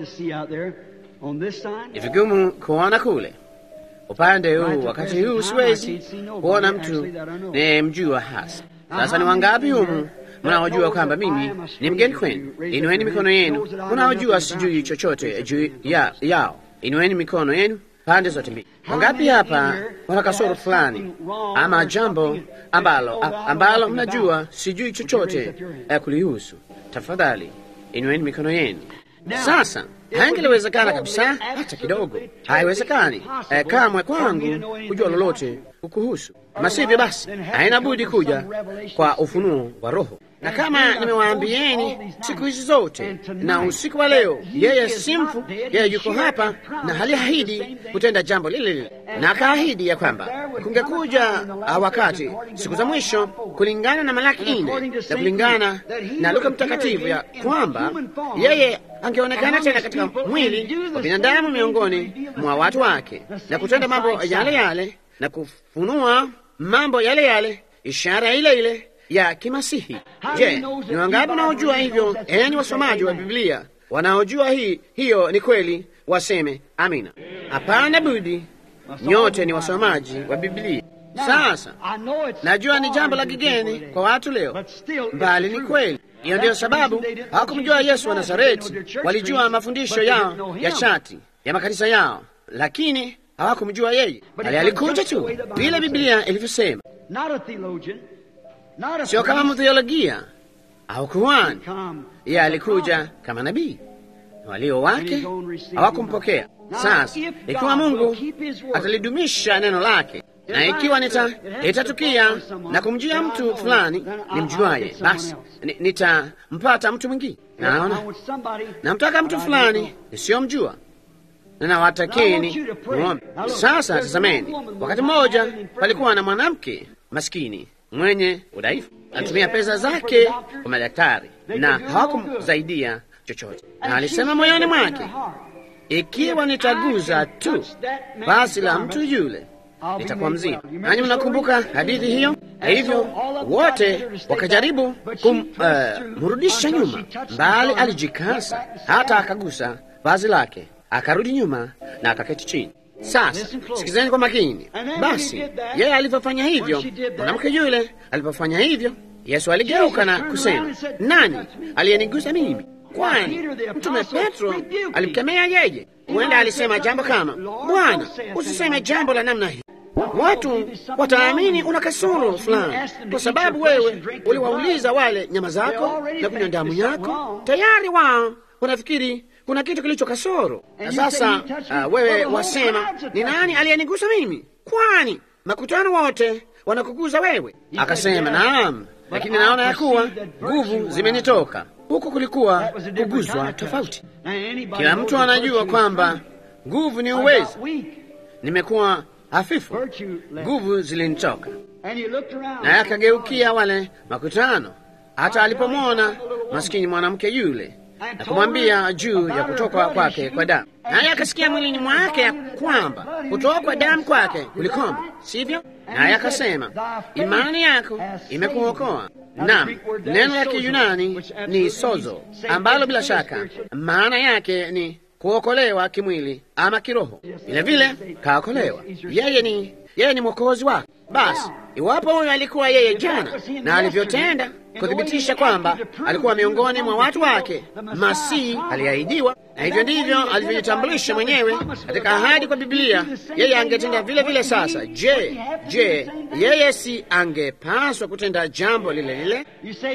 Ni vigumu kuona kule upande huu, wakati huu siwezi kuona mtu ni mjua hasa. Sasa ni wangapi humu mnaojua kwamba mimi ni mgeni kwenu? Inueni mikono yenu. Mnaojua sijui chochote juu ya, yao, inueni mikono yenu pande zote mbili. Wangapi hapa wana kasoro fulani ama jambo ambalo ambalo mnajua sijui chochote eh, kulihusu? Tafadhali inueni mikono yenu. Sasa haingeliwezekana kabisa hata kidogo, haiwezekani eh, kamwe kwangu kujua lolote kukuhusu. Kama sivyo, basi haina budi kuja kwa ufunuo wa Roho. Na kama nimewaambieni siku hizi zote na usiku wa leo, yeye si mfu, yeye yuko hapa na haliahidi kutenda jambo lile lile, na akaahidi ya kwamba kungekuja wakati siku za mwisho kulingana na Malaki nne na kulingana na Luka Mtakatifu ya kwamba yeye angeonekana tena katika mwili wa binadamu miongoni mwa watu wake na kutenda mambo yale yale na kufunua mambo yale yale, ishara ile ile ya kimasihi. Je, ni wangapi wanaojua hivyo? Enyi wasomaji wa Biblia wanaojua hii hiyo ni kweli, waseme amina. Hapana budi, nyote ni wasomaji wa Biblia. Sasa najua ni jambo la kigeni kwa watu leo, bali ni kweli. Hiyo ndiyo sababu hawakumjua Yesu wa Nazareti. Walijua mafundisho yao ya chati ya makanisa yao, lakini hawakumjua yeye. Bali alikuja tu vile Biblia ilivyosema, sio kama mtheologia au kuhani. Yeye alikuja kama nabii, na walio wake hawakumpokea. Sasa ikiwa Mungu atalidumisha neno lake, na ikiwa nita itatukia na kumjia mtu fulani nimjuaye, basi nitampata mtu mwingine. Naona namtaka mtu fulani nisiyomjua, na nawatakeni muombe. Sasa tazameni, wakati mmoja palikuwa na mwanamke maskini mwenye udhaifu, atumia pesa zake kwa madaktari na hawakumsaidia chochote, na alisema moyoni mwake, ikiwa nitaguza tu basi la mtu yule nitakuwa mzima. Nanyi mnakumbuka hadithi hiyo? Hivyo wote wakajaribu kumrudisha uh, nyuma, bali alijikasa hata akagusa vazi lake, akarudi nyuma na akaketi chini. Sasa sikizeni kwa makini. Basi yeye alipofanya hivyo, mwanamke yule alipofanya hivyo, Yesu aligeuka na kusema, nani aliyenigusa mimi? Kwani Mtume Petro alimkemea yeye. Huenda alisema jambo kama, Bwana, usiseme jambo la namna hii, watu wataamini una kasoro fulani, kwa sababu wewe uliwauliza wale nyama zako na kunywa damu yako. Tayari wao wanafikiri kuna kitu kilicho kasoro. Na sasa uh, wewe wasema, ni nani aliyenigusa mimi? Kwani makutano wote wanakuguza wewe? Akasema, naam, lakini naona ya kuwa nguvu zimenitoka. Huko kulikuwa kuguzwa tofauti. Kila mtu anajua kwamba nguvu ni uwezo. Nimekuwa hafifu, nguvu zilinitoka. Na akageukia wale makutano, hata alipomwona maskini mwanamke yule na kumwambia juu ya kutoka kwake kwa damu. Naye akasikia mwilini mwake ya kwamba kutoka kwa damu kwake kulikoma, sivyo? Naye akasema, imani yako imekuokoa. Naam, neno la Kiyunani ni sozo, ambalo bila shaka maana yake ni kuokolewa kimwili ama kiroho. Vile vile kaokolewa. Yeye ni yeye ni mwokozi wako. Basi iwapo huyo alikuwa yeye jana, na alivyotenda kuthibitisha kwamba alikuwa miongoni mwa watu wake, Masihi aliahidiwa, na hivyo ndivyo alivyojitambulisha mwenyewe katika ahadi kwa Biblia, yeye angetenda vile vile. Sasa je, je, yeye si angepaswa kutenda jambo lile lile?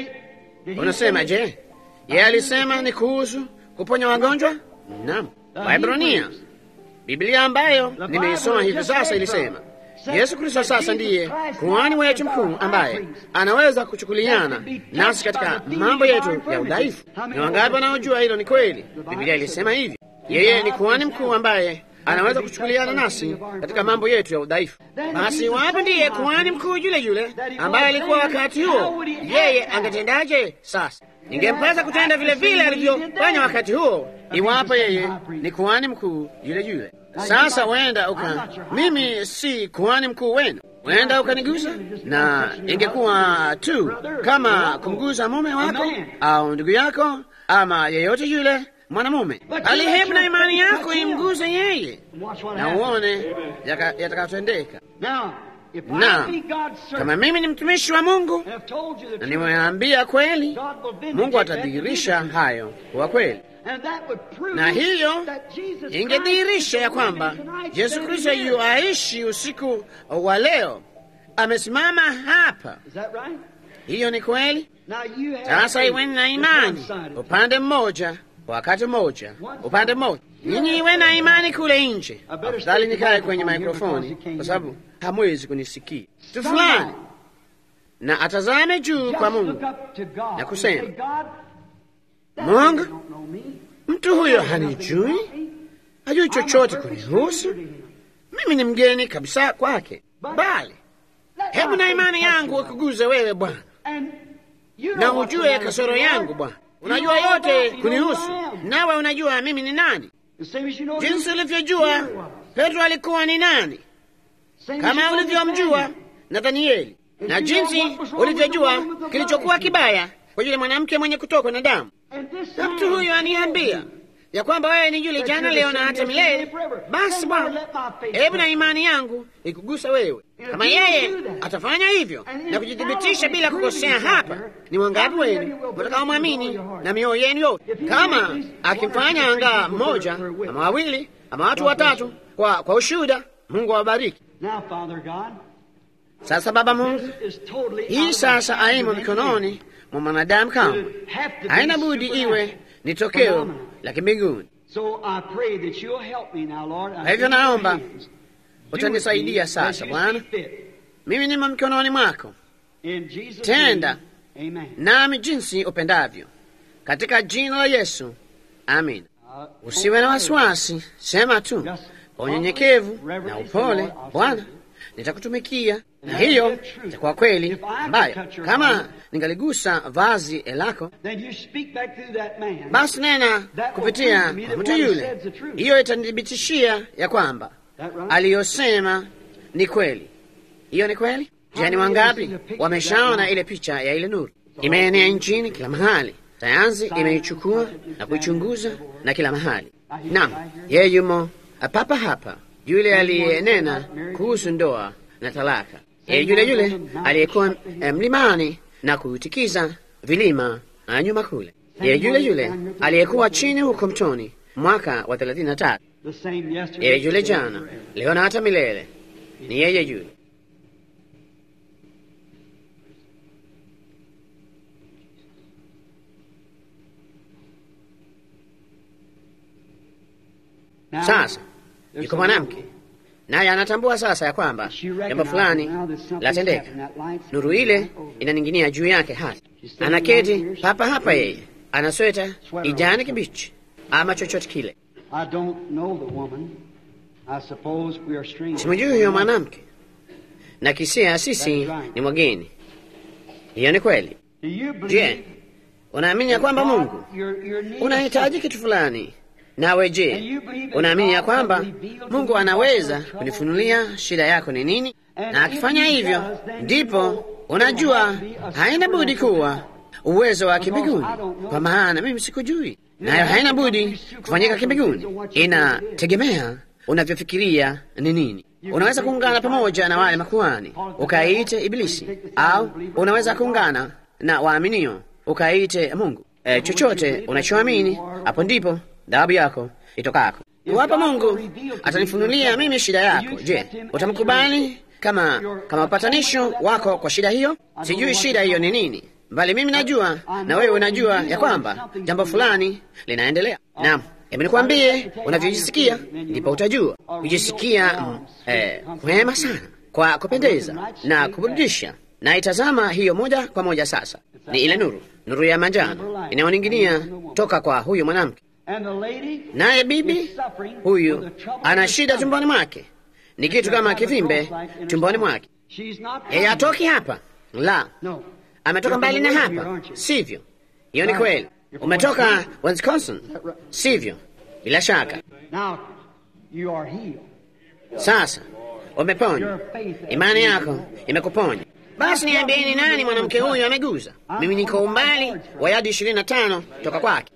Unasema, je, yeye alisema ni kuhusu kuponya wagonjwa? Naam. Waebrania, Biblia ambayo nimeisoma hivi sasa, ilisema Yesu Kristo sasa ndiye kuhani wetu mkuu ambaye anaweza kuchukuliana nasi katika mambo yetu ya udhaifu. Ni wangapi wanaojua hilo ni kweli? Biblia ilisema hivi, yeye ni kuhani mkuu ambaye anaweza kuchukuliana nasi katika mambo yetu ya udhaifu. Basi wapi ndiye kuhani mkuu yule yule ambaye alikuwa wakati huo, yeye angetendaje sasa? Ingempasa kutenda vile vile alivyofanya wakati huo, iwapo yeye ni kuhani mkuu yule yule. Sasa wenda uka, mimi si kuhani mkuu wenu, wenda ukanigusa, na ingekuwa tu kama kumgusa mume wako au ndugu yako ama yeyote yule mwanamume. Alihebu na imani yako imguse yeye, na uone yatakayotendeka. Na kama mimi ni mtumishi wa Mungu na nimeambia kweli, Mungu atadhihirisha hayo kwa kweli, na hiyo ingedhihirisha ya kwamba Yesu Kristo yu aishi usiku wa leo, amesimama hapa. Hiyo ni kweli. Sasa iweni na imani upande mmoja, wakati mmoja, upande mmoja. Nyinyi iwe na imani kule nje. Afadhali nikae kwenye mikrofoni kwa sababu hamwezi kunisikia. Mtu fulani na atazame juu kwa Mungu na kusema, Mungu, mtu huyo hanijui, hajui chochote kunihusu, mimi ni mgeni kabisa kwake, bali hebu na imani yangu ikuguze wewe Bwana, na ujue kasoro yangu Bwana. Unajua yote kunihusu, nawe unajua mimi ni nani, jinsi ulivyojua Petro alikuwa ni nani, kama ulivyomjua Nathanieli, na jinsi ulivyojua kilichokuwa kibaya kwa yule mwanamke mwenye kutokwa na damu. Na mtu huyu aniambia ya kwamba wewe ni yule jana, leo na hata milele. Basi Bwana, hebu na imani yangu ikugusa wewe. Kama yeye atafanya hivyo na kujithibitisha bila kukosea hapa, ni wangapi wenu mtakaomwamini na mioyo yenu yote? Kama akimfanya angaa mmoja ama wawili ama watu watatu kwa, kwa ushuhuda, Mungu awabariki. Sasa Baba Mungu, hii sasa aimo mikononi mwa mwanadamu, kama haina budi iwe ni tokeo la kimbinguni. Kwa hivyo naomba utanisaidia sasa Bwana, mimi nimo mikononi mwako, tenda nami jinsi upendavyo, katika jina la Yesu, amin. Usiwe na wasiwasi, sema tu kwa unyenyekevu na upole, Bwana, nitakutumikia. Na hiyo itakuwa kweli ambayo, kama ningaligusa vazi lako, basi nena kupitia mtu yule, hiyo itanithibitishia ya kwamba aliyosema ni kweli. Hiyo ni kweli. Je, ni wangapi wameshaona ile picha ya ile nuru? Imeenea nchini kila mahali, sayansi imeichukua na kuichunguza na kila mahali. Naam, yeye yumo papa hapa, yule aliyenena kuhusu ndoa na talaka, yeye yule yule aliyekuwa mlimani na kuitikiza vilima na nyuma kule, yeye yule yule aliyekuwa chini huko mtoni mwaka wa thelathini na tatu, yeye yule jana, leo na hata milele, ni yeye yule. Sasa yuko mwanamke, naye anatambua sasa ya kwamba jambo fulani latendeka. Nuru ile inaning'inia juu yake, hata anaketi papa hapa. Yeye ana sweta ijani kibichi ama chochote kile. Simjui huyo mwanamke, na kisia sisi ni mwageni. Hiyo ni kweli. Je, unaamini ya kwamba Mungu unahitaji kitu fulani? Nawe je, unaamini ya kwamba Mungu anaweza kunifunulia shida yako ni nini? Na akifanya hivyo, ndipo unajua haina budi kuwa uwezo wa kimbinguni, kwa maana mimi sikujui, nayo haina budi kufanyika kimbinguni. Inategemea unavyofikiria ni nini. Unaweza kuungana pamoja na wale makuhani ukaite Ibilisi, au unaweza kuungana na waaminio ukaite Mungu. E, chochote unachoamini, hapo ndipo dhahabu yako itokako. Iwapo Mungu atanifunulia mimi shida yako, je, utamkubali kama kama upatanisho wako kwa shida hiyo? Sijui shida hiyo ni nini, bali mimi najua na wewe unajua ya kwamba jambo fulani linaendelea. Naam, hebu nikwambie unavyojisikia, ndipo utajua. Kujisikia mm, eh, kwema sana, kwa kupendeza na kuburudisha. Na itazama hiyo moja kwa moja sasa, ni ile nuru, nuru ya manjano inayoning'inia toka kwa huyo mwanamke. naye bibi huyu ana shida tumboni mwake, ni kitu kama kivimbe tumboni mwake. Yeye atoki hapa, la, ametoka mbali na hapa, sivyo? Hiyo ni kweli. Umetoka Wisconsin, sivyo? Bila shaka. Sasa umeponywa, imani yako imekuponya. Basi niambieni, nani mwanamke huyu ameguza? Mimi niko umbali wa yadi ishirini na tano toka kwake.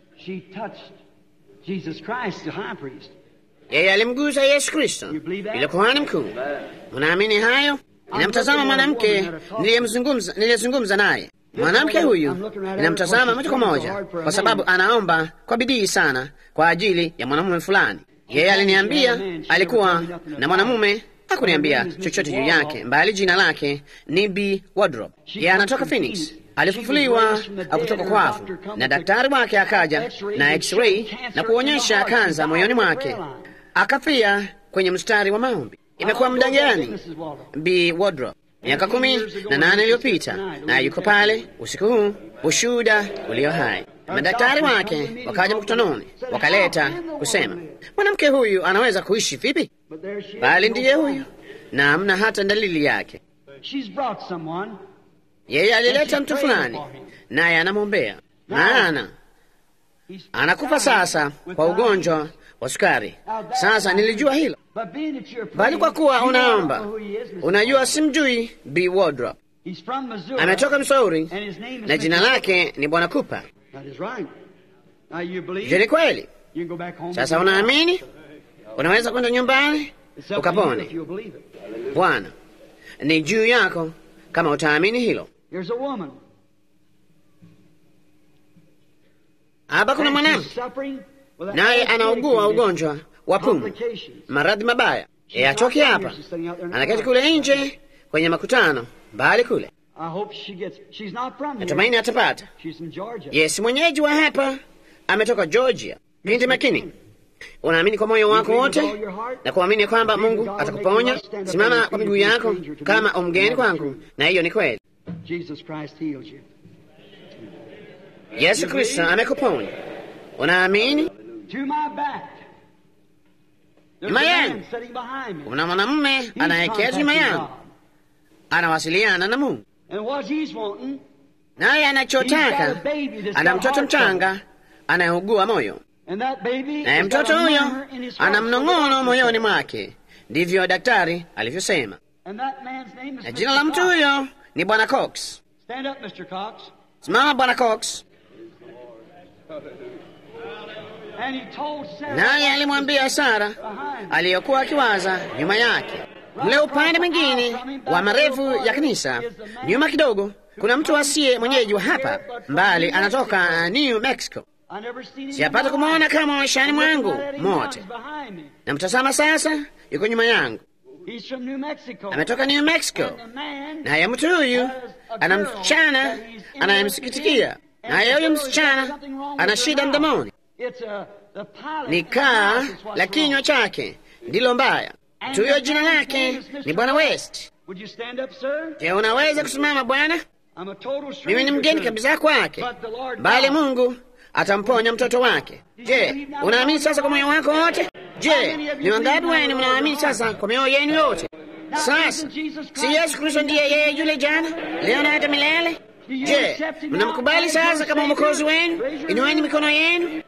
Yeye alimguza Yesu Kristo, yule kuhani mkuu. Unaamini hayo? Ninamtazama mwanamke niliyemzungumza, niliyezungumza naye. Mwanamke huyu ninamtazama moja kwa moja, kwa sababu anaomba kwa bidii sana kwa ajili ya mwanamume fulani. Yeye aliniambia alikuwa na mwanamume, hakuniambia chochote juu yake, mbali jina lake ni B. Wardrop. Yeye anatoka Phoenix, alifufuliwa kutoka kwa wafu, na daktari wake akaja na x-ray na kuonyesha kanza moyoni mwake, akafia kwenye mstari wa maombi. Imekuwa muda gani, B. Wardrop? Miaka kumi na nane iliyopita, na yuko pale usiku huu, ushuhuda ulio hai. Madaktari wake wakaja mkutanoni, wakaleta kusema, mwanamke huyu anaweza kuishi vipi? Bali ndiye huyu, na hamna hata dalili yake. Yeye alileta mtu fulani, naye anamwombea, maana anakufa sasa kwa ugonjwa wa sukari. Sasa nilijua hilo, bali kwa kuwa unaomba, unajua simjui B. Wardrop. Ametoka Missouri na jina lake ni Bwana Cooper. Je, ni kweli? Sasa unaamini? Unaweza kwenda nyumbani ukapone. Bwana, ni juu yako kama utaamini hilo. Hapa kuna mwanamke, naye anaugua ugonjwa wa pumu, maradhi mabaya. Yeye atoki hapa, anaketi kule nje kwenye makutano mbali kule. Natumaini atapata. Yes, mwenyeji wa hapa, ametoka Georgia. Binti makini, unaamini kwa moyo wako wote na kuamini kwamba Mungu atakuponya? Simama kwa miguu yako kama umgeni kwangu, na hiyo ni kweli. Yesu Kristo amekuponya. Unaamini? Nyuma yangu kuna mwanamume anayeketi nyuma yangu, anawasiliana na Mungu, naye anachotaka, ana mtoto mchanga anayeugua moyo, naye mtoto huyo ana mnong'ono moyoni mwake. Ndivyo daktari alivyosema, na jina la mtu huyo ni Bwana Cox. Simama Bwana Cox. Naye alimwambia Sara aliyokuwa akiwaza nyuma yake. Mle upande mwingine wa marefu ya kanisa, nyuma kidogo, kuna mtu asiye mwenyeji wa hapa, mbali anatoka New Mexico. Siyapata kumwona kama maishani mwangu mote. Namtazama sasa, yuko nyuma yangu. Ametoka New Mexico, naye mtu huyu ana msichana anayemsikitikia, naye huyu msichana ana shida mdomoni. Ni kaa la kinywa chake ndilo mbaya. Mtu huyo jina lake ni Bwana West. Je, unaweza kusimama Bwana? Mimi ni mgeni kabisa kwake, bali Mungu atamponya mtoto wake. Je, unaamini sasa kwa moyo wako wote? Je, ni wangapi wenu mnaamini sasa kwa mioyo yenu yote? Sasa si Yesu Kristo ndiye yeye yule jana, leo na hata milele? Je, mnamkubali sasa kama mwokozi wenu? Inueni mikono yenu.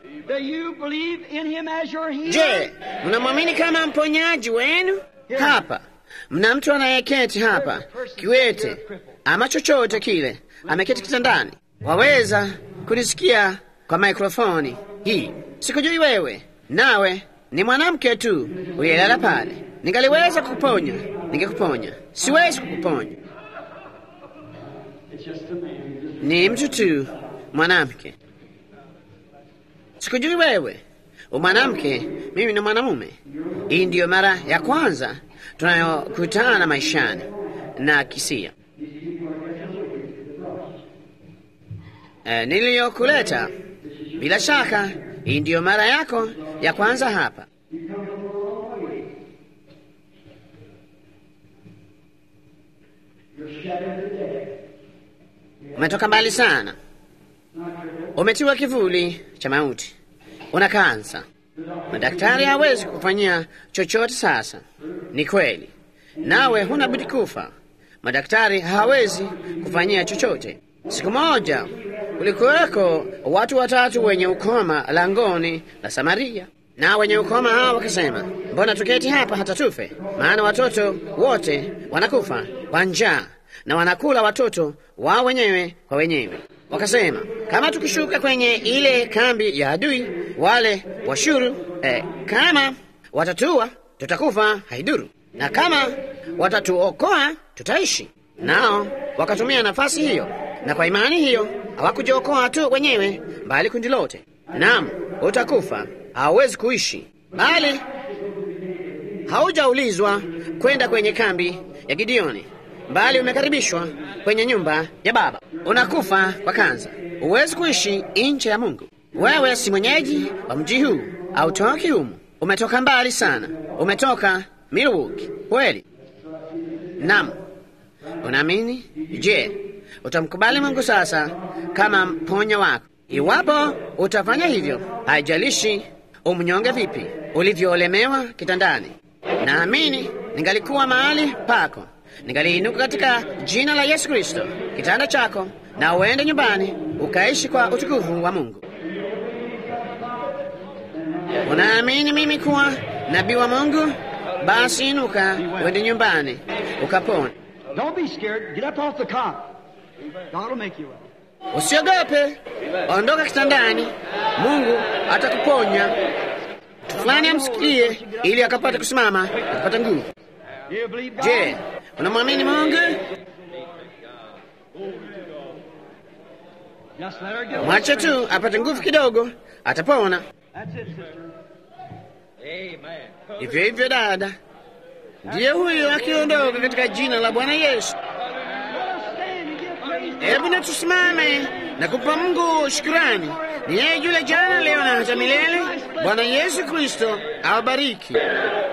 Je, mnamwamini kama mponyaji wenu? Hapa mna mtu anayeketi hapa kiwete ama chochote kile, ameketi kitandani. Waweza kunisikia kwa mikrofoni hii. Sikujui wewe, nawe ni mwanamke tu uyelala pale. Ningaliweza kukuponya, ningekuponya. Siwezi kukuponya. Ni mtu tu, mwanamke. Sikujui wewe, umwanamke, mimi ni mwanamume. Hii ndiyo mara ya kwanza tunayokutana maishani na kisia. E, niliyokuleta, bila shaka, hii ndiyo mara yako ya kwanza hapa. Umetoka mbali sana, umetiwa kivuli cha mauti. una kansa. Madaktari hawezi kufanyia chochote sasa. Ni kweli, nawe huna budi kufa. Madaktari hawezi kufanyia chochote. Siku moja kulikuweko watu watatu wenye ukoma langoni la Samaria, na wenye ukoma hao wakasema, mbona tuketi hapa hata tufe? Maana watoto wote wanakufa kwa njaa na wanakula watoto wao wenyewe kwa wenyewe. Wakasema, kama tukishuka kwenye ile kambi ya adui wale washuru, eh, kama watatua tutakufa haiduru, na kama watatuokoa tutaishi. Nao wakatumia nafasi hiyo, na kwa imani hiyo hawakujiokoa tu wenyewe, bali kundi lote. Naam, utakufa, hauwezi kuishi, bali haujaulizwa kwenda kwenye kambi ya Gideoni, bali umekaribishwa kwenye nyumba ya Baba. Unakufa kwa kansa, huwezi kuishi nje ya Mungu. Wewe si mwenyeji wa mji huu, hautoki humu, umetoka mbali sana, umetoka Milwaukee. Kweli? Naam. Unaamini? Je, utamkubali Mungu sasa kama mponya wako? Iwapo utafanya hivyo, haijalishi umnyonge vipi, ulivyoolemewa kitandani, naamini ningalikuwa mahali pako, ningaliinuka katika jina la Yesu Kristo kitanda chako, na uende nyumbani ukaishi kwa utukufu wa Mungu. Unaamini mimi kuwa nabii wa Mungu? Basi inuka uende nyumbani ukapone. Don't be scared. Get up off the cot. God will make you well. Usiogope, ondoka kitandani, Mungu atakuponya. Mtu fulani amsikie ili akapata kusimama, akapata nguvu. Do you believe God? Je, unamwamini Mungu? Just let her go. Mwache tu apate nguvu kidogo, atapona. That's it, sister. Hivyo hivyo dada, ndiye huyo akiondoka katika jina la Bwana Yesu. Hebu na tusimame na kupa Mungu shukrani. Ni yeye yule jana, leo na hata milele. Bwana Yesu Kristo awabariki.